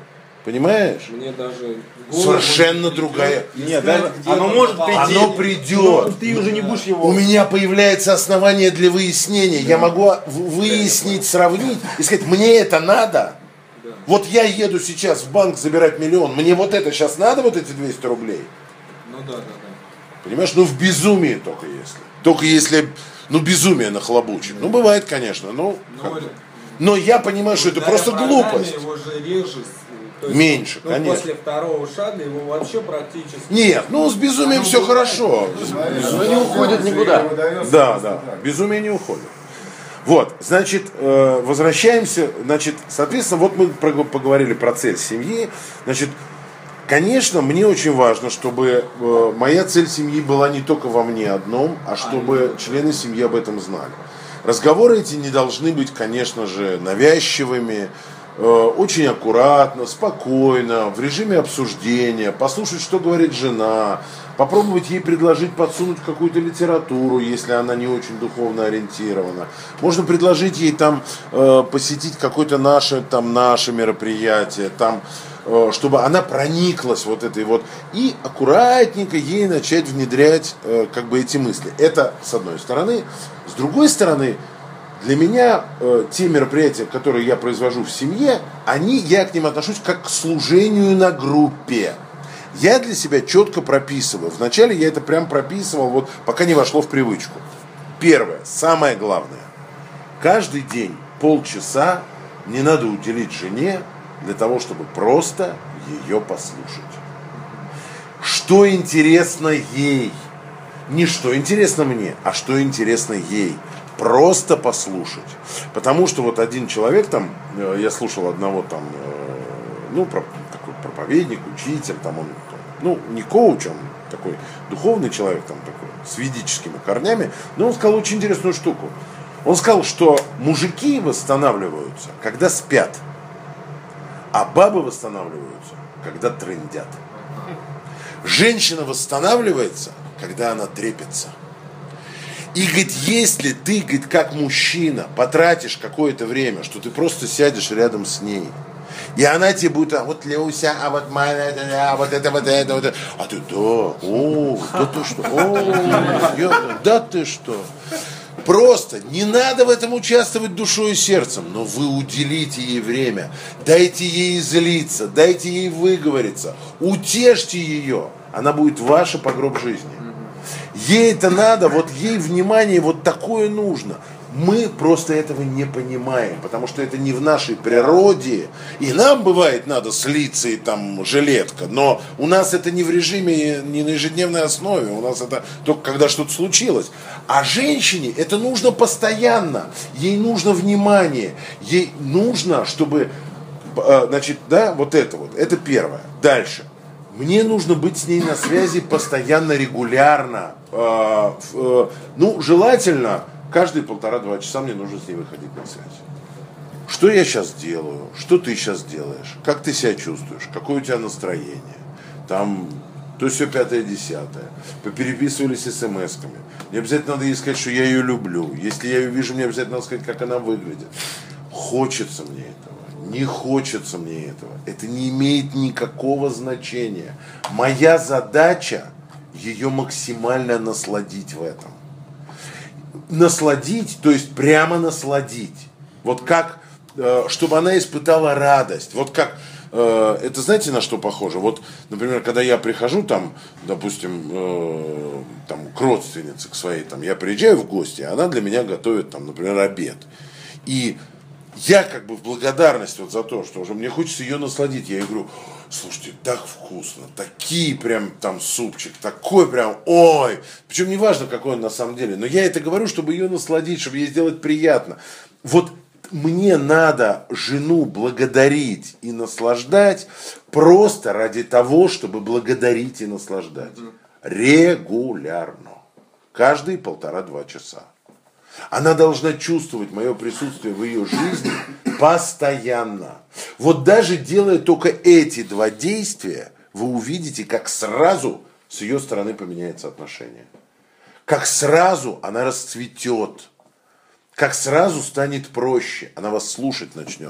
Понимаешь? Мне даже Совершенно другая. Нет, даже оно может прийти. Оно придет. Ты уже не будешь его. У меня появляется основание для выяснения. Я могу выяснить, сравнить и сказать, мне это надо. Вот я еду сейчас в банк забирать миллион. Мне вот это сейчас надо, вот эти двести рублей? Ну да, да, да. Понимаешь? Ну в безумии только если. Только если, ну безумие нахлобучит. Ну бывает, конечно. Ну, Но, но я понимаю, что это просто глупость. Его же режет. То есть, Меньше, ну, конечно. После второго шага его вообще практически... Нет, ну с безумием Ну, все бывает. хорошо. Но не уходит никуда. Да, да, безумие не уходит. Вот, значит, э, возвращаемся, значит, соответственно, вот мы про- поговорили про цель семьи. Значит, конечно, мне очень важно, чтобы э, моя цель семьи была не только во мне одном, а чтобы члены семьи об этом знали. Разговоры эти не должны быть, конечно же, навязчивыми, э, очень аккуратно, спокойно, в режиме обсуждения, послушать, что говорит жена, попробовать ей предложить подсунуть какую-то литературу, если она не очень духовно ориентирована. Можно предложить ей там э, посетить какое-то наше, там, наше мероприятие, там, э, чтобы она прониклась вот этой вот, и аккуратненько ей начать внедрять э, как бы эти мысли. Это с одной стороны. С другой стороны, для меня э, те мероприятия, которые я произвожу в семье, они, я к ним отношусь как к служению на группе. Я для себя четко прописываю. Вначале я это прям прописывал, вот, пока не вошло в привычку. Первое, самое главное. Каждый день полчаса мне надо уделить жене для того, чтобы просто ее послушать. Что интересно ей. Не что интересно мне, а что интересно ей. Просто послушать. Потому что вот один человек там, я слушал одного там, ну, про, такой проповедник, учитель, там он, ну, не коуч, он такой духовный человек, там такой, с ведическими корнями, но он сказал очень интересную штуку. Он сказал, что мужики восстанавливаются, когда спят, а бабы восстанавливаются, когда трындят. Женщина восстанавливается, когда она трепется. И, говорит, если ты, говорит, как мужчина потратишь какое-то время, что ты просто сядешь рядом с ней, и она тебе будет, а вот Люся, а вот моя, а вот это, вот это, вот это. А ты, да, о, да ты что, о, я, да ты что. Просто не надо в этом участвовать душой и сердцем, но вы уделите ей время, дайте ей злиться, дайте ей выговориться, утешьте ее, она будет ваша по гроб жизни. Ей это надо, вот ей внимание вот такое нужно. Мы просто этого не понимаем, потому что это не в нашей природе. И нам бывает надо слиться и там жилетка, но у нас это не в режиме, не на ежедневной основе, у нас это только когда что-то случилось. А женщине это нужно постоянно, ей нужно внимание, ей нужно, чтобы, значит, да, вот это вот, это первое. Дальше. Мне нужно быть с ней на связи постоянно, регулярно. Ну, желательно, каждые полтора-два часа мне нужно с ней выходить на связь. Что я сейчас делаю? Что ты сейчас делаешь? Как ты себя чувствуешь? Какое у тебя настроение? Там, то все пятое-десятое. Попереписывались смс-ками. Не обязательно надо ей сказать, что я ее люблю. Если я ее вижу, мне обязательно надо сказать, как она выглядит. Хочется мне этого. Не хочется мне этого. Это не имеет никакого значения. Моя задача ее максимально насладить в этом. Насладить, то есть прямо насладить. Вот как, э, чтобы она испытала радость. Вот как, э, это знаете на что похоже? Вот, например, когда я прихожу там, допустим, э, там, к родственнице, к своей, там, я приезжаю в гости, она для меня готовит, там, например, обед. И я как бы в благодарность вот за то, что уже мне хочется ее насладить. Я ей говорю, слушайте, так вкусно, такие прям там супчик, такой прям, ой. Причем не важно, какой он на самом деле. Но я это говорю, чтобы ее насладить, чтобы ей сделать приятно. Вот мне надо жену благодарить и наслаждать просто ради того, чтобы благодарить и наслаждать. Регулярно. Каждые полтора-два часа. Она должна чувствовать мое присутствие в ее жизни постоянно. Вот даже делая только эти два действия, вы увидите, как сразу с ее стороны поменяется отношение. Как сразу она расцветет. Как сразу станет проще. Она вас слушать начнет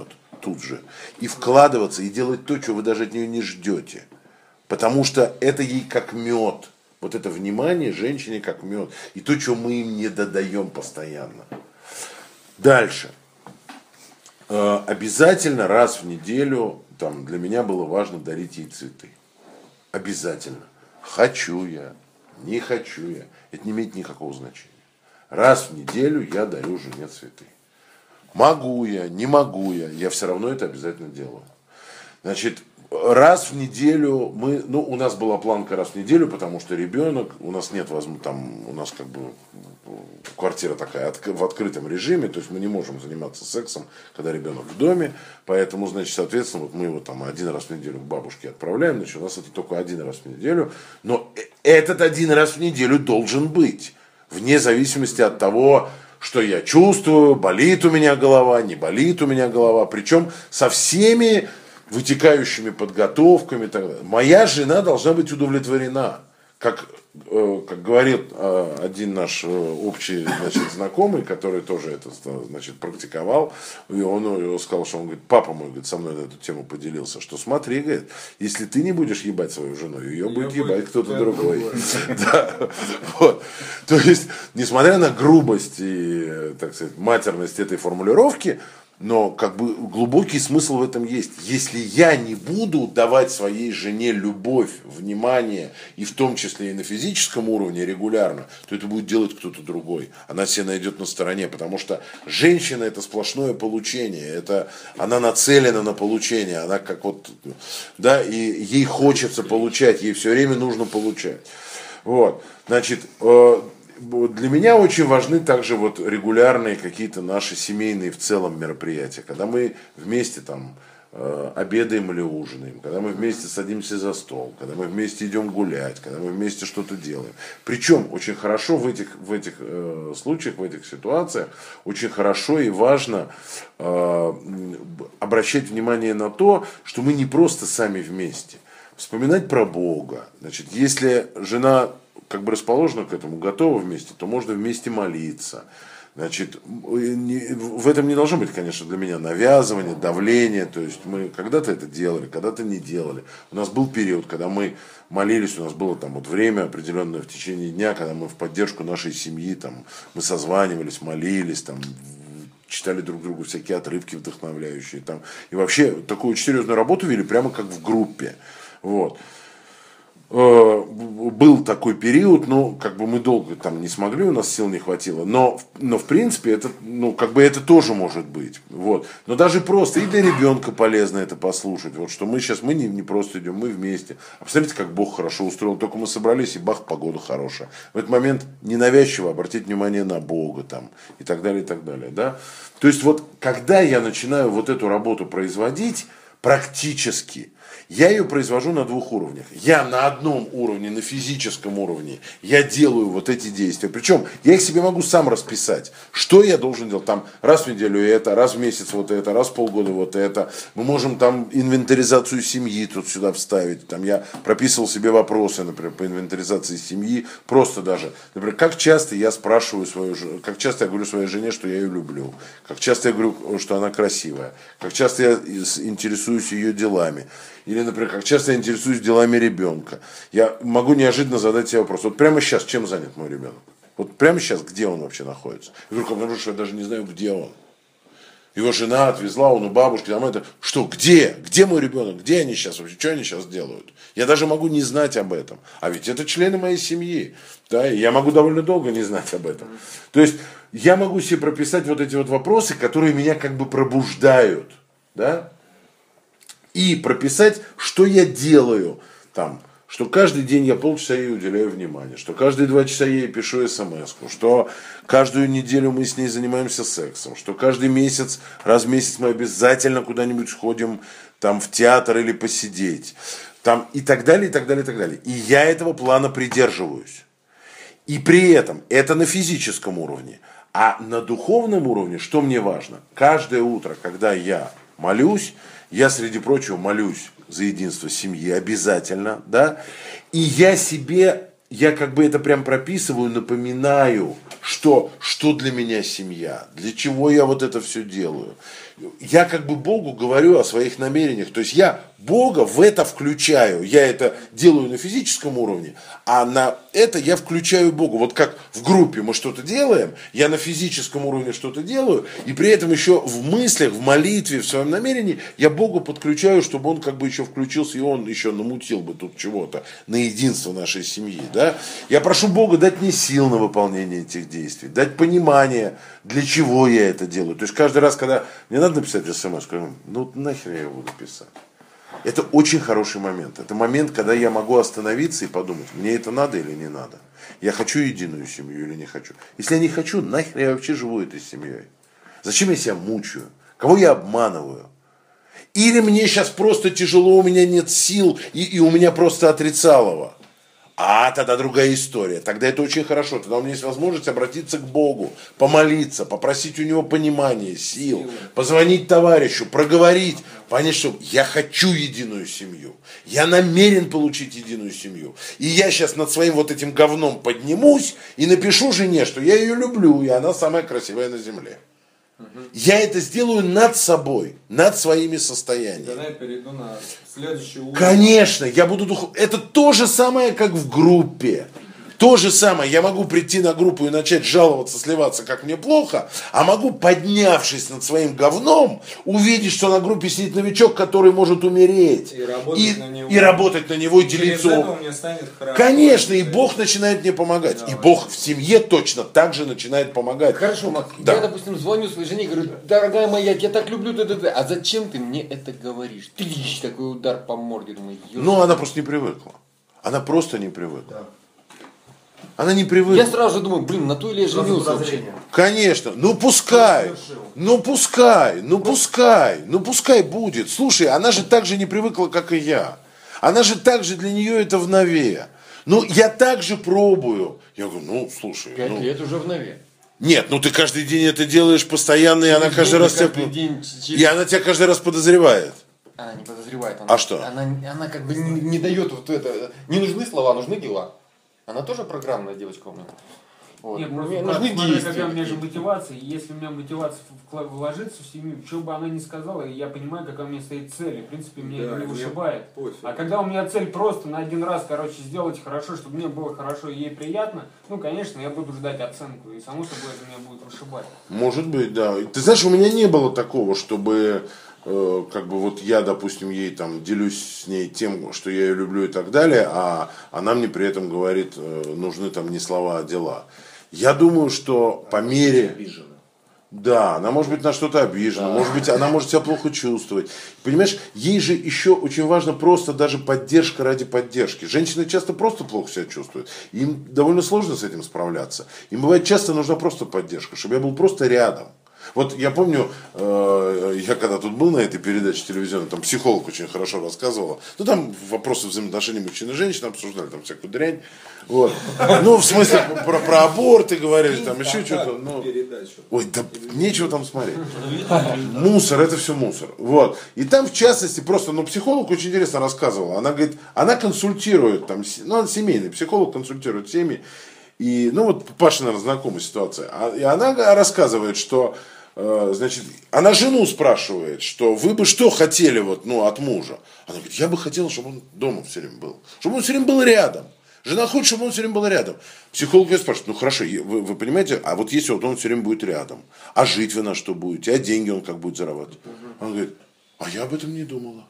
тут же. И вкладываться, и делать то, чего вы даже от нее не ждете. Потому что это ей как мед. Вот это внимание женщине как мед. И то, чего мы им не додаем постоянно. Дальше. Э, обязательно раз в неделю, там, для меня было важно дарить ей цветы. Обязательно. Хочу я, не хочу я. Это не имеет никакого значения. Раз в неделю я дарю жене цветы. Могу я, не могу я, я все равно это обязательно делаю. Значит, раз в неделю мы, ну, у нас была планка раз в неделю, потому что ребенок, у нас нет возможности, там, у нас как бы квартира такая в открытом режиме, то есть мы не можем заниматься сексом, когда ребенок в доме, поэтому, значит, соответственно, вот мы его там один раз в неделю к бабушке отправляем, значит, у нас это только один раз в неделю, но этот один раз в неделю должен быть, вне зависимости от того, что я чувствую, болит у меня голова, не болит у меня голова, причем со всеми вытекающими подготовками и так далее. Моя жена должна быть удовлетворена. Как, э, как говорит э, один наш э, общий, значит, знакомый, который тоже это, значит, практиковал, и он, он сказал, что он говорит, папа мой, говорит, со мной на эту тему поделился, что смотри, говорит, если ты не будешь ебать свою жену, ее будет ебать кто-то другой. То есть, несмотря на грубость и, так сказать, матерность этой формулировки, но как бы глубокий смысл в этом есть. Если я не буду давать своей жене любовь, внимание, и в том числе и на физическом уровне регулярно, то это будет делать кто-то другой. Она себя найдет на стороне, потому что женщина это сплошное получение, это, она нацелена на получение, она как вот, да, и ей хочется получать, ей все время нужно получать. Вот, значит, для меня очень важны также вот регулярные какие-то наши семейные в целом мероприятия, когда мы вместе там э, обедаем или ужинаем, когда мы вместе садимся за стол, когда мы вместе идем гулять, когда мы вместе что-то делаем. Причем очень хорошо в этих, в этих э, случаях, в этих ситуациях, очень хорошо и важно э, обращать внимание на то, что мы не просто сами вместе. Вспоминать про Бога. Значит, если жена как бы расположена к этому, готова вместе, то можно вместе молиться. Значит, в этом не должно быть, конечно, для меня навязывание, давление. То есть мы когда-то это делали, когда-то не делали. У нас был период, когда мы молились, у нас было там вот время определенное в течение дня, когда мы в поддержку нашей семьи, там, мы созванивались, молились, там, читали друг другу всякие отрывки вдохновляющие. Там, и вообще такую очень серьезную работу вели прямо как в группе. Вот. Был такой период, но как бы мы долго там не смогли, у нас сил не хватило, но, но в принципе это, ну, как бы это тоже может быть, вот. Но даже просто и для ребенка полезно это послушать, вот, что мы сейчас, мы не, не просто идем, мы вместе, а посмотрите, как Бог хорошо устроил, только мы собрались и бах, погода хорошая, в этот момент ненавязчиво обратить внимание на Бога там и так далее, и так далее, да, то есть вот когда я начинаю вот эту работу производить, практически, я ее произвожу на двух уровнях. Я на одном уровне, на физическом уровне, я делаю вот эти действия. Причем я их себе могу сам расписать. Что я должен делать? Там раз в неделю это, раз в месяц вот это, раз в полгода вот это. Мы можем там инвентаризацию семьи тут сюда вставить. Там я прописывал себе вопросы, например, по инвентаризации семьи. Просто даже, например, как часто я спрашиваю свою жену, как часто я говорю своей жене, что я ее люблю. Как часто я говорю, что она красивая. Как часто я интересуюсь ее делами. Или, например, как часто я интересуюсь делами ребенка. Я могу неожиданно задать себе вопрос. Вот прямо сейчас чем занят мой ребенок? Вот прямо сейчас где он вообще находится? И вдруг обнаружу, что я даже не знаю, где он. Его жена отвезла, он у бабушки. Там это. Что, где? Где мой ребенок? Где они сейчас вообще? Что они сейчас делают? Я даже могу не знать об этом. А ведь это члены моей семьи. Да? И я могу довольно долго не знать об этом. То есть я могу себе прописать вот эти вот вопросы, которые меня как бы пробуждают. Да? И прописать, что я делаю там, что каждый день я полчаса ей уделяю внимание, что каждые два часа я ей пишу смс-ку, что каждую неделю мы с ней занимаемся сексом, что каждый месяц, раз в месяц мы обязательно куда-нибудь сходим там в театр или посидеть, там и так далее, и так далее, и так далее. И я этого плана придерживаюсь. И при этом это на физическом уровне. А на духовном уровне, что мне важно? Каждое утро, когда я молюсь, я, среди прочего, молюсь за единство семьи обязательно, да, и я себе, я как бы это прям прописываю, напоминаю, что, что для меня семья, для чего я вот это все делаю, я как бы Богу говорю о своих намерениях. То есть я Бога в это включаю. Я это делаю на физическом уровне, а на это я включаю Бога. Вот как в группе мы что-то делаем, я на физическом уровне что-то делаю, и при этом еще в мыслях, в молитве, в своем намерении я Бога подключаю, чтобы он как бы еще включился, и он еще намутил бы тут чего-то на единство нашей семьи. Да? Я прошу Бога дать мне сил на выполнение этих действий, дать понимание, для чего я это делаю. То есть каждый раз, когда мне надо написать смс, скажу, ну нахер я его буду писать. Это очень хороший момент. Это момент, когда я могу остановиться и подумать, мне это надо или не надо. Я хочу единую семью или не хочу. Если я не хочу, нахер я вообще живу этой семьей. Зачем я себя мучаю? Кого я обманываю? Или мне сейчас просто тяжело, у меня нет сил, и, и у меня просто отрицалово. А тогда другая история. Тогда это очень хорошо. Тогда у меня есть возможность обратиться к Богу, помолиться, попросить у него понимания, сил, позвонить товарищу, проговорить, понять, что я хочу единую семью. Я намерен получить единую семью. И я сейчас над своим вот этим говном поднимусь и напишу жене, что я ее люблю, и она самая красивая на земле. Я это сделаю над собой, над своими состояниями. Тогда я перейду на следующий уровень. Конечно, я буду дух... Это то же самое, как в группе. То же самое, я могу прийти на группу и начать жаловаться, сливаться, как мне плохо, а могу, поднявшись над своим говном, увидеть, что на группе сидит новичок, который может умереть. И работать и, на него. И работать на него, и Через делиться. это мне станет хорошо. Конечно, и Бог начинает мне помогать. Да, и Бог в семье точно так же начинает помогать. Хорошо, Макс, да. Я, допустим, звоню своей жене и говорю, дорогая моя, я тебя так люблю, т т т а зачем ты мне это говоришь? Ты видишь такой удар по морде, думаю, ну, она просто не привыкла. Она просто не привыкла. Да. Она не привыкла. Я сразу же думаю, блин, на то или я женился вообще. Конечно, ну пускай, ну пускай, ну пускай, ну пускай будет. Слушай, она же так же не привыкла, как и я. Она же так же для нее это в нове. Ну, я так же пробую. Я говорю, ну, слушай. Пять ну... лет уже в нове. Нет, ну ты каждый день это делаешь постоянно, и она каждый раз тебя... И она тебя каждый раз подозревает. Она не подозревает. Она, а что? Она, она как бы не, не дает вот это. Не нужны слова, нужны дела. Она тоже программная девочка у меня. Вот. Нет, Мне просто нужны смотря действия. какая у меня же мотивация. И если у меня мотивация вложиться в семью, что бы она ни сказала, я понимаю, какая у меня стоит цель. И, в принципе, меня да, это не вышибает. А когда у меня цель просто на один раз, короче, сделать хорошо, чтобы мне было хорошо и ей приятно, ну, конечно, я буду ждать оценку. И само собой это меня будет вышибать. Может быть, да. Ты знаешь, у меня не было такого, чтобы... как бы вот я, допустим, ей там делюсь с ней тем, что я ее люблю и так далее, а она мне при этом говорит, нужны там не слова, а дела. Я думаю, что по мере... Обижена. Да, она может быть на что-то обижена, да. Может быть, она может себя плохо чувствовать. Понимаешь, ей же еще очень важно просто даже поддержка ради поддержки. Женщины часто просто плохо себя чувствуют. Им довольно сложно с этим справляться. Им бывает часто нужна просто поддержка, чтобы я был просто рядом. Вот я помню, э, я когда тут был на этой передаче телевизионной, там психолог очень хорошо рассказывал. Ну там вопросы взаимоотношений мужчин и женщин обсуждали, там всякую дрянь. Вот. Ну, в смысле, про, про аборты говорили, там еще что-то. Ну, ой, да нечего там смотреть. Мусор, это все мусор. Вот. И там, в частности, просто, ну, психолог очень интересно рассказывала. Она говорит, она консультирует, там, ну, она семейный психолог, консультирует семьи. И, ну, вот Паша, наверное, знакомая ситуация. И она рассказывает, что, значит, она жену спрашивает, что вы бы что хотели вот, ну, от мужа? Она говорит, я бы хотела, чтобы он дома все время был. Чтобы он все время был рядом. Жена хочет, чтобы он все время был рядом. Психолог ее спрашивает, ну хорошо, вы, вы понимаете, а вот если вот он все время будет рядом, а жить вы на что будете, а деньги он как будет зарабатывать? Он говорит, а я об этом не думала.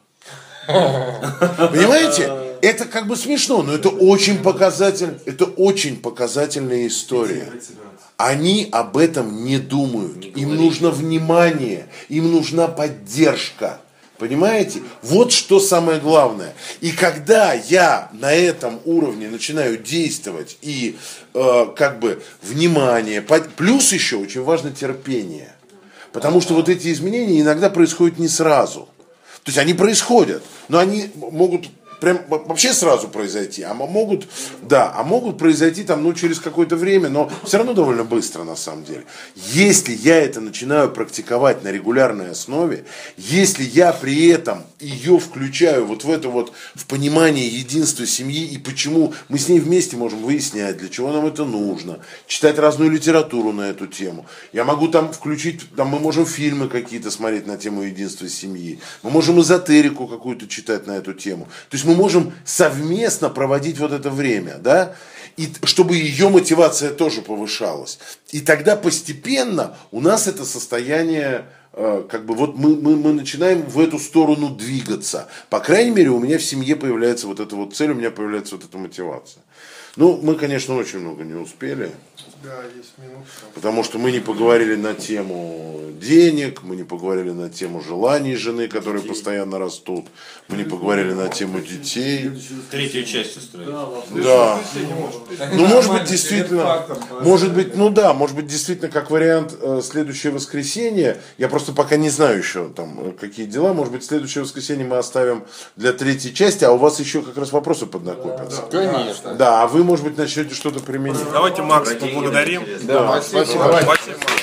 Понимаете? Это как бы смешно, но это очень показатель, это очень показательная история. Они об этом не думают. Им нужно внимание, им нужна поддержка. Понимаете? Вот что самое главное. И когда я на этом уровне начинаю действовать и э, как бы внимание, плюс еще очень важно терпение. Потому что вот эти изменения иногда происходят не сразу. То есть они происходят, но они могут прям вообще сразу произойти, а могут, да, а могут произойти там, ну, через какое-то время, но все равно довольно быстро на самом деле. Если я это начинаю практиковать на регулярной основе, если я при этом ее включаю вот в это вот, в понимание единства семьи и почему мы с ней вместе можем выяснять, для чего нам это нужно, читать разную литературу на эту тему. Я могу там включить, там мы можем фильмы какие-то смотреть на тему единства семьи, мы можем эзотерику какую-то читать на эту тему. То есть мы можем совместно проводить вот это время, да, и чтобы ее мотивация тоже повышалась. И тогда постепенно у нас это состояние, э, как бы вот мы, мы, мы начинаем в эту сторону двигаться. По крайней мере, у меня в семье появляется вот эта вот цель, у меня появляется вот эта мотивация. Ну, мы, конечно, очень много не успели. Да, есть минутка. Потому что мы не поговорили на тему денег, мы не поговорили на тему желаний жены, которые детей постоянно растут, мы не поговорили на тему детей. Третью часть устроить. Да. Ну, может быть, действительно, может быть, ну да, может быть, действительно, как вариант, следующее воскресенье, я просто пока не знаю еще, там, какие дела, может быть, следующее воскресенье мы оставим для третьей части, а у вас еще как раз вопросы поднакопятся. Конечно. Да, а вы, может быть, начнете что-то применять. Давайте Макса поблагодарим. Да, спасибо. Спасибо.